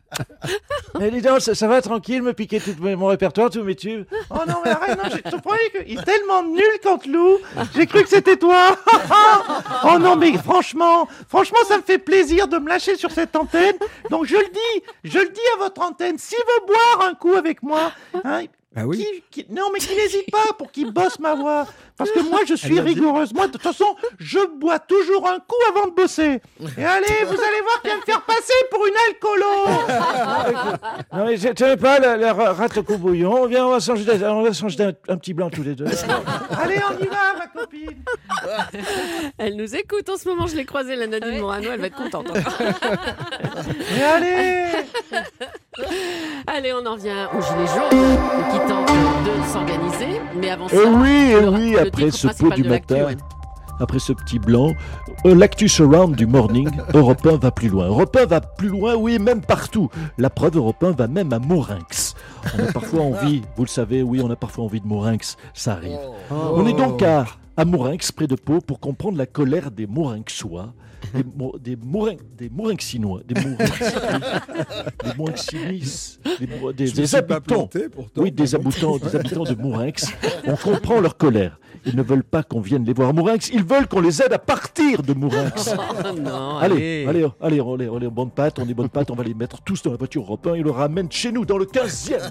Mais dis donc, ça, ça va tranquille, me piquer tout mes- mon répertoire, tous mes tubes. Oh non, mais arrête, non, je te croyais qu'il est tellement nul, Canteloup. J'ai cru que c'était toi. Oh non, mais franchement, franchement, ça me fait plaisir de me lâcher sur cette antenne. Donc je le dis, je le dis à votre antenne, s'il veut boire un coup avec moi, hein, Ah oui qui- qui- non, mais qu'il n'hésite pas pour qu'il bosse ma voix. Parce que moi, je suis Elle l'a dit. rigoureuse. Moi, de toute façon, je bois toujours un coup avant de bosser. Et allez, vous allez voir qu'il va me faire passer pour une alcoolo. Non, mais tu n'avais pas la, la ra- rate au coup bouillon. Viens, on va changer d'un, on va changer d'un un petit blanc tous les deux. Allez, on y va, ma copine. Elle nous écoute en ce moment, je l'ai croisée, la Nadine Morano, elle va être contente. Mais allez. Allez, on en vient aux Gilets jaunes qui tentent de s'organiser. Mais avant ça, Eh oui, eh le, oui, le après titre ce pot principal du de l'actu, matin, ouais. après ce petit blanc, euh, l'actu surround du morning, Europe un va plus loin. Europe un va plus loin, oui, même partout. La preuve, Europe un va même à Mourinx. On a parfois envie, vous le savez, oui, on a parfois envie de Mourinx, ça arrive. On est donc à, à Mourinx, près de Pau, pour comprendre la colère des Mourinxois. Des, Mou- des, Mourin, des Mourinxinois, des Mourinxinois, des Mourinxinis, des, Mou- des, Je me des suis pas habitants, planté, pourtant. oui, des habitants, des habitants de Mourinx. On comprend leur colère. Ils ne veulent pas qu'on vienne les voir à Mourinx, ils veulent qu'on les aide à partir de Mourinx. Oh non, allez, allez. allez, allez, on est, on est en bonne patte, on est bonne patte, on va les mettre tous dans la voiture Europe un et le ramène chez nous dans le quinzième.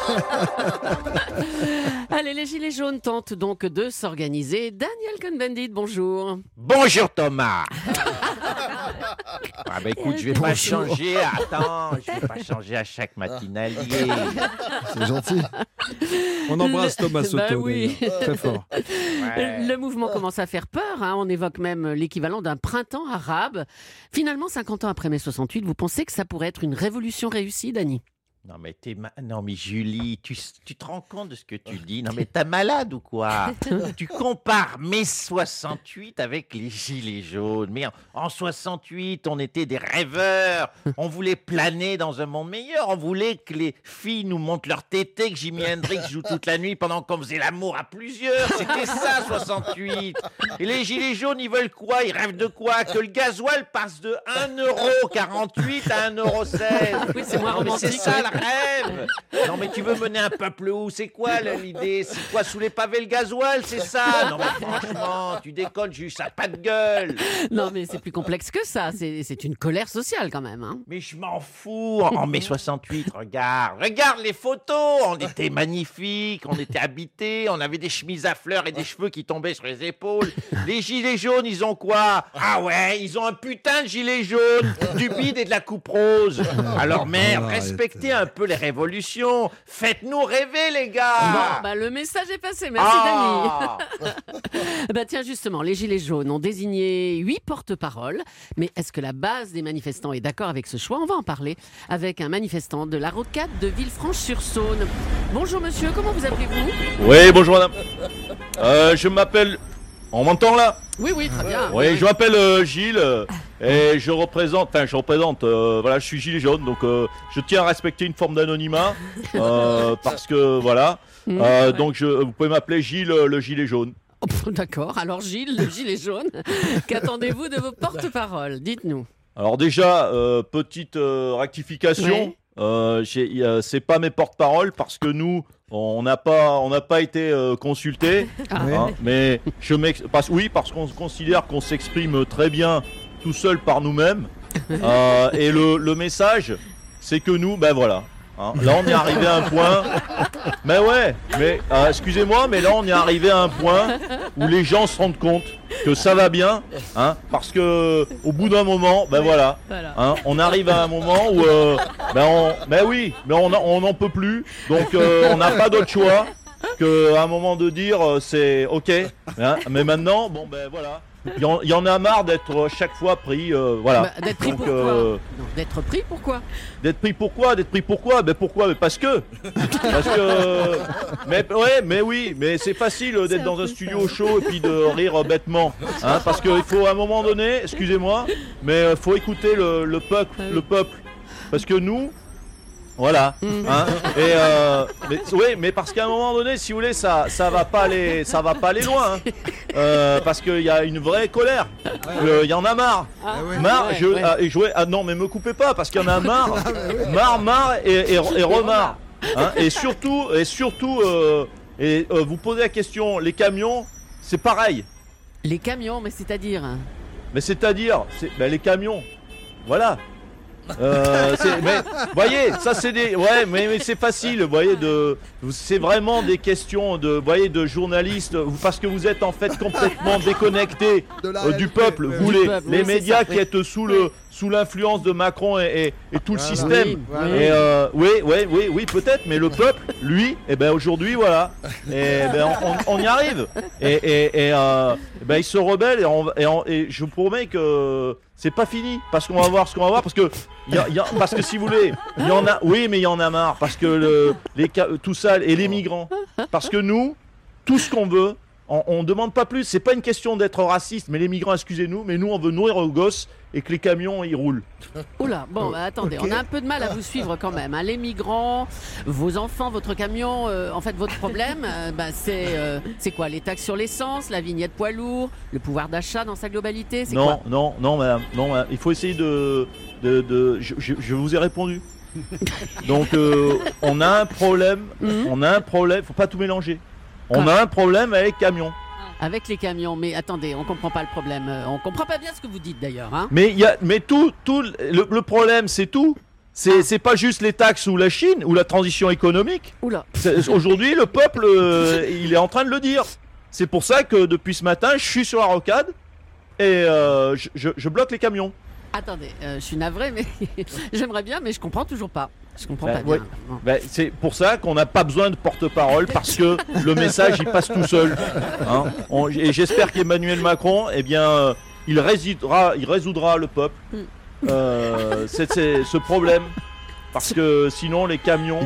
Allez, les Gilets jaunes tentent donc de s'organiser. Daniel Cohn-Bendit, bonjour. Bonjour Thomas. Ah bah écoute, je vais pas Bonjour. changer. Attends, je vais pas changer à chaque matinalier. C'est gentil. On embrasse Thomas Soto, Bah oui. d'ailleurs. Très fort. Le mouvement commence à faire peur. hein. On évoque même l'équivalent d'un printemps arabe. Finalement, cinquante ans après mai soixante-huit, vous pensez que ça pourrait être une révolution réussie, Dany? Non mais t'es ma- non mais Julie, tu, s- tu te rends compte de ce que tu dis? Non mais t'es malade ou quoi? Tu compares mai soixante-huit avec les gilets jaunes. Mais en, en soixante-huit, on était des rêveurs. On voulait planer dans un monde meilleur. On voulait que les filles nous montrent leur tété, que Jimi Hendrix joue toute la nuit pendant qu'on faisait l'amour à plusieurs. C'était ça soixante-huit. Et les gilets jaunes, ils veulent quoi? Ils rêvent de quoi? Que le gasoil passe de un euro quarante-huit à un euro seize. Oui, c'est moins Non, mais c'est romantique, ça oui. le rêve. Non mais tu veux mener un peuple où? C'est quoi là, l'idée? C'est quoi, sous les pavés le gasoil? C'est ça? Non mais franchement, tu déconnes, juste ça a pas de gueule. Non, mais c'est plus complexe que ça. C'est c'est une colère sociale quand même. hein. Mais je m'en fous. En mai soixante-huit, regarde, regarde les photos. On était magnifiques, on était habités, on avait des chemises à fleurs et des cheveux qui tombaient sur les épaules. Les gilets jaunes, ils ont quoi? Ah ouais, ils ont un putain de gilet jaune, du bide et de la coupe rose. Alors merde, Arrête. respectez un peu les révolutions. Faites-nous rêver, les gars. Bon, bah, le message est passé. Merci, Ah. Dany. bah, tiens, justement, les Gilets jaunes ont désigné huit porte-paroles. Mais est-ce que la base des manifestants est d'accord avec ce choix? On va en parler avec un manifestant de la rocade de Villefranche-sur-Saône. Bonjour, monsieur. Comment vous appelez-vous? Oui, bonjour madame. Euh, je m'appelle... On m'entend là? Oui, oui, très bien. Oui, je m'appelle euh, Gilles euh, et je représente, enfin je représente, euh, voilà, je suis gilet jaune, donc euh, je tiens à respecter une forme d'anonymat euh, parce que voilà, Mmh, Euh, ouais. donc je, vous pouvez m'appeler Gilles euh, le gilet jaune. Oh, pff, d'accord. Alors, Gilles, le gilet jaune, qu'attendez-vous de vos porte-paroles? Dites-nous. Alors déjà, euh, petite euh, rectification, Ouais. euh, j'ai- euh, c'est pas mes porte-paroles parce que nous, on n'a pas, on n'a pas été euh, consultés, Ah. hein, mais je m'ex- parce, oui, parce qu'on considère qu'on s'exprime très bien tout seul par nous-mêmes, euh, et le, le message, c'est que nous, ben voilà. hein, là, on est arrivé à un point. Mais ouais, mais euh, excusez-moi, mais là, on est arrivé à un point où les gens se rendent compte que ça va bien, hein, parce que au bout d'un moment, ben voilà, Voilà. hein, on arrive à un moment où, euh, ben, on, ben oui, mais on a- on n'en peut plus, donc euh, on n'a pas d'autre choix que à un moment de dire euh, c'est ok, hein, mais maintenant, bon ben voilà. Il y, en- il y en a marre d'être chaque fois pris, euh, voilà. Bah, d'être pris Donc, pourquoi euh, Non, d'être pris pourquoi D'être pris pourquoi D'être pris pourquoi Ben pourquoi? Mais parce que Parce que Mais ouais, mais oui, mais c'est facile d'être dans un studio chaud et puis de rire bêtement, hein, parce qu'il faut à un moment donné, excusez-moi, mais il faut écouter le, le peuple, le peuple, parce que nous, Voilà. Hein. Et euh, mais, oui, mais parce qu'à un moment donné, si vous voulez, ça, ça va pas aller, ça va pas aller loin. Hein. Euh, parce qu'il y a une vraie colère. Il y en a marre. Ah, ouais. Marre. Ouais, je, ouais. ah, et jouer. Ah non, mais me coupez pas, parce qu'il y en a marre, marre, marre et, et, et remarre. Hein. Et surtout, et surtout, euh, et euh, vous posez la question, les camions, c'est pareil. Les camions, mais c'est-à-dire Mais c'est-à-dire, c'est, ben, les camions, voilà. Euh, c'est, mais voyez, ça c'est des, ouais, mais, mais c'est facile, vous voyez, de, c'est vraiment des questions de, vous voyez, de journalistes, vous- parce que vous êtes en fait complètement déconnectés euh, du peuple, vous Du les, peuple, les oui, c'est médias ça, qui oui. êtes sous le, sous l'influence de Macron et, et, et tout le Voilà. système. Oui, voilà. Et euh, oui, oui, oui, oui, peut-être, mais le peuple, lui, et ben aujourd'hui, voilà, et ben on, on- on y arrive, et, et, et euh, ben il se rebelle et, on- et, on- et je vous promets que c'est pas fini, parce qu'on va voir ce qu'on va voir, parce que y a, y a- parce que si vous voulez, il y en a, oui, mais il y en a marre, parce que le, les ca- tout ça et les migrants, parce que nous, tout ce qu'on veut, on, on demande pas plus. C'est pas une question d'être raciste, mais les migrants, excusez-nous, mais nous on veut nourrir aux gosses et que les camions ils roulent. Oula, bon, bah, attendez, on a un peu de mal à vous suivre quand même. Hein. Les migrants, vos enfants, votre camion, euh, en fait, votre problème, euh, bah, c'est euh, c'est quoi? Les taxes sur l'essence, la vignette poids lourd, le pouvoir d'achat dans sa globalité, c'est Non, quoi? non, non, madame, non, madame. Il faut essayer de, de, de- je, je- je vous ai répondu. Donc euh, on a un problème, on a un problème. Faut pas tout mélanger. On Quoi a un problème avec les camions. Avec les camions, mais attendez, on comprend pas le problème. Euh, On comprend pas bien ce que vous dites d'ailleurs. Hein. Mais il y a, mais tout, tout le, le problème, c'est tout. C'est, c'est pas juste les taxes ou la Chine ou la transition économique. Oula. C'est- Aujourd'hui, le peuple, euh, il est en train de le dire. C'est pour ça que depuis ce matin, je suis sur la rocade et euh, je, je- je bloque les camions. Attendez, euh, je suis navré, mais j'aimerais bien, mais je comprends toujours pas. Je comprends Ben, pas ouais. bien. Bon. Ben, c'est pour ça qu'on n'a pas besoin de porte-parole parce que le message il passe tout seul. Hein. On- et j'espère qu'Emmanuel Macron, eh bien, euh, il résoudra, il résoudra le peuple euh, c'est, c'est ce problème. Parce que sinon les camions.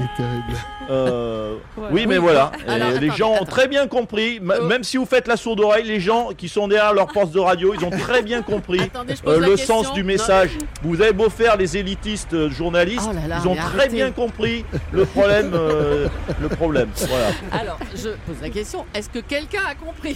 euh, Ouais. Oui, mais Oui, voilà. bon, alors, Et les attendez, gens ont attendez. très bien compris. m- Même si vous faites la sourde oreille, les gens qui sont derrière leur poste de radio, ils ont très bien compris Attendez, je pose euh, la le question. sens du Non. message. Vous avez beau faire les élitistes euh, journalistes, Oh là là, ils ont mais très arrêtez. bien compris le problème. euh, le problème. Voilà. Alors, je pose la question, est-ce que quelqu'un a compris?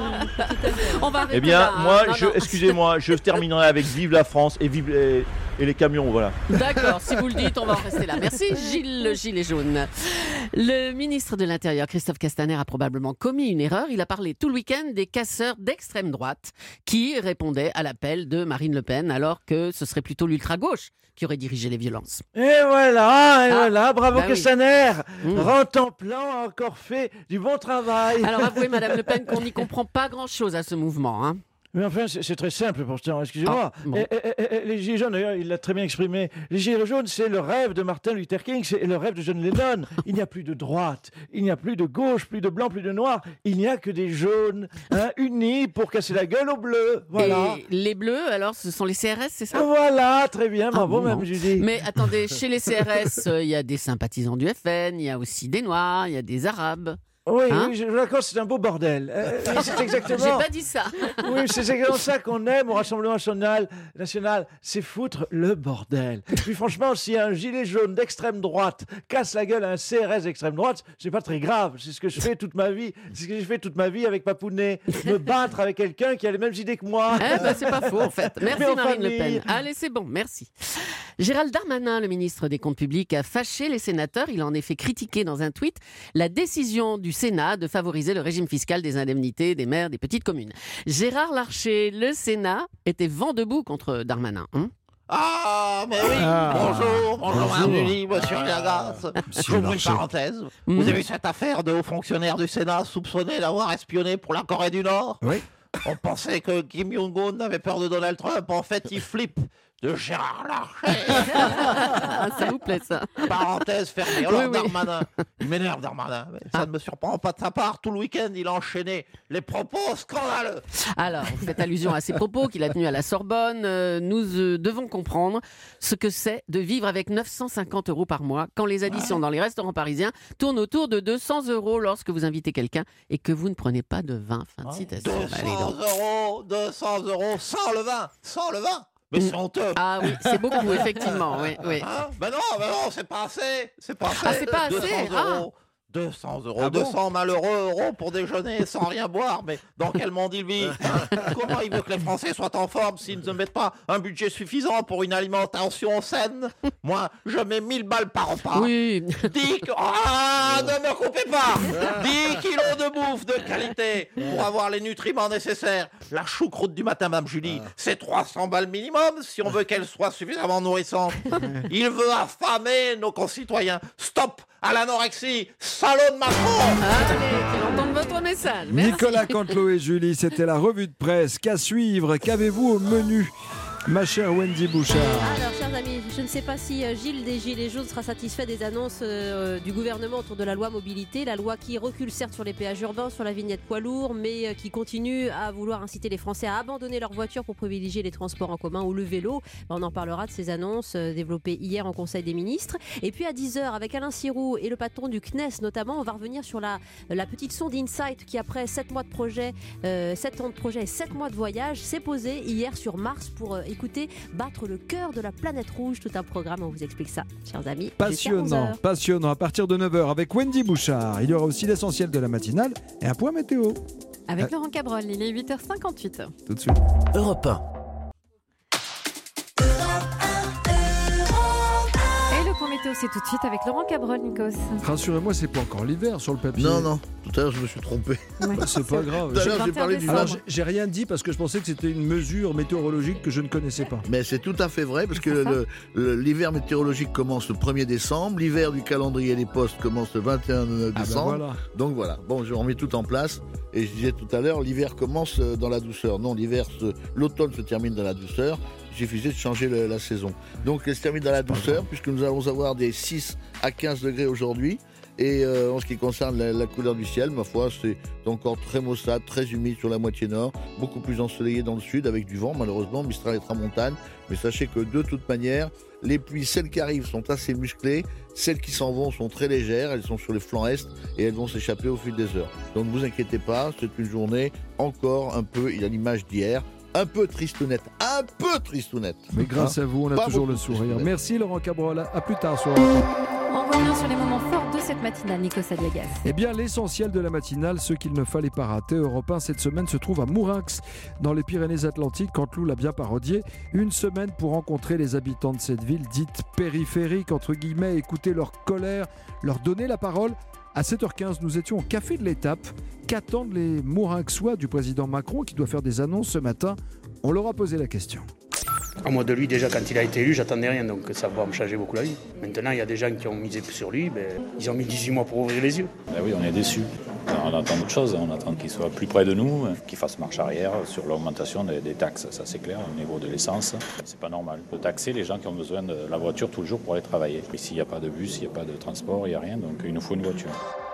On va arrêter Eh bien, là, hein. moi, Non, je, non. excusez-moi, je terminerai avec Vive la France et Vive les, et les camions, voilà. D'accord, si vous le dites, on va en rester là. Merci Gilles le gilet jaune. Le ministre de l'Intérieur, Christophe Castaner, a probablement commis une erreur. Il a parlé tout le week-end des casseurs d'extrême droite qui répondaient à l'appel de Marine Le Pen alors que ce serait plutôt l'ultra-gauche qui aurait dirigé les violences. Et voilà, et Ah, voilà, bravo bah oui. Castaner. Mmh. Rentemplant a encore fait du bon travail. Alors avouez, Madame Le Pen, qu'on n'y comprend pas grand-chose à ce mouvement. Hein. Mais enfin, c'est c'est très simple pourtant, excusez-moi. Ah, bon. Et- et- et- et les Gilets jaunes, d'ailleurs, il l'a très bien exprimé. Les Gilets jaunes, c'est le rêve de Martin Luther King, c'est le rêve de John Lennon. Il n'y a plus de droite, il n'y a plus de gauche, plus de blanc, plus de noir. Il n'y a que des jaunes, hein, unis pour casser la gueule aux bleus. Voilà. Et les bleus, alors, ce sont les C R S, c'est ça? Voilà, très bien, Ah, bravo, bon. même Julie. Mais attendez, chez les C R S, euh, il y a des sympathisants du F N, il y a aussi des Noirs, il y a des Arabes. Oui, Hein oui, je vous l'accorde, c'est un beau bordel. Euh, oui, c'est exactement. J'ai pas dit ça. Oui, c'est exactement ça qu'on aime au Rassemblement national, national, c'est foutre le bordel. Puis franchement, si un gilet jaune d'extrême droite casse la gueule à un C R S d'extrême droite, c'est pas très grave. C'est ce que je fais toute ma vie. C'est ce que j'ai fait toute ma vie avec Papounet. Me battre avec quelqu'un qui a les mêmes idées que moi. Eh ben, c'est pas faux, en fait. Merci Mais en Marine Le famille. Pen. Allez, c'est bon, merci. Gérald Darmanin, le ministre des Comptes publics, a fâché les sénateurs. Il a en effet critiqué dans un tweet la décision du Sénat de favoriser le régime fiscal des indemnités des maires des petites communes. Gérard Larcher, le Sénat était vent debout contre Darmanin. Hein. Ah, mais oui, Ah. bonjour, bonjour, Bonjour. Madame Julie, monsieur Lagarde. J'ouvre une Larcher. parenthèse. Mhm. Vous avez vu cette affaire de haut fonctionnaire du Sénat soupçonné d'avoir espionné pour la Corée du Nord? Oui. On pensait que Kim Jong-un avait peur de Donald Trump. En fait, il flippe de Gérard Larcher. Ah, ça vous plaît, ça? Parenthèse fermée. Alors, Oui, oui. Darmanin, il m'énerve, Darmanin. Mais ça ne me surprend pas de sa part. Tout le week-end, il a enchaîné les propos scandaleux. Alors, vous faites allusion à ces propos qu'il a tenus à la Sorbonne. Euh, nous euh, devons comprendre ce que c'est de vivre avec neuf cent cinquante euros par mois quand les additions dans les restaurants parisiens tournent autour de deux cents euros lorsque vous invitez quelqu'un et que vous ne prenez pas de vin. Fin de citation. Allez donc. deux cents euros, deux cents euros, sans le vin, sans le vin. Mais c'est honteux. Ah oui, c'est beaucoup, effectivement. Oui, oui. Hein ben non, ben non, c'est pas assez. C'est pas assez. Ah, c'est pas assez. deux cents euros. deux cents euros, Ah bon deux cents malheureux euros pour déjeuner sans rien boire. Mais dans quel monde il vit, hein? Comment il veut que les Français soient en forme s'ils ne mettent pas un budget suffisant pour une alimentation saine? Moi, je mets mille balles par repas. Oui. dix... Ah, ne me coupez pas. dix kilos de bouffe de qualité pour avoir les nutriments nécessaires. La choucroute du matin, Mme Julie, c'est trois cents balles minimum si on veut qu'elle soit suffisamment nourrissante. Il veut affamer nos concitoyens. Stop à l'anorexie, salaud de Macron! Allez, qu'on entende votre message. Merci. Nicolas Cantelou et Julie, c'était la revue de presse. Qu'à suivre? Qu'avez-vous au menu, ma chère Wendy Bouchard? Alors, chers amis, je ne sais pas si euh, Gilles des Gilets jaunes sera satisfait des annonces euh, du gouvernement autour de la loi mobilité, la loi qui recule certes sur les péages urbains, sur la vignette poids lourd, mais euh, qui continue à vouloir inciter les Français à abandonner leur voiture pour privilégier les transports en commun ou le vélo. Ben, on en parlera de ces annonces euh, développées hier en Conseil des ministres. Et puis à dix heures, avec Alain Sirou et le patron du C N E S notamment, on va revenir sur la, la petite sonde Insight qui, après sept mois de projet, euh, sept ans de projet et sept mois de voyage, s'est posée hier sur Mars pour euh, écouter battre le cœur de la planète rouge. Tout un programme, on vous explique ça, chers amis. Passionnant, passionnant. À partir de neuf heures avec Wendy Bouchard. Il y aura aussi l'essentiel de la matinale et un point météo. Avec Euh, Laurent Cabrol, il est huit heures cinquante-huit. Tout de suite. Europe un. Et le point météo, c'est tout de suite avec Laurent Cabrol, Nikos. Rassurez-moi, c'est pas encore l'hiver sur le papier. Non, non. Tout à l'heure, je me suis trompé. Ouais. Bah, c'est pas grave. Tout à l'heure, j'ai parlé du Alors, vent. j'ai- j'ai rien dit parce que je pensais que c'était une mesure météorologique que je ne connaissais pas. Mais c'est tout à fait vrai, parce que C'est ça. le- le- l'hiver météorologique commence le premier décembre, l'hiver du calendrier des postes commence le vingt et un Ah bah décembre. voilà. Donc voilà, bon, je remets tout en place. Et je disais tout à l'heure, l'hiver commence euh, dans la douceur. Non, l'hiver, se- l'automne se termine dans la douceur. Il suffisait de changer le- la saison. Donc elle se termine dans la douceur, puisque nous allons avoir des six à quinze degrés aujourd'hui. Et euh, en ce qui concerne la, la couleur du ciel, ma foi, c'est encore très maussade, très humide sur la moitié nord, beaucoup plus ensoleillé dans le sud, avec du vent, malheureusement, Mistral et Tramontane. Mais sachez que de toute manière, les pluies, celles qui arrivent, sont assez musclées, celles qui s'en vont sont très légères, elles sont sur les flancs est et elles vont s'échapper au fil des heures. Donc ne vous inquiétez pas, c'est une journée encore un peu, il y a l'image d'hier, un peu tristounette, un peu tristounette. Mais grâce Hein à vous, on a Pas toujours le beaucoup sourire. tristounette. Merci Laurent Cabrol. À plus tard sur Europe un. On revient sur les moments forts de cette matinale, Nikos Aliagas. Eh bien, l'essentiel de la matinale, ce qu'il ne fallait pas rater, Europe un cette semaine se trouve à Mourinx, dans les Pyrénées-Atlantiques. Cantelou l'a bien parodié. Une semaine pour rencontrer les habitants de cette ville dite périphérique, entre guillemets, écouter leur colère, leur donner la parole. À sept heures quinze, nous étions au Café de l'Étape. Qu'attendent les Mourinxois du président Macron qui doit faire des annonces ce matin? On leur a posé la question. Moi, de lui, déjà, quand il a été élu, j'attendais rien, donc ça va me changer beaucoup la vie. Maintenant, il y a des gens qui ont misé sur lui, ben, ils ont mis dix-huit mois pour ouvrir les yeux. Ben oui, on est déçus. On attend autre chose, on attend qu'il soit plus près de nous, qu'il fasse marche arrière sur l'augmentation des, des taxes, ça c'est clair, au niveau de l'essence. C'est pas normal de taxer les gens qui ont besoin de la voiture tout le jour pour aller travailler. Ici, il n'y a pas de bus, il n'y a pas de transport, il n'y a rien, donc il nous faut une voiture.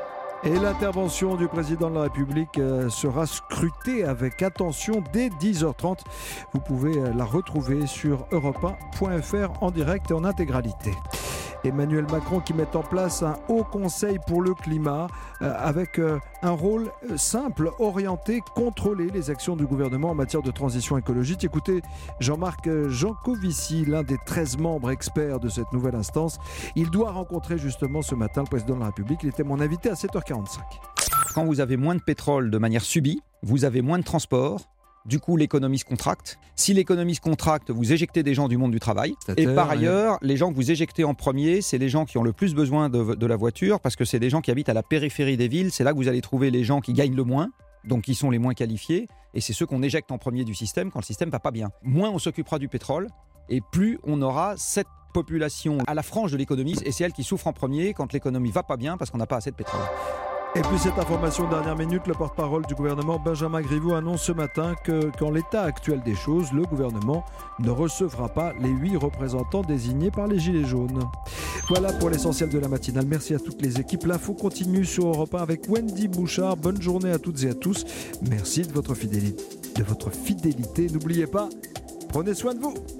Et l'intervention du président de la République euh, sera scrutée avec attention dès dix heures trente. Vous pouvez euh, la retrouver sur europe un point f r en direct et en intégralité. Emmanuel Macron qui met en place un haut conseil pour le climat euh, avec euh, un rôle euh, simple, orienté, contrôler les actions du gouvernement en matière de transition écologique. Écoutez Jean-Marc euh, Jancovici, l'un des treize membres experts de cette nouvelle instance. Il doit rencontrer justement ce matin le président de la République. Il était mon invité à sept heures quarante-cinq. Quand vous avez moins de pétrole de manière subie, vous avez moins de transport. Du coup, l'économie se contracte. Si l'économie se contracte, vous éjectez des gens du monde du travail. Et par ailleurs, les gens que vous éjectez en premier, c'est les gens qui ont le plus besoin de, de la voiture, parce que c'est des gens qui habitent à la périphérie des villes. C'est là que vous allez trouver les gens qui gagnent le moins, donc qui sont les moins qualifiés. Et c'est ceux qu'on éjecte en premier du système quand le système ne va pas bien. Moins on s'occupera du pétrole, et plus on aura cette population à la frange de l'économie. Et c'est elle qui souffre en premier quand l'économie va pas bien, parce qu'on n'a pas assez de pétrole. Et puis cette information dernière minute, le porte-parole du gouvernement Benjamin Griveaux annonce ce matin que qu'en l'état actuel des choses, le gouvernement ne recevra pas les huit représentants désignés par les Gilets jaunes. Voilà pour l'essentiel de la matinale. Merci à toutes les équipes. L'info continue sur Europe un avec Wendy Bouchard. Bonne journée à toutes et à tous. Merci de votre fidélité. De votre fidélité. N'oubliez pas, prenez soin de vous.